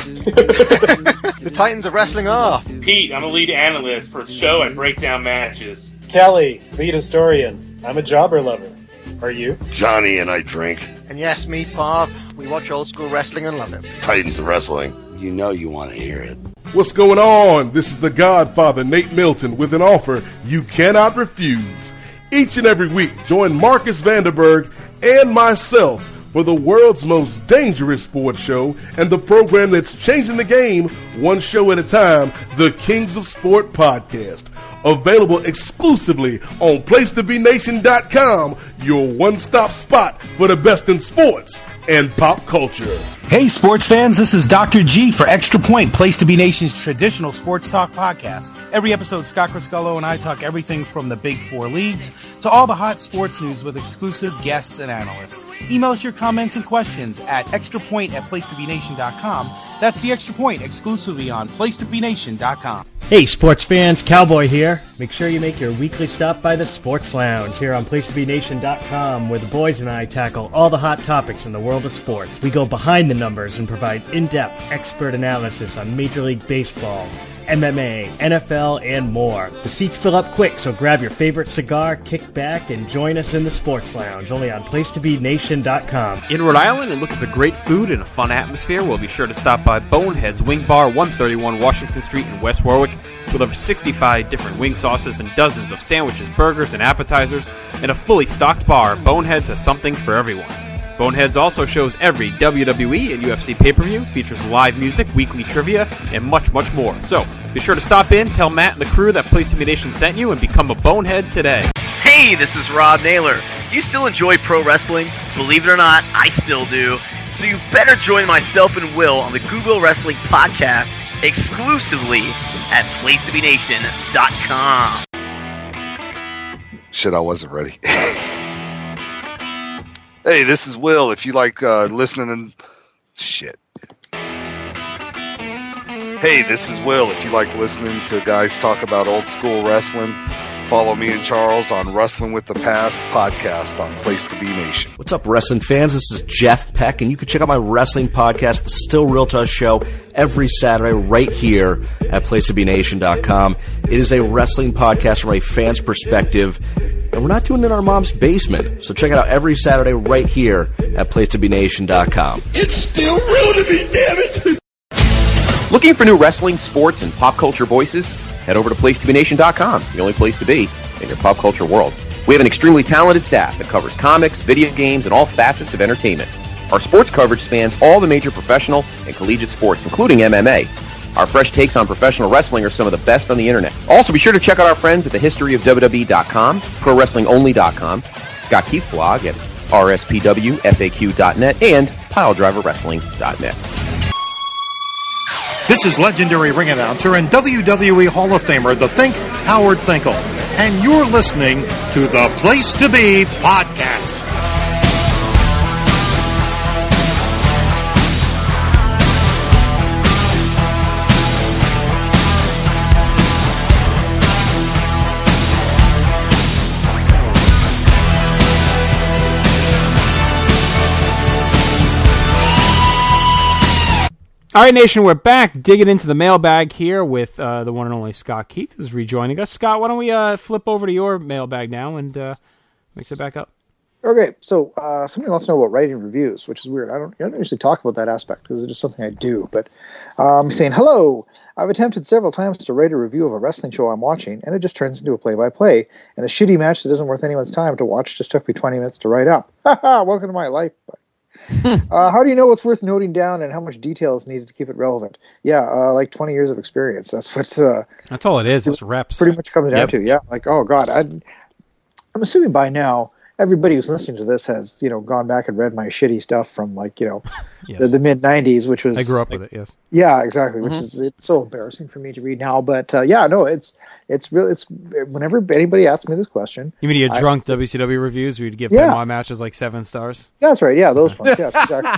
The Titans of Wrestling are... Pete, I'm a lead analyst for the show. I break down matches. Kelly, lead historian. I'm a jobber lover. Are you? Johnny and I drink. And yes, me, Parv. We watch old school wrestling and love it. Titans of Wrestling. You know you want to hear it. What's going on? This is the Godfather, Nate Milton, with an offer you cannot refuse. Each and every week, join Marcus Vanderberg and myself for the world's most dangerous sports show and the program that's changing the game one show at a time, the Kings of Sport Podcast. Available exclusively on place to be nation dot com, your one-stop spot for the best in sports and pop culture. Hey, sports fans, this is Doctor G for Extra Point, Place to Be Nation's traditional sports talk podcast. Every episode, Scott Criscuolo and I talk everything from the big four leagues to all the hot sports news with exclusive guests and analysts. Email us your comments and questions at extrapoint at place to be nation dot com. That's the Extra Point, exclusively on place to be nation dot com. Hey, sports fans, Cowboy here. Make sure you make your weekly stop by the Sports Lounge here on place to be nation dot com, where the boys and I tackle all the hot topics in the world of sports. We go behind the numbers and provide in-depth expert analysis on Major League Baseball, M M A, N F L, and more. The seats fill up quick, so grab your favorite cigar, kick back, and join us in the Sports Lounge, only on place to be nation dot com. In Rhode Island and looking for great food and a fun atmosphere, we'll be sure to stop by Bonehead's Wing Bar, one thirty-one Washington Street in West Warwick, with over sixty-five different wing sauces and dozens of sandwiches, burgers, and appetizers. In a fully stocked bar, Bonehead's has something for everyone. Boneheads also shows every W W E and U F C pay-per-view, features live music, weekly trivia, and much, much more. So, be sure to stop in, tell Matt and the crew that Place to Be Nation sent you, and become a Bonehead today. Hey, this is Rob Naylor. Do you still enjoy pro wrestling? Believe it or not, I still do. So you better join myself and Will on the Google Wrestling Podcast, exclusively at place to be nation dot com. Shit, I wasn't ready. Hey, this is Will. If you like uh, listening and... Shit. Hey, this is Will. If you like listening to guys talk about old school wrestling, follow me and Charles on Wrestling with the Past podcast on Place to Be Nation. What's up, wrestling fans? This is Jeff Peck, and you can check out my wrestling podcast, The Still Real to Us Show, every Saturday right here at place to be nation dot com. It is a wrestling podcast from a fan's perspective, and we're not doing it in our mom's basement. So check it out every Saturday right here at place to be nation dot com. It's still real to me, damn it! Looking for new wrestling, sports, and pop culture voices? Head over to place to be nation dot com, the only place to be in your pop culture world. We have an extremely talented staff that covers comics, video games, and all facets of entertainment. Our sports coverage spans all the major professional and collegiate sports, including M M A. Our fresh takes on professional wrestling are some of the best on the internet. Also, be sure to check out our friends at the history of W W E dot com, pro wrestling only dot com, Scott Keith blog at R S P W F A Q dot net, and pile driver wrestling dot net. This is legendary ring announcer and W W E Hall of Famer, The Think, Howard Finkel. And you're listening to the Place to Be podcast. All right, Nation, we're back digging into the mailbag here with uh, the one and only Scott Keith, who's rejoining us. Scott, why don't we uh, flip over to your mailbag now and uh, mix it back up? Okay, so uh, somebody wants to know about writing reviews, which is weird. I don't, I don't usually talk about that aspect because it's just something I do. But um, saying, hello, I've attempted several times to write a review of a wrestling show I'm watching, and it just turns into a play-by-play. And a shitty match that isn't worth anyone's time to watch just took me twenty minutes to write up. Ha ha, welcome to my life. uh, how do you know what's worth noting down and how much detail is needed to keep it relevant? Yeah, uh, like twenty years of experience. That's what. Uh, That's all it is. It's reps. Pretty much comes down Yep. to. Yeah, like oh god, I'd, I'm assuming by now everybody who's listening to this has you know gone back and read my shitty stuff from like you know Yes. the, the mid nineties, which was I grew up with it. Yes. yeah, exactly. Which Mhm. is it's so embarrassing for me to read now, but uh, yeah, no, it's it's real. It's whenever anybody asks me this question, You mean you had I- drunk W C W reviews where you'd give Yeah. Benoit matches like seven stars? That's right. Yeah, those ones. Yes, exactly.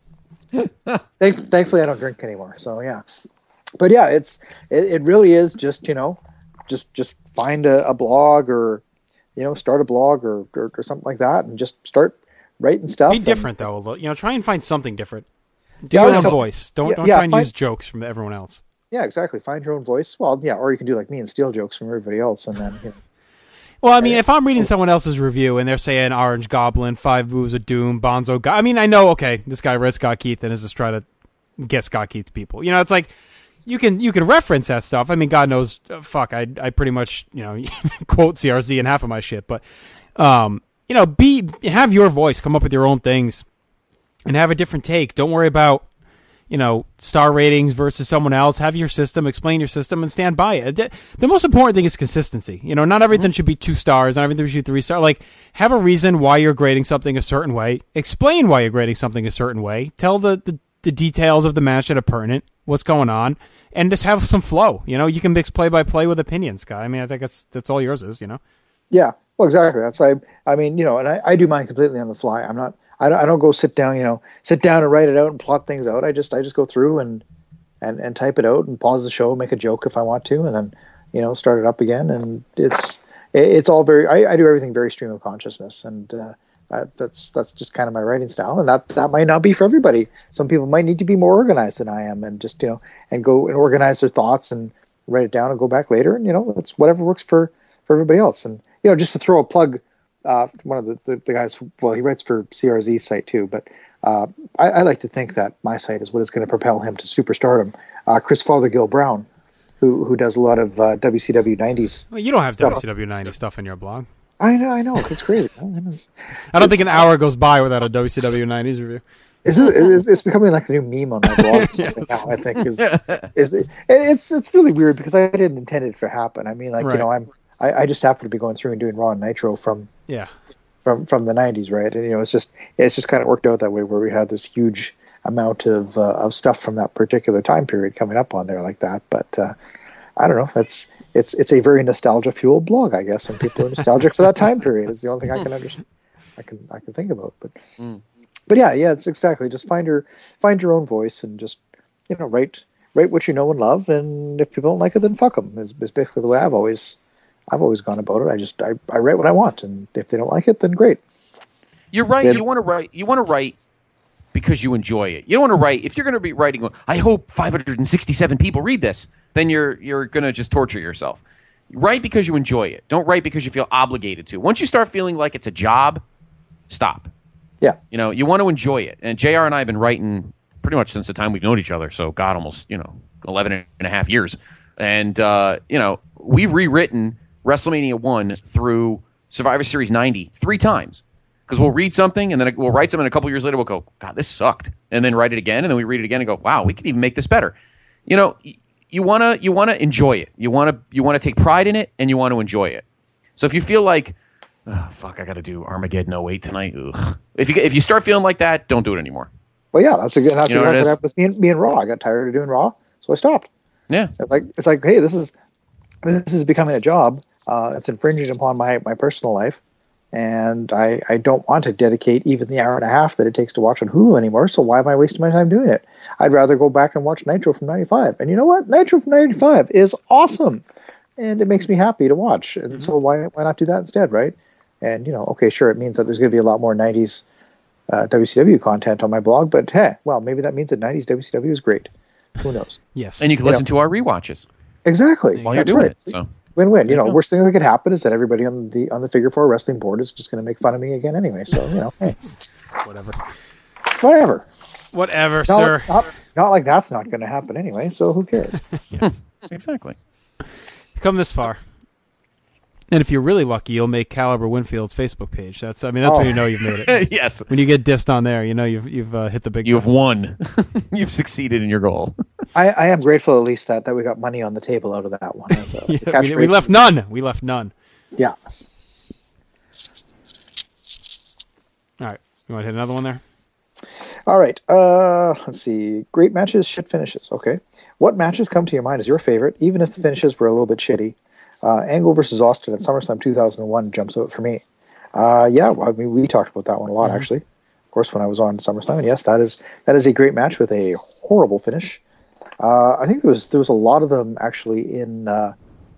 Thank, thankfully, I don't drink anymore. So yeah, but yeah, it's it, it really is just you know, just just find a, a blog or you know start a blog or, or or something like that and just start writing stuff. Be and- different though. a little- You know, try and find something different. Do Yeah, I your would own tell- voice. Don't yeah, don't yeah, try and find- use jokes from everyone else. Yeah, exactly. Find your own voice. Well, yeah, or you can do like me and steal jokes from everybody else, and then you know. Well, I mean, if I'm reading someone else's review and they're saying Orange Goblin, Five Moves of Doom, Bonzo God, I mean, I know, okay, this guy read Scott Keith and is just trying to get Scott Keith people. You know, it's like you can you can reference that stuff. I mean, God knows, uh, fuck, I I pretty much you know quote C R Z in half of my shit, but um, you know, be have your voice, come up with your own things, and have a different take. Don't worry about you know, star ratings versus someone else. Have your system, explain your system, and stand by it. The, the most important thing is consistency. You know, not everything should be two stars, not everything should be three stars. Like, have a reason why you're grading something a certain way. Explain why you're grading something a certain way. Tell the, the, the details of the match that are pertinent, what's going on, and just have some flow. You know, you can mix play-by-play with opinions, guy. I mean, I think that's that's all yours is, you know? Yeah, well, exactly. That's I. I mean, you know, and I, I do mine completely on the fly. I'm not. I don't, I don't go sit down, you know, sit down and write it out and plot things out. I just I just go through and, and, and type it out and pause the show, make a joke if I want to, and then you know start it up again. And it's it's all very. I, I do everything very stream of consciousness, and uh, I, that's that's just kind of my writing style. And that that might not be for everybody. Some people might need to be more organized than I am, and just you know and go and organize their thoughts and write it down and go back later. And you know it's whatever works for, for everybody else. And you know just to throw a plug. Uh, one of the, the, the guys, well, he writes for C R Z's site too, but uh, I, I like to think that my site is what is going to propel him to superstardom. Uh, Chris Fothergill Brown, who who does a lot of uh, W C W nineties. Well, you don't have stuff. W C W ninety stuff in your blog. I know, I know, it's crazy. It's, I don't think an hour goes by without a W C W nineties review. It's, it's, it's becoming like the new meme on my blog or something Yes. now, I think. Is, is it, and it's it's really weird because I didn't intend it to happen. I mean, like, Right. you know, I'm I, I just happen to be going through and doing Raw and Nitro from Yeah. from from the nineties, right? And you know, it's just it's just kind of worked out that way, where we had this huge amount of uh, of stuff from that particular time period coming up on there like that. But uh, I don't know. It's it's it's a very nostalgia fueled blog, I guess, and people are nostalgic for that time period. Is the only thing I can understand. I can I can think about. But but yeah, yeah, it's exactly just find your find your own voice and just you know write write what you know and love. And if people don't like it, then fuck them. Is, is basically the way I've always. I've always gone about it. I just I, I write what I want, and if they don't like it, then great. You're right. Then- You want to write. You want to write because you enjoy it. You don't want to write if you're going to be writing. I hope five hundred sixty-seven people read this. Then you're you're going to just torture yourself. Write because you enjoy it. Don't write because you feel obligated to. Once you start feeling like it's a job, stop. Yeah. You know you want to enjoy it. And J R and I have been writing pretty much since the time we've known each other. So God, almost you know eleven and a half years. And uh, you know we've rewritten WrestleMania one through Survivor Series ninety three times because we'll read something and then we'll write something and a couple years later we'll go, God, this sucked, and then write it again and then we read it again and go, wow, we could even make this better. You know, y- you wanna you wanna enjoy it. You wanna you wanna take pride in it and you want to enjoy it. So if you feel like, oh, fuck, I got to do Armageddon oh eight tonight. Ugh. If you if you start feeling like that, don't do it anymore. Well, yeah, that's a good. That's You know what exactly it what is? happened with me and, me and Raw. I got tired of doing Raw, so I stopped. Yeah, it's like it's like, hey, this is this is becoming a job. Uh, it's infringing upon my, my personal life, and I, I don't want to dedicate even the hour and a half that it takes to watch on Hulu anymore, so why am I wasting my time doing it? I'd rather go back and watch Nitro from ninety-five. And you know what? Nitro from ninety-five is awesome, and it makes me happy to watch. And so why why not do that instead, right? And, you know, okay, sure, it means that there's going to be a lot more nineties uh, W C W content on my blog, but hey, well, maybe that means that nineties W C W is great. Who knows? Yes. And you can You listen know. to our rewatches Exactly. while you're That's doing right. it. So. Win-win. You know, There you go. worst thing that could happen is that everybody on the on the Figure Four Wrestling board is just going to make fun of me again anyway. So you know, hey, Whatever. whatever. Whatever, Not, sir. Not, not like that's not going to happen anyway. So who cares? Yes, exactly. Come this far. And if you're really lucky, you'll make Caliber Winfield's Facebook page. That's, I mean, that's Oh. when you know you've made it. Yes. When you get dissed on there, you know you've you've uh, hit the big. You have time. won. You've succeeded in your goal. I, I am grateful at least that, that we got money on the table out of that one. As a, as a Yeah, we, we catchphrase. left none. We left none. Yeah. All right. You want to hit another one there? All right. Uh, let's see. Great matches, shit finishes. Okay. What matches come to your mind as your favorite, even if the finishes were a little bit shitty? Uh, Angle versus Austin at SummerSlam two thousand one jumps out for me. Uh, yeah, well, I mean, we talked about that one a lot, Mhm. actually. Of course, when I was on SummerSlam, and yes, that is that is a great match with a horrible finish. Uh, I think there was there was a lot of them actually in uh,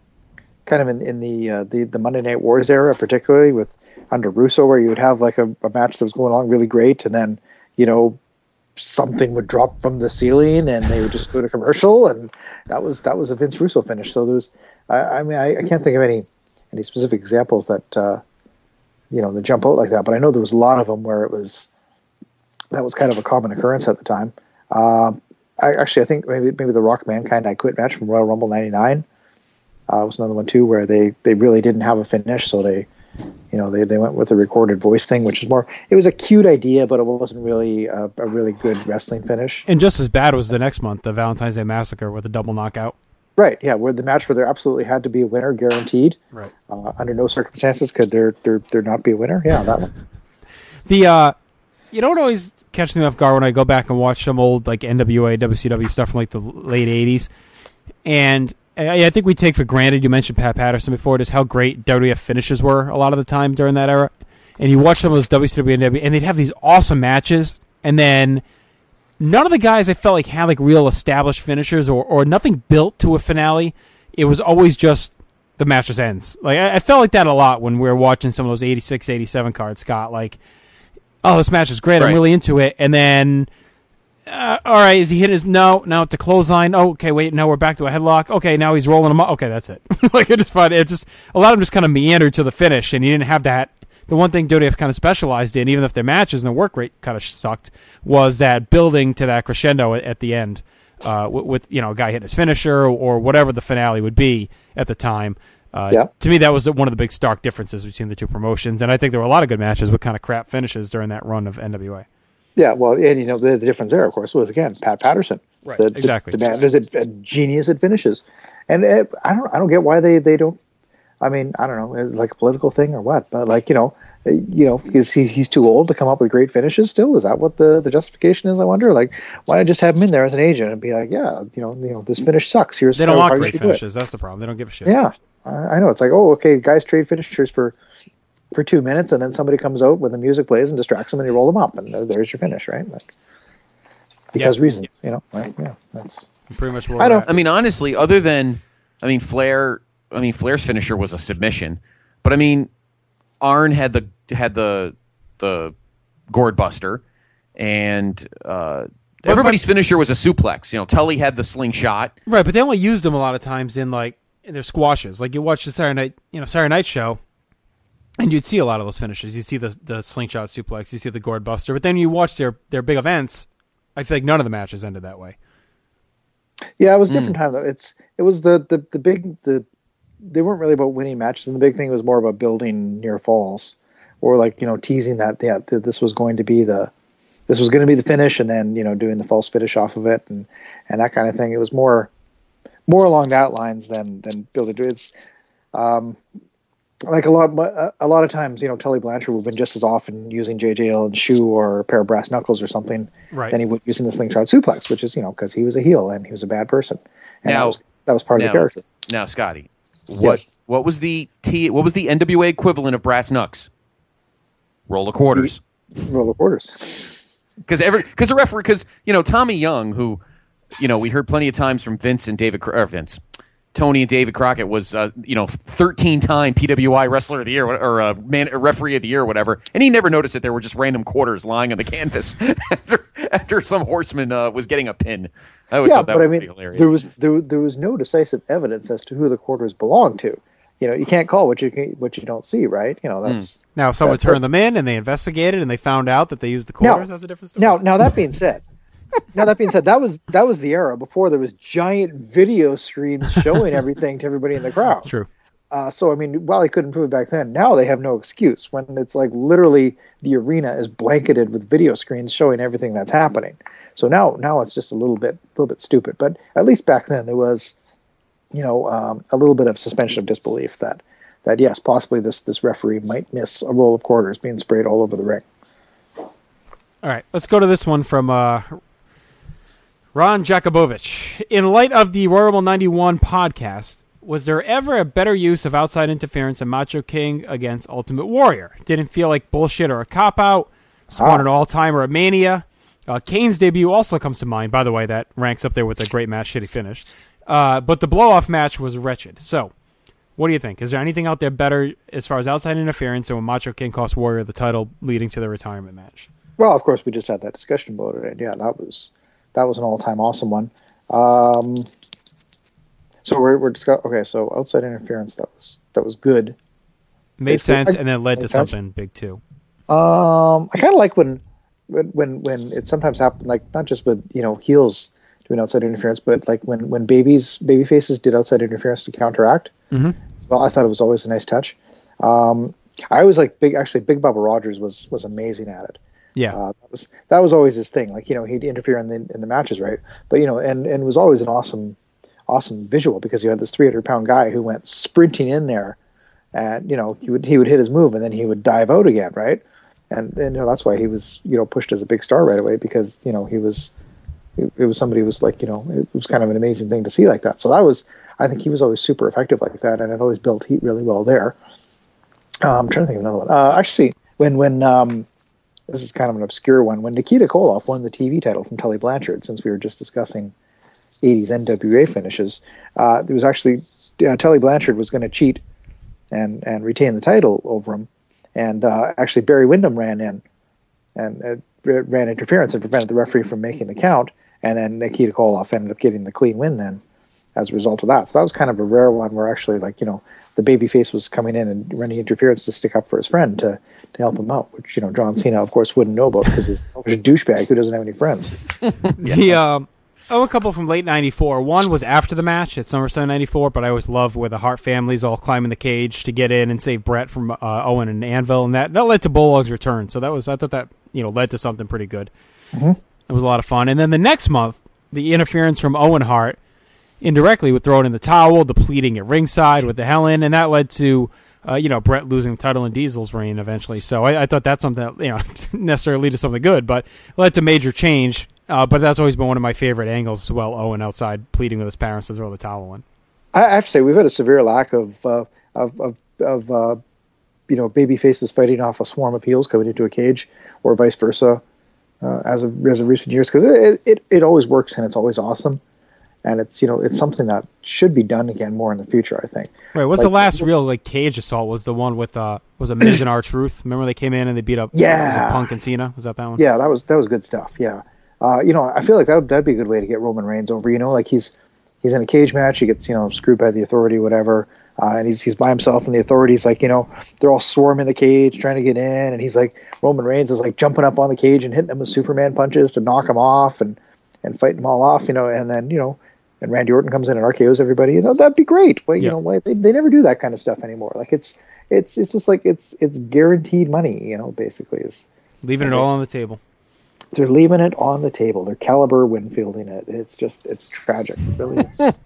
kind of in in the uh, the the Monday Night Wars era, particularly with under Russo, where you would have like a, a match that was going along really great, and then you know something would drop from the ceiling, and they would just go to commercial, and that was that was a Vince Russo finish. So there was, I, I mean, I, I can't think of any any specific examples that uh, you know that jump out like that, but I know there was a lot of them where it was that was kind of a common occurrence at the time. Uh, I actually I think maybe maybe the Rock Mankind I Quit match from Royal Rumble ninety-nine uh, was another one too, where they they really didn't have a finish, so they. You know, they, they went with the recorded voice thing, which is more, it was a cute idea, but it wasn't really a, a really good wrestling finish. And just as bad was the next month, the Valentine's Day Massacre with a double knockout. Right, yeah, where the match where there absolutely had to be a winner, guaranteed. Right. Uh, under no circumstances could there, there there not be a winner. Yeah, that one. The, uh, you know what always catches me off guard when I go back and watch some old, like, N W A, W C W stuff from, like, the late eighties, and I, I think we take for granted, you mentioned Pat Patterson before, just how great W W F finishes were a lot of the time during that era. And you watch some of those W C W and W, and they'd have these awesome matches, and then none of the guys I felt like had like real established finishers or, or nothing built to a finale. It was always just the match just ends. Like I, I felt like that a lot when we were watching some of those eighty-six, eighty-seven cards, Scott. Like, oh, this match is great. Right. I'm really into it. And then, uh, all right, is he hit his... No, now it's a clothesline. Oh, okay, wait, now we're back to a headlock. Okay, now he's rolling him up. Okay, that's it. Like, it just fun. It just... A lot of them just kind of meandered to the finish, and you didn't have that... The one thing W W F kind of specialized in, even if their matches and their work rate kind of sucked, was that building to that crescendo at, at the end uh, with, with, you know, a guy hitting his finisher or, or whatever the finale would be at the time. Uh, Yeah. To me, that was one of the big stark differences between the two promotions, and I think there were a lot of good matches with kind of crap finishes during that run of N W A. Yeah, well, and you know the, the difference there, of course, was again Pat Patterson. Right, the, exactly. The, the man is a, a genius at finishes, and it, I don't, I don't get why they, they don't. I mean, I don't know, is it like a political thing or what? But like you know, uh, you know, is he he's too old to come up with great finishes? Still, is that what the, the justification is? I wonder. Like, why not just have him in there as an agent and be like, yeah, you know, you know, this finish sucks. Here's They don't how- want how you great should do it. finishes. That's the problem. They don't give a shit. Yeah, I, I know. It's like, oh, okay, guys trade finishers for for two minutes, and then somebody comes out when the music plays and distracts them, and you roll them up, and there- there's your finish, right? Like, because Yeah. reasons, you know. Right? Yeah, that's Pretty much where I we're know. at. I mean, honestly, other than, I mean, Flair. I mean, Flair's finisher was a submission, but I mean, Arn had the had the the gourd buster, and uh, everybody's finisher was a suplex. You know, Tully had the slingshot. Right, but they only used them a lot of times in like in their squashes. Like you watch the Saturday night, you know, Saturday Night Show, and you'd see a lot of those finishes. You see the the slingshot suplex, you see the gourd buster, but then you watch their their big events. I feel like none of the matches ended that way. yeah. It was a different time though. It's it was the the the big the they weren't really about winning matches, and the big thing was more about building near falls, or like you know teasing that yeah th- this was going to be the this was going to be the finish, and then you know doing the false finish off of it and and that kind of thing. It was more more along that lines than than building. It's um like a lot a lot of times you know Tully Blanchard would have been just as often using J J L and shoe or a pair of brass knuckles or something Right. than he would using the slingshot suplex, which is you know because he was a heel and he was a bad person, and Now- that was that was part now, of the character. Now, Scotty, what Yes. what was the T? What was the N W A equivalent of brass knucks? Roll of quarters. Roll of quarters. Because every because the referee because you know Tommy Young, who you know we heard plenty of times from Vince and David Cro- or Vince, Tony and David Crockett was uh, you know thirteen time P W I Wrestler of the Year or uh, man or Referee of the Year or whatever, and he never noticed that there were just random quarters lying on the canvas after, after some horseman uh, was getting a pin. I always Yeah, thought that but was I mean, pretty hilarious. there was there, there was no decisive evidence as to who the quarters belonged to. You know, you can't call what you can, what you don't see, right? You know, that's Now, if someone that- turned them in and they investigated and they found out that they used the quarters, that's a different story. Now, now that being said, now that being said, that was that was the era before there was giant video screens showing everything to everybody in the crowd. True. Uh, so, I mean, while they couldn't prove it back then, now they have no excuse when it's like literally the arena is blanketed with video screens showing everything that's happening. So now, now it's just a little bit, a little bit stupid. But at least back then there was, you know, um, a little bit of suspension of disbelief that, that yes, possibly this this referee might miss a roll of quarters being sprayed all over the ring. All right, let's go to this one from uh, Ron Jakubowicz. In light of the Royal Rumble ninety-one podcast, was there ever a better use of outside interference than Macho King against Ultimate Warrior? Didn't feel like bullshit or a cop-out. Spawned an all-timer at Mania. Uh, Kane's debut also comes to mind. By the way, that ranks up there with a great match, shitty finish. Uh, but the blow-off match was wretched. So, what do you think? Is there anything out there better as far as outside interference and when Macho King cost Warrior the title leading to the retirement match? Well, of course, we just had that discussion about it, and yeah, that was that was an all-time awesome one. Um, so we're we're discuss- okay. So outside interference, that was that was good. Made It's sense, good. and then led to Made sense. something big too. Um, I kind of like when, when when when it sometimes happens, like not just with you know heels doing outside interference, but like when when babies baby faces did outside interference to counteract. Mm-hmm. Well, I thought it was always a nice touch. Um, I was like big. Actually, Big Bubba Rogers was was amazing at it. Yeah, uh, that was that was always his thing. Like you know he'd interfere in the in the matches, right? But you know, and and it was always an awesome awesome visual because you had this three hundred pound guy who went sprinting in there, and you know he would he would hit his move and then he would dive out again, right? And and you know, that's why he was you know pushed as a big star right away because you know he was it, it was somebody who was like you know it was kind of an amazing thing to see like that. So that was I think he was always super effective like that, and it always built heat really well there. Uh, I'm trying to think of another one. Uh, actually, when when um, this is kind of an obscure one. When Nikita Koloff won the T V title from Tully Blanchard, since we were just discussing eighties N W A finishes, uh, there was actually uh, Tully Blanchard was going to cheat and and retain the title over him. And uh, actually, Barry Windham ran in and uh, ran interference and prevented the referee from making the count. And then Nikita Koloff ended up getting the clean win then as a result of that. So that was kind of a rare one where actually, like, you know, the babyface was coming in and running interference to stick up for his friend to, to help him out, which, you know, John Cena, of course, wouldn't know about because he's a douchebag who doesn't have any friends. The, um, oh, a couple from late ninety-four. One was after the match at SummerSlam ninety-four, but I always loved where the Hart families all climbing the cage to get in and save Brett from uh, Owen and Anvil, and that, that led to Bulldog's return. So that was I thought that you know led to something pretty good. Mm-hmm. It was a lot of fun. And then the next month, the interference from Owen Hart indirectly would throw it in the towel, the pleading at ringside with the Helen, and that led to uh, you know Brett losing the title in Diesel's reign eventually. So I, I thought that's something that you know necessarily lead to something good, but led to major change. Uh, but that's always been one of my favorite angles as well. Owen outside pleading with his parents to throw the towel in. I have to say we've had a severe lack of uh, of of, of uh, you know baby faces fighting off a swarm of heels coming into a cage, or vice versa, uh, as of as of recent years because it, it it always works and it's always awesome, and it's you know it's something that should be done again more in the future. I think. Right. What's like, the last real like cage assault? Was the one with uh was a Miz and R-Truth? Remember they came in and they beat up yeah was it Punk and Cena? Was that that one? Yeah, that was that was good stuff. Yeah. Uh, you know, I feel like that that'd be a good way to get Roman Reigns over. You know, like he's he's in a cage match, he gets you know screwed by the Authority, whatever, uh, and he's he's by himself, and the Authority's like you know they're all swarming the cage trying to get in, and he's like Roman Reigns is like jumping up on the cage and hitting him with Superman punches to knock him off and and fighting them all off, you know, and then you know and Randy Orton comes in and R K Os everybody. You know, that'd be great. Well, you yeah. know, why they they never do that kind of stuff anymore. Like it's it's it's just like it's it's guaranteed money. You know, basically is leaving it all on the table. They're leaving it on the table. They're Caliber Winfielding it. It's just, it's tragic. It really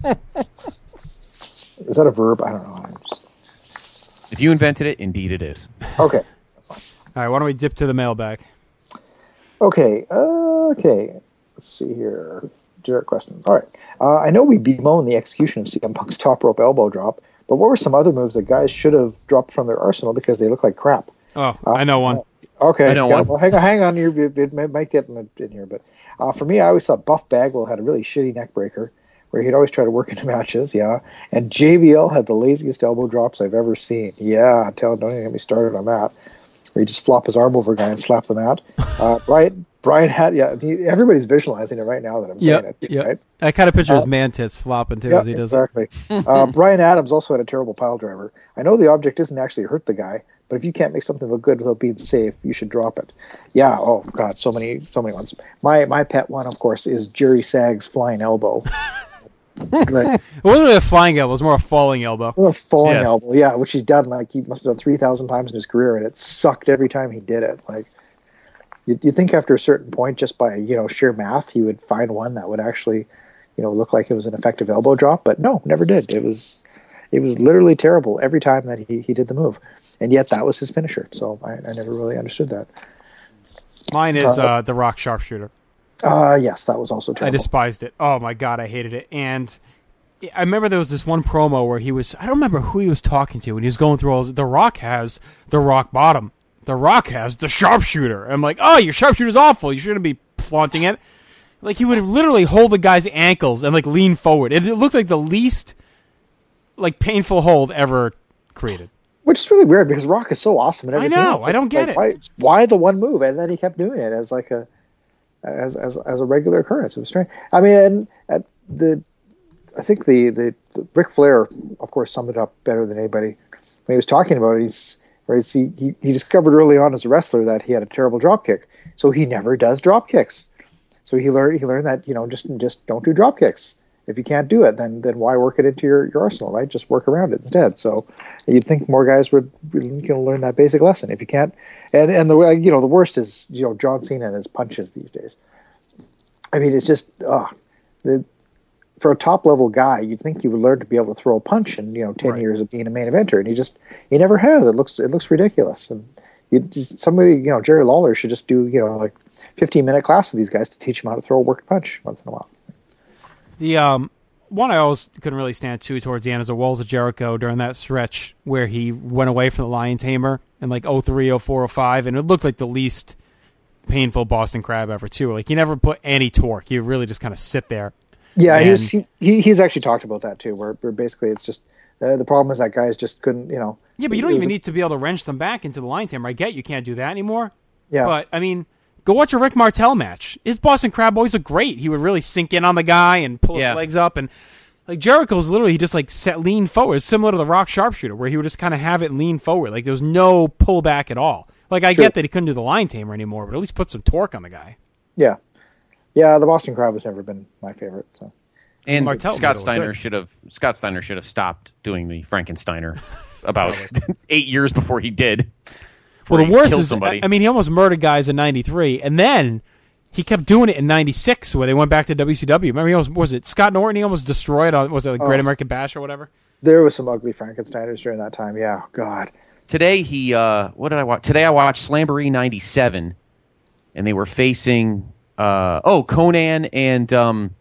is. Is that a verb? I don't know. Just... If you invented it, indeed it is. Okay. All right, why don't we dip to the mailbag? Okay. Uh, okay. Let's see here. Direct question. All right. Uh, I know we bemoan the execution of C M Punk's top rope elbow drop, but what were some other moves that guys should have dropped from their arsenal because they look like crap? Oh, uh, I know one. Okay, I know yeah, one. well, hang on, hang on. Here, it, it might get in, in here, but uh, for me, I always thought Buff Bagwell had a really shitty neck breaker, where he'd always try to work into matches. Yeah, and J B L had the laziest elbow drops I've ever seen. Yeah, tell don't even get me started on that. Where he just flop his arm over a guy and slap them out. Uh, Brian, Brian had yeah. He, everybody's visualizing it right now that I'm yep, saying it. Yep. Right? I kind of picture uh, his man tits flopping too yeah, as he does exactly. it. uh, Brian Adams also had a terrible pile driver. I know the object doesn't actually hurt the guy, but if you can't make something look good without being safe, you should drop it. Yeah. Oh God, so many, so many ones. My my pet one, of course, is Jerry Sag's flying elbow. Like, it wasn't really a flying elbow; it was more a falling elbow. A falling yes. elbow, yeah, which he's done like he must have done three thousand times in his career, and it sucked every time he did it. Like you, you think after a certain point, just by you know sheer math, he would find one that would actually, you know, look like it was an effective elbow drop, but no, never did. It was, it was literally terrible every time that he, he did the move, and yet that was his finisher. So I, I never really understood that. Mine is uh, uh, the Rock Sharpshooter. Uh, yes, that was also terrible. I despised it. Oh, my God, I hated it. And I remember there was this one promo where he was, I don't remember who he was talking to, and he was going through all this, The Rock has the rock bottom. The Rock has the sharpshooter. I'm like, oh, your sharpshooter's awful. You shouldn't be flaunting it. Like, he would literally hold the guy's ankles and, like, lean forward. It, it looked like the least, like, painful hold ever created. Which is really weird, because Rock is so awesome and everything. I know. else. I don't get like, it. Why, why the one move? And then he kept doing it as, like, a... As, as as a regular occurrence. It was strange. I mean, and at the, I think the, the, the Ric Flair, of course, summed it up better than anybody when he was talking about it. He's, right, he, he he discovered early on as a wrestler that he had a terrible drop kick, so he never does drop kicks. So he learned he learned that you know just just don't do drop kicks. If you can't do it, then then why work it into your, your arsenal, right? Just work around it instead. So you'd think more guys would you know learn that basic lesson. If you can't, and and the you know the worst is you know John Cena and his punches these days. I mean, it's just uh, the for a top level guy, you'd think he would learn to be able to throw a punch in you know ten right. years of being a main eventer, and he just he never has. It looks it looks ridiculous. And you just, somebody you know Jerry Lawler should just do you know like fifteen minute class with these guys to teach them how to throw a worked punch once in a while. The um, one I always couldn't really stand to towards the end is the Walls of Jericho during that stretch where he went away from the Lion Tamer in like oh three, oh four, oh five, and it looked like the least painful Boston Crab ever too. Like he never put any torque. He really just kind of sit there. Yeah, and, he, was, he he he's actually talked about that too, where, where basically it's just uh, the problem is that guys just couldn't, you know. Yeah, but you don't even a, need to be able to wrench them back into the Lion Tamer. I get you can't do that anymore. Yeah, but I mean. Go watch a Rick Martel match. His Boston Crab boys are great. He would really sink in on the guy and pull yeah. his legs up. And like Jericho's literally, he just like set lean forward, similar to the Rock Sharpshooter, where he would just kind of have it lean forward. Like there was no pullback at all. Like I True. get that he couldn't do the Lion Tamer anymore, but at least put some torque on the guy. Yeah, yeah. The Boston Crab has never been my favorite. So. And Martel Scott Steiner should have Scott Steiner should have stopped doing the Frankensteiner about eight years before he did. Well, the worst is, somebody. I mean, he almost murdered guys in ninety-three, and then he kept doing it in ninety-six, where they went back to W C W. Remember, he almost, was it Scott Norton? He almost destroyed on, was it like oh, Great American Bash or whatever? There was some ugly Frankensteiners during that time, yeah. God. Today, he, uh, what did I watch? Today, I watched Slamboree ninety-seven, and they were facing, uh, oh, Conan and um,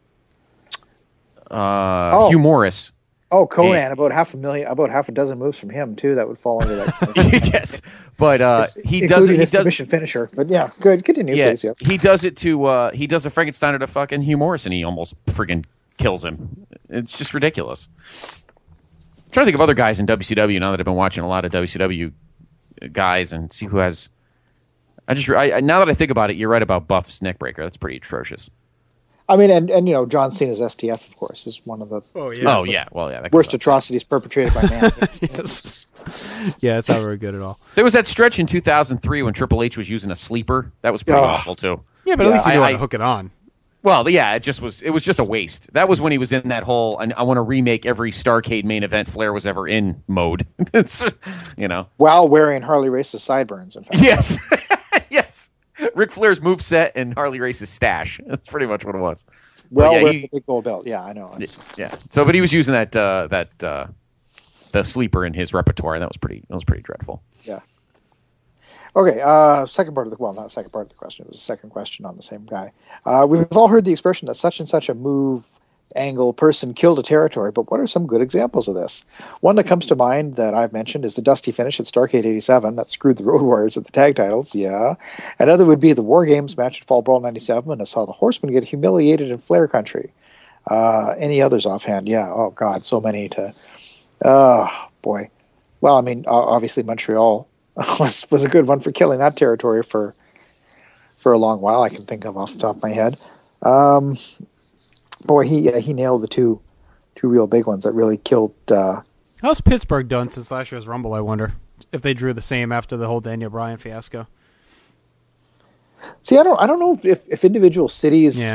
uh, oh. Hugh Morris. Oh, Conan, and, about half a million, about half a dozen moves from him too that would fall under that. Yes, but uh, he including does it. He his does submission finisher. But yeah, good, continue, yeah, please. Yeah, he does it to uh, he does a Frankensteiner to fucking Hugh Morris, and he almost friggin' kills him. It's just ridiculous. I'm trying to think of other guys in W C W now that I've been watching a lot of W C W guys and see who has. I just I, now that I think about it, you're right about Buff's neckbreaker. That's pretty atrocious. I mean, and, and you know, John Cena's S T F, of course, is one of the oh yeah, oh, yeah. Well, yeah, worst atrocities perpetrated by man. Yes. Yeah, it's not very good at all. There was that stretch in two thousand three when Triple H was using a sleeper. That was pretty oh. awful too. Yeah, but at yeah, least he knew how to hook it on. Well, yeah, it just was. It was just a waste. That was when he was in that whole. And I want to remake every Starrcade main event Flair was ever in mode. It's, you know, while wearing Harley Race's sideburns. In fact. Yes, yes. Ric Flair's moveset and Harley Race's stash. That's pretty much what it was. Well, yeah, with he, the big gold belt. Yeah, I know. It's, yeah. So, but he was using that uh, that uh, the sleeper in his repertoire, and that was pretty. That was pretty dreadful. Yeah. Okay. Uh, second part of the well, not second part of the question. It was the second question on the same guy. Uh, we've all heard the expression that such and such a move, angle, person killed a territory, but what are some good examples of this? One that comes to mind that I've mentioned is the dusty finish at Starrcade eighty-seven that screwed the Road Warriors at the tag titles, yeah. Another would be the War Games match at Fall Brawl ninety-seven and I saw the Horsemen get humiliated in Flair Country. Uh, any others offhand? Yeah, oh God, so many to... Oh, boy. Well, I mean, obviously Montreal was, was a good one for killing that territory for, for a long while, I can think of off the top of my head. Um... Boy, he uh, he nailed the two two real big ones that really killed. Uh... How's Pittsburgh done since last year's Rumble? I wonder if they drew the same after the whole Daniel Bryan fiasco. See, I don't I don't know if, if, if individual cities yeah.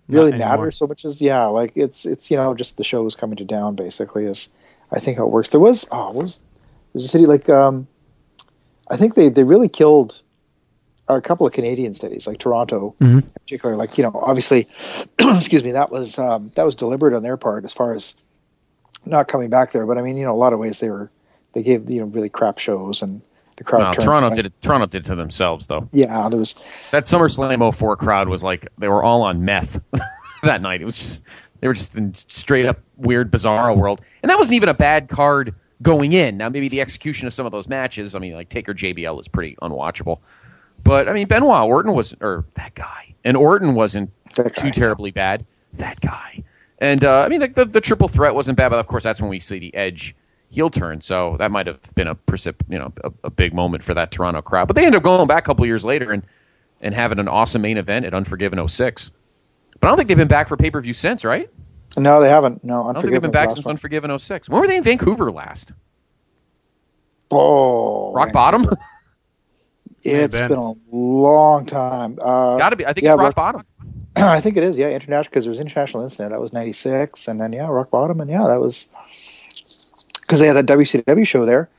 really Not matter anymore. so much as yeah, like it's it's you know just the show is coming to down basically is I think how it works. There was oh what was there's a city like um, I think they they really killed a couple of Canadian cities like Toronto Mhm. in particular. Like you know obviously, excuse me, that was um, that was deliberate on their part as far as not coming back there. But I mean you know a lot of ways they were they gave you know really crap shows and the crowd. No, turned, Toronto right? did it. Toronto did it to themselves, though. Yeah, there was that SummerSlam oh four crowd was like they were all on meth that night. It was just, they were just in straight up weird, bizarro world, and that wasn't even a bad card going in. Now maybe the execution of some of those matches. I mean, like Taker J B L is pretty unwatchable, but I mean Benoit Orton wasn't, or that guy, and Orton wasn't too terribly bad. That guy, and uh, I mean the, the the triple threat wasn't bad, but of course that's when we see the Edge heel turn, so that might have been a precip, you know, a, a big moment for that Toronto crowd. But they ended up going back a couple years later and and having an awesome main event at Unforgiven oh six. But I don't think they've been back for pay per view since, right? no, they haven't. No, I don't think they've been back Unforgiven's since last one. Unforgiven oh six. When were they in Vancouver last? Oh, Rock Bottom? It's been. been a long time. Uh, Got to be. I think yeah, it's Rock Bottom. I think it is. Yeah, international because there was International Incident. That was ninety-six, and then yeah, Rock Bottom, and yeah, that was because they had that W C W show there.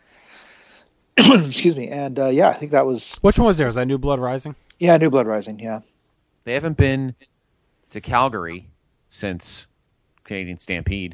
Excuse me, and uh, yeah, I think that was Which one was there? Was that New Blood Rising? yeah, New Blood Rising. Yeah, They haven't been to Calgary since Canadian Stampede.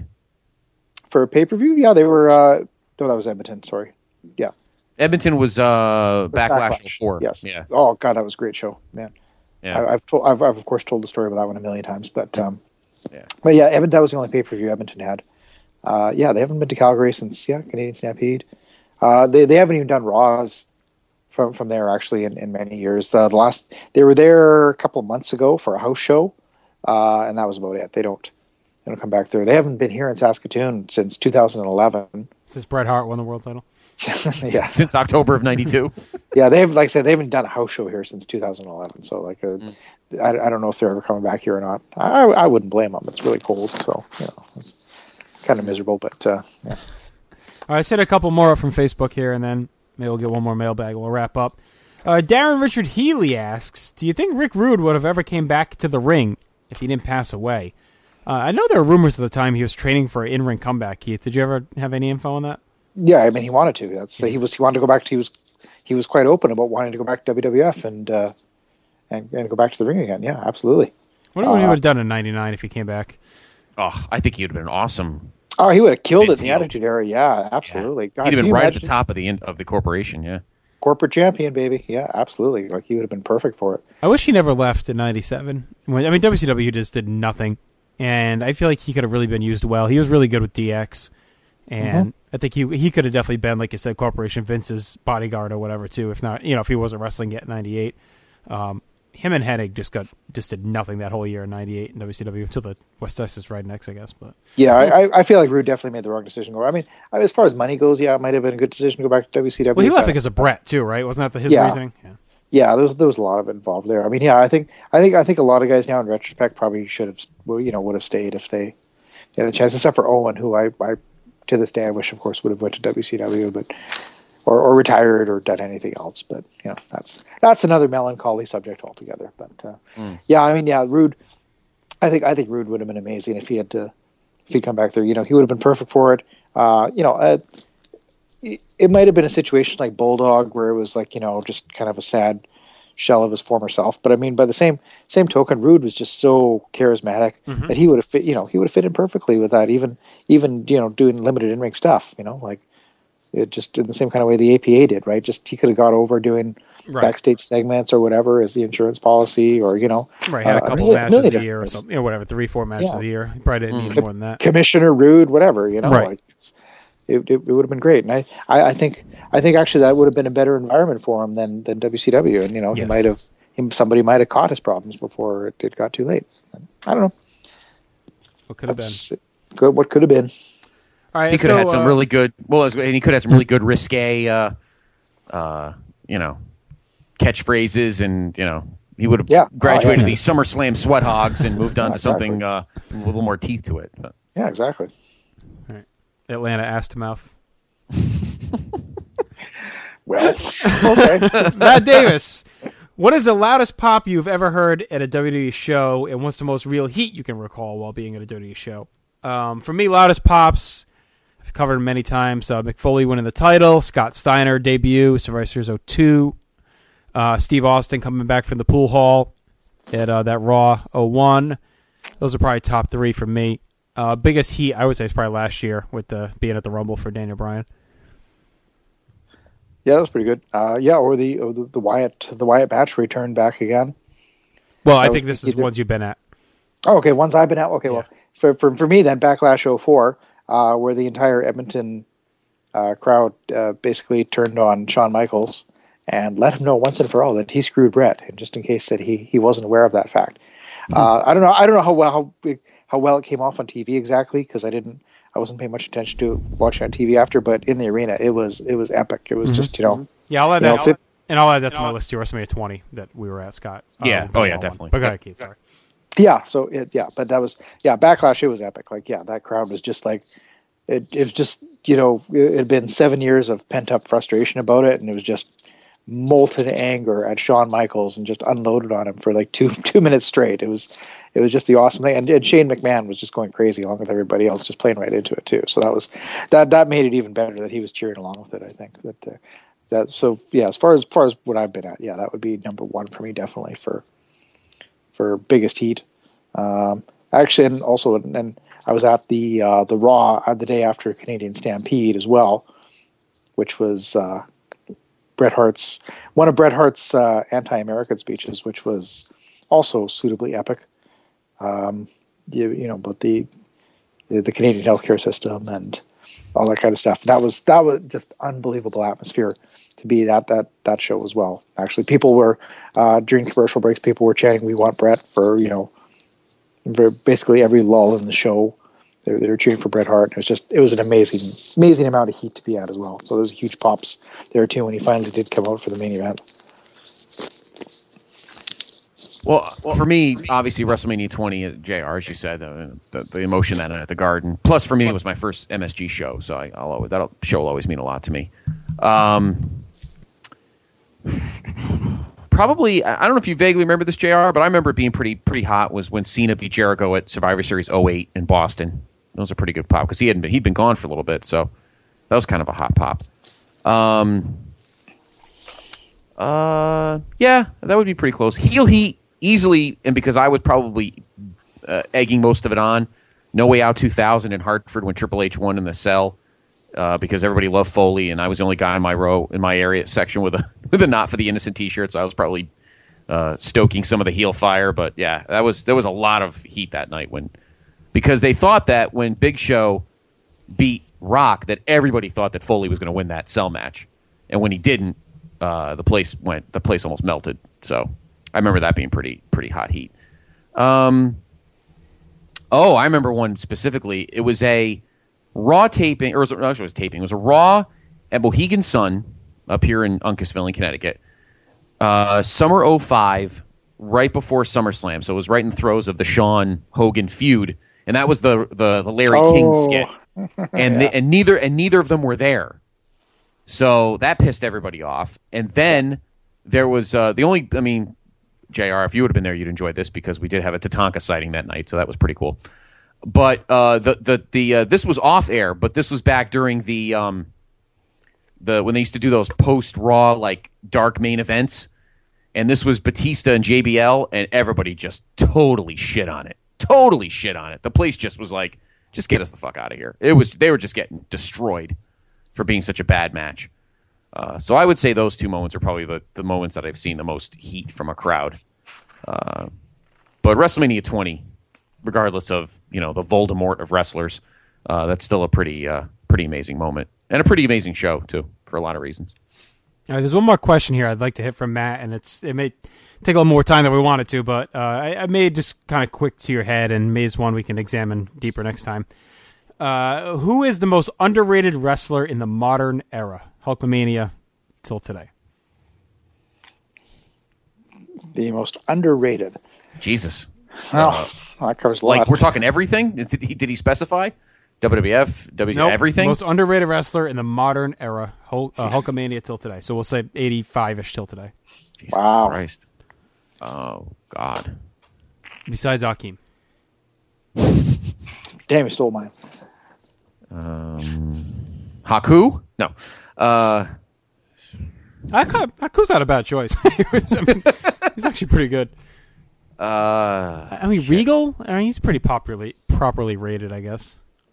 for pay per view. Yeah, they were. Uh, no, that was Edmonton. Sorry. Yeah, Edmonton was uh, Backlash Backlash. oh four. Yes. Yeah. Oh God, that was a great show, man. Yeah. I, I've told. I've, I've of course told the story about that one a million times, but um, yeah. But yeah, Edmonton. That was the only pay per view Edmonton had. Uh, yeah, they haven't been to Calgary since yeah Canadian Stampede. Uh, they they haven't even done Raws from from there actually in, in many years. Uh, the last they were there a couple of months ago for a house show, uh, and that was about it. They don't they don't come back there. They haven't been here in Saskatoon since two thousand eleven. Since Bret Hart won the world title. Yeah, Since October of ninety-two. yeah. They have like I said they haven't done a house show here since two thousand eleven. So like uh, Mm. I, I don't know if they're ever coming back here or not. I I wouldn't blame them. It's really cold, so you know it's kind of miserable. But uh, yeah. All right, I said a couple more up from Facebook here, and then maybe we'll get one more mailbag. We'll wrap up. Uh, Darren Richard Healy asks, do you think Rick Rude would have ever came back to the ring if he didn't pass away? Uh, I know there were rumors at the time he was training for an in-ring comeback, Keith. Did you ever have any info on that? Yeah, I mean, he wanted to. That's he was. He wanted to go back to. He was. He was quite open about wanting to go back to W W F and uh, and and go back to the ring again. Yeah, absolutely. I wonder what he Uh, would have done in ninety-nine if he came back. Oh, I think he would have been awesome. Oh, he would have killed it in the Vince Neil. Attitude Era. Yeah, absolutely. God, He'd have can been you right at the imagine? top of the in, of the corporation. Yeah. Corporate champion, baby. Yeah, absolutely. Like he would have been perfect for it. I wish he never left in ninety-seven. When, I mean, W C W just did nothing, and I feel like he could have really been used well. He was really good with D X, and Mhm. I think he he could have definitely been, like you said, Corporation Vince's bodyguard or whatever too. If not, you know, if he wasn't wrestling yet in ninety-eight. Um, him and Hennig just got just did nothing that whole year in ninety-eight in W C W until the West Texas Red Necks, I guess. But Yeah, I, I- I feel like Rude definitely made the wrong decision. I mean, I- as far as money goes, yeah, it might have been a good decision to go back to W C W. well, he left but- because of Brett too, right? Wasn't that the, his Yeah. reasoning? Yeah. Yeah, there was there was a lot of it involved there. I mean, yeah, I think I think I think a lot of guys now in retrospect probably should have, well, you know, would have stayed if they had the chance, except for Owen, who I, I to this day I wish, of course, would have went to W C W, but or, or retired or done anything else. But you know, that's that's another melancholy subject altogether. But uh, Mm. yeah, I mean, yeah, Rude. I think I think Rude would have been amazing if he had to if he'd come back there. You know, he would have been perfect for it. Uh, you know. Uh, it, it might have been a situation like Bulldog where it was like, you know, just kind of a sad shell of his former self. But I mean, by the same same token, Rude was just so charismatic Mhm. that he would have fit, you know, he would have fit in perfectly with that, even, even, you know, doing limited in-ring stuff, you know, like it just in the same kind of way the A P A did, right? Just, he could have got over doing Right. backstage segments or whatever as the insurance policy or, you know, Right, had a uh, couple million- matches million a year or different something, you know, whatever, three, four matches Yeah. a year. He probably didn't need Com- more than that. Commissioner Rude, whatever, you know, Right. like it's, it, it, it would have been great. And I, I, I think, I think actually that would have been a better environment for him than, than W C W. And, you know, he Yes. might have, him, somebody might have caught his problems before it, it got too late. I don't know. What could have been? That's Good. What could have been. All right, He let's could have had go, some uh, really good. Well, and he could have had some really good risque, uh, uh, you know, catchphrases, and you know, he would have Yeah. graduated Oh, yeah. these SummerSlam sweat hogs and moved on to Exactly. something uh, with a little more teeth to it. But, Yeah, exactly. Atlanta ass to mouth. Well, okay. Matt Davis. What is the loudest pop you've ever heard at a W W E show, and what's the most real heat you can recall while being at a W W E show? Um, for me, loudest pops, I've covered many times. Uh, Mick Foley winning the title, Scott Steiner debut, Survivor Series oh two, uh, Steve Austin coming back from the pool hall at uh, that Raw oh one. Those are probably top three for me. Uh, biggest heat, I would say, is probably last year with the being at the Rumble for Daniel Bryan. Yeah, that was pretty good. Uh, yeah, or the, or the the Wyatt the Wyatt match returned back again. Well, I think this is ones you've been at. Oh, okay, ones I've been at. Okay, yeah. Well, for, for for me then, Backlash oh four, uh, where the entire Edmonton uh, crowd uh, basically turned on Shawn Michaels and let him know once and for all that he screwed Bret, and just in case that he he wasn't aware of that fact. Mm-hmm. Uh, I don't know. I don't know how well how how well it came off on T V exactly, because I didn't. I wasn't paying much attention to watching on T V after, but in the arena, it was it was epic. It was mm-hmm. just, you know. Yeah, I'll add that. Know, I'll, and I'll add that to my list too, WrestleMania twenty that we were at, Scott. Yeah. Um, oh, yeah, definitely. But go ahead, Keith. Sorry. Yeah. So, it, yeah, but that was, yeah, Backlash, it was epic. Like, yeah, that crowd was just like, it, it was just, you know, it had been seven years of pent up frustration about it, and it was just molten anger at Shawn Michaels and just unloaded on him for like two two minutes straight. It was. It was just the awesome thing, and, and Shane McMahon was just going crazy along with everybody else, just playing right into it too. So that was that that made it even better that he was cheering along with it. I think that uh, that so yeah. As far as, as far as what I've been at, yeah, that would be number one for me definitely for for biggest heat. Um, actually, and also, and I was at the uh, the Raw uh, the day after Canadian Stampede as well, which was uh, Bret Hart's one of Bret Hart's uh, anti-American speeches, which was also suitably epic. Um, you, you know, but the, the the Canadian healthcare system and all that kind of stuff. That was that was just unbelievable atmosphere to be at that that show as well. Actually, people were uh, during commercial breaks, people were chanting "We want Bret" for you know, for basically every lull in the show. They were, they were cheering for Bret Hart. It was just it was an amazing amazing amount of heat to be at as well. So there was huge pops there too when he finally did come out for the main event. Well, well, for me, obviously, WrestleMania twenty, J R, as you said, uh, the, the emotion at, at the Garden. Plus, for me, it was my first M S G show, so I, I'll always, that show will always mean a lot to me. Um, probably, I don't know if you vaguely remember this, J R, but I remember it being pretty pretty hot was when Cena beat Jericho at Survivor Series oh eight in Boston. That was a pretty good pop, because he hadn't been, he'd been gone for a little bit, so that was kind of a hot pop. Um, uh, yeah, that would be pretty close. Heel heat. Easily, and because I was probably uh, egging most of it on, No Way Out two thousand in Hartford when Triple H won in the cell, uh, because everybody loved Foley, and I was the only guy in my row in my area section with a with a Not for the Innocent T-shirt, so I was probably uh, stoking some of the heel fire. But yeah, that was there was a lot of heat that night when because they thought that when Big Show beat Rock, that everybody thought that Foley was going to win that cell match, and when he didn't, uh, the place went the place almost melted. So. I remember that being pretty pretty hot heat. Um, oh, I remember one specifically. It was a Raw taping, or it was, actually it was taping. It was a Raw at Mohegan Sun up here in Uncasville in Connecticut. Uh, summer oh five, right before SummerSlam. So it was right in the throes of the Shawn Hogan feud, and that was the the, the Larry oh. King skit. And yeah. they, and neither and neither of them were there. So that pissed everybody off. And then there was uh, the only, I mean. J R, if you would have been there, you'd enjoy this because we did have a Tatanka sighting that night, so that was pretty cool. But uh, the the the uh, this was off air, but this was back during the um the when they used to do those post Raw like dark main events, and this was Batista and J B L, and everybody just totally shit on it, totally shit on it. The place just was like, just get us the fuck out of here. It was they were just getting destroyed for being such a bad match. Uh, so I would say those two moments are probably the, the moments that I've seen the most heat from a crowd. Uh, but WrestleMania twenty, regardless of you know the Voldemort of wrestlers, uh, that's still a pretty uh, pretty amazing moment and a pretty amazing show too for a lot of reasons. All right, there's one more question here I'd like to hit from Matt, and it's it may take a little more time than we wanted to, but uh, I, I made just kind of quick to your head, and maybe it's one we can examine deeper next time. Uh, who is the most underrated wrestler in the modern era? Hulkamania till today. The most underrated. Jesus. Oh, uh, that covers a like lot. We're talking everything? Did he, did he specify? W W F, W Nope, everything? Most underrated wrestler in the modern era. Hulk, uh, Hulkamania till today. So we'll say eighty-five-ish till today. Jesus wow. Christ. Oh, God. Besides Akeem. Damn, he stole mine. Um, Haku? No. Uh, Haku's not a bad choice. I mean, he's actually pretty good. Uh, I mean, shit. Regal? I mean, he's pretty popularly, properly rated, I guess.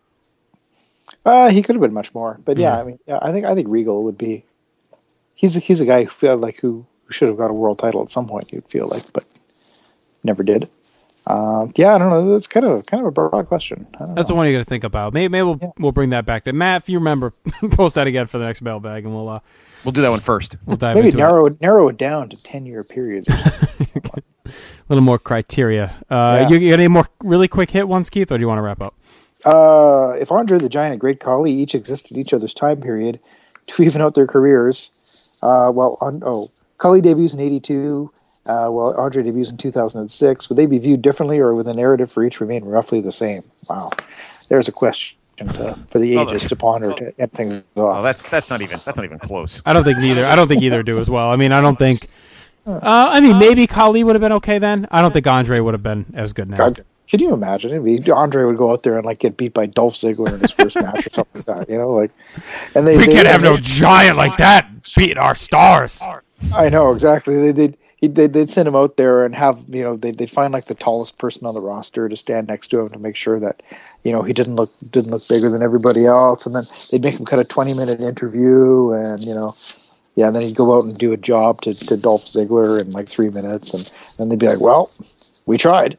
Uh, he could have been much more, but yeah, Yeah. I mean, yeah, I think I think Regal would be. He's a, he's a guy who feel like who, who should have got a world title at some point. You'd feel like, but never did. Uh, yeah, I don't know. That's kind of kind of a broad question. I don't That's know. the one you're gonna think about. Maybe, maybe we'll Yeah. we'll bring that back to Matt. If you remember, post that again for the next mailbag, and we'll uh, we'll do that one first. We'll dive Maybe into narrow it. it narrow it down to ten year periods. Or something. A little more criteria. Uh, Yeah. you, you got any more really quick hit ones, Keith, or do you want to wrap up? Uh, if Andre the Giant and Great Khali each existed in each other's time period to even out their careers, uh, well, on, oh, Khali debuts in eighty-two, uh, well, Andre debuts in two thousand six. Would they be viewed differently, or would the narrative for each remain roughly the same? Wow, there's a question to, for the Oh, ages to ponder to end things off. Oh, that's that's not even that's not even close. I don't think neither. I don't think either do as well. I mean, I don't think. Uh, I mean, maybe Khali would have been okay then. I don't think Andre would have been as good now. God, can you imagine? It'd be, Andre would go out there and like get beat by Dolph Ziggler in his first match or something like that. You know, like, and they we they, can't have they, no giant like that beating our stars. I know exactly. They did. They'd, they'd send him out there and have, you know, they'd, they'd find like the tallest person on the roster to stand next to him to make sure that, you know, he didn't look didn't look bigger than everybody else. And then they'd make him cut a twenty minute interview, and you know, yeah, and then he'd go out and do a job to, to Dolph Ziggler in like three minutes, and then they'd be like, "Well, we tried."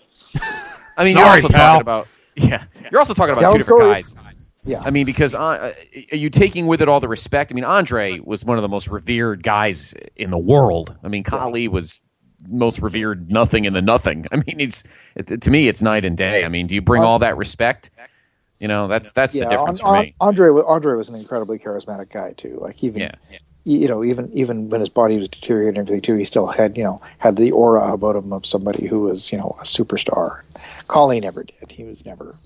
I mean, Sorry, you're also pal. talking about yeah, you're also talking about Tell two different stories. guys. Yeah, I mean, because uh, are you taking with it all the respect? I mean, Andre was one of the most revered guys in the world. I mean, Khali was most revered nothing in the nothing. I mean, it's it, to me, it's night and day. I mean, do you bring all that respect? You know, that's that's yeah, the difference An- for me. Andre wa- Andre was an incredibly charismatic guy too. Like even. Yeah. You know, even even when his body was deteriorating and everything too, he still had, you know, had the aura about him of somebody who was, you know, a superstar. Khali never did. He was never.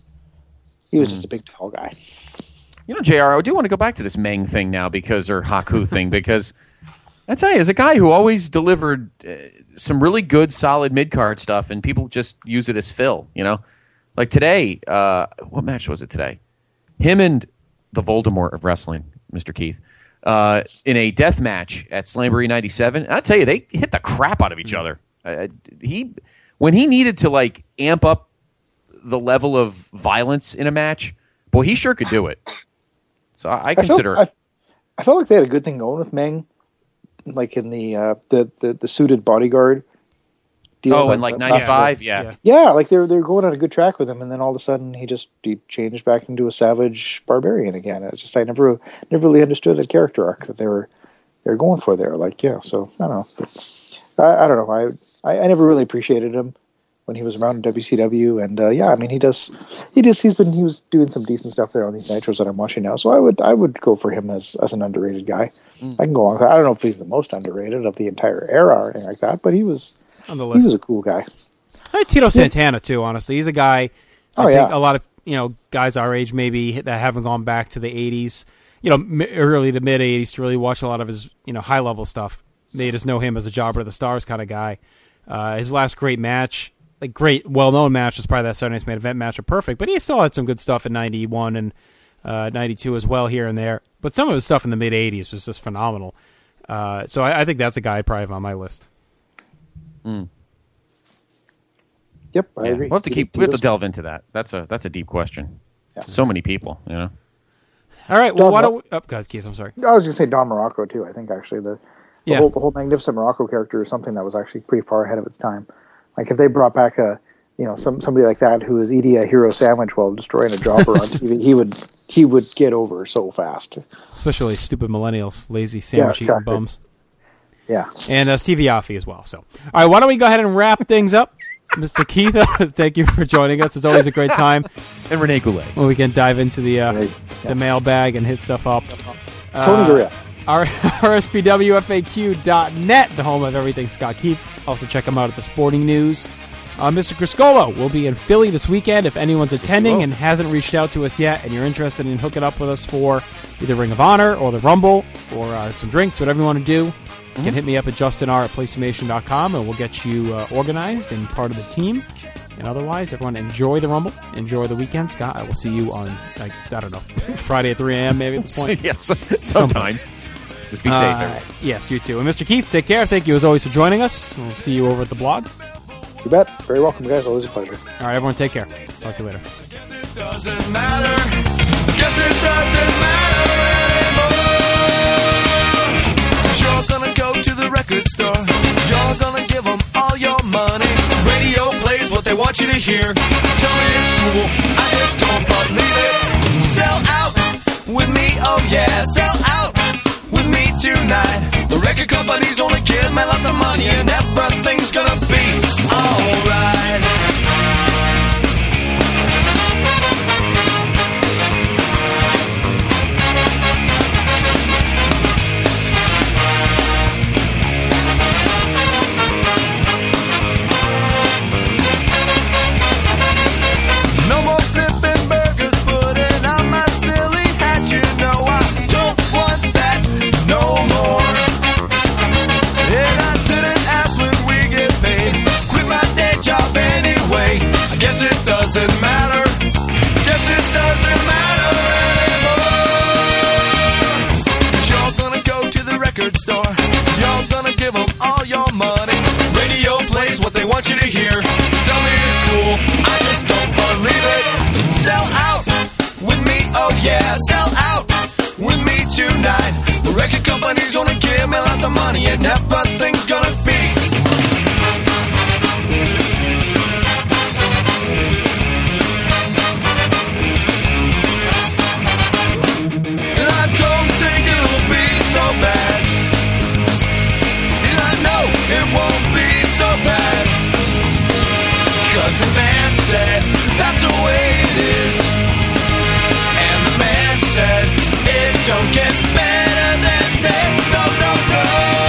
He was Mm. just a big, tall guy. You know, J R, I do want to go back to this Meng thing now because, or Haku thing, because I tell you, as a guy who always delivered uh, some really good, solid mid card stuff, and people just use it as fill. You know, like today, uh, what match was it today? Him and the Voldemort of wrestling, Mister Keith. Uh, in a death match at Slamboree ninety-seven, and I tell you, they hit the crap out of each other. Uh, he, when he needed to like amp up the level of violence in a match, boy, he sure could do it. So I, I consider. I felt, I, I felt like they had a good thing going with Meng, like in the uh, the, the the suited bodyguard deal. Oh, that- in like that- ninety-five, yeah. Yeah, like they're they're going on a good track with him, and then all of a sudden he just he changed back into a savage barbarian again. It's just I never never really understood the character arc that they were they were going for there. Like yeah, so I don't know. But, I, I don't know. I, I I never really appreciated him when he was around in W C W, and uh, yeah, I mean he does he does he's been he was doing some decent stuff there on these nitros that I'm watching now. So I would I would go for him as as an underrated guy. Mm. I can go on with that. I don't know if he's the most underrated of the entire era or anything like that, but he was On the he list. was a cool guy. I like Tito Santana too. Honestly, he's a guy. I Oh, think yeah. a lot of you know guys our age maybe that haven't gone back to the eighties, you know, m- early to mid eighties to really watch a lot of his you know high level stuff. They just know him as a Jobber of the Stars kind of guy. Uh, his last great match, like great well known match, was probably that Saturday Night's Main Event match of Perfect. But he still had some good stuff in ninety-one and uh, ninety-two as well here and there. But some of his stuff in the mid eighties was just phenomenal. Uh, so I, I think that's a guy I'd probably have on my list. Mm. Yep, I Yeah, agree. We'll have to He keep. did- We he have to does- delve into that. That's a that's a deep question. Yeah. So many people, you know. All right. Well, Don why Mo- don't we? Oh, guys, Keith, I'm sorry. I was going to say Don Morocco too. I think actually the, the Yeah. whole the whole Magnificent Morocco character is something that was actually pretty far ahead of its time. Like if they brought back a you know some somebody like that who was eating a hero sandwich while destroying a jobber on T V, he would he would get over so fast. Especially stupid millennials, lazy sandwich eating exactly. bums. Yeah. And uh, Stevie Yaffe as well. So, all right, why don't we go ahead and wrap things up? Mister Keith, thank you for joining us. It's always a great time. And Renee Goulet. When we can dive into the uh, the mailbag and hit stuff up. Tony Gurria. R- R S P W F A Q dot net, the home of everything Scott Keith. Also check him out at the Sporting News. Uh, Mister Criscolo will be in Philly this weekend. If anyone's attending and hasn't reached out to us yet and you're interested in hooking up with us for either Ring of Honor or the Rumble or uh, some drinks, whatever you want to do, mm-hmm. you can hit me up at justin r at playstation dot com and we'll get you uh, organized and part of the team. And otherwise, everyone enjoy the Rumble. Enjoy the weekend. Scott, I will see you on, like, I don't know, Friday at three a.m. maybe at this point. yes, sometime. Just be safe. Uh, yes, you too. And Mister Keith, take care. Thank you as always for joining us. We'll see you over at the blog. You bet. Very welcome, guys. Always a pleasure. All right, everyone, take care. Talk to you later. Guess it doesn't matter. Guess it doesn't matter anymore. You're gonna go to the record store. You're gonna give them all your money. Radio plays what they want you to hear. Tell me it's cool. I just don't believe it. Sell out with me. Oh yeah, sell out with me tonight. The record companies only give me lots of money and everything's gonna be alright. No more flipping burgers, putting on my silly hat. You know I don't want that no more. And I didn't ask when we get paid. Quit my day job anyway. I guess it doesn't matter. Guess it doesn't matter anymore. You're gonna go to the record store. You're gonna give them all your money. Radio plays what they want you to hear. Tell me it's cool. I just don't believe it. Sell out with me. Oh yeah, sell out with me tonight. The record company's gonna give me lots of money and everything's gonna be. And I don't think it'll be so bad. And I know it won't be so bad. Cause the man said that's the way it is. And the man said it don't get better than this. No, no, no.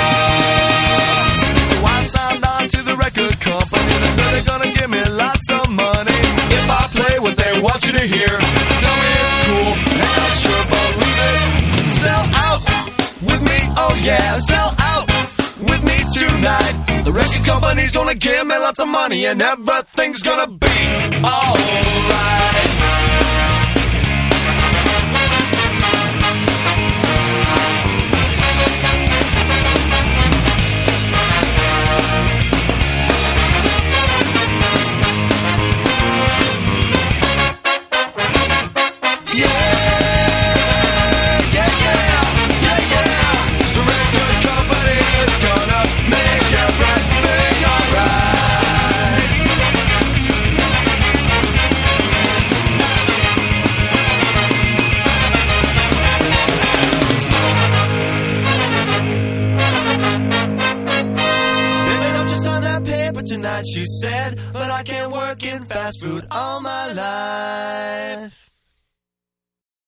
So I signed on to the record company. They said they're gonna give me lots of money if I play what they want you to hear. Tell me it's cool, and I sure believe it. Sell out with me, oh yeah, sell out with me tonight. The record company's gonna give me lots of money and everything's gonna be alright. She said, but I can't work in fast food all my life.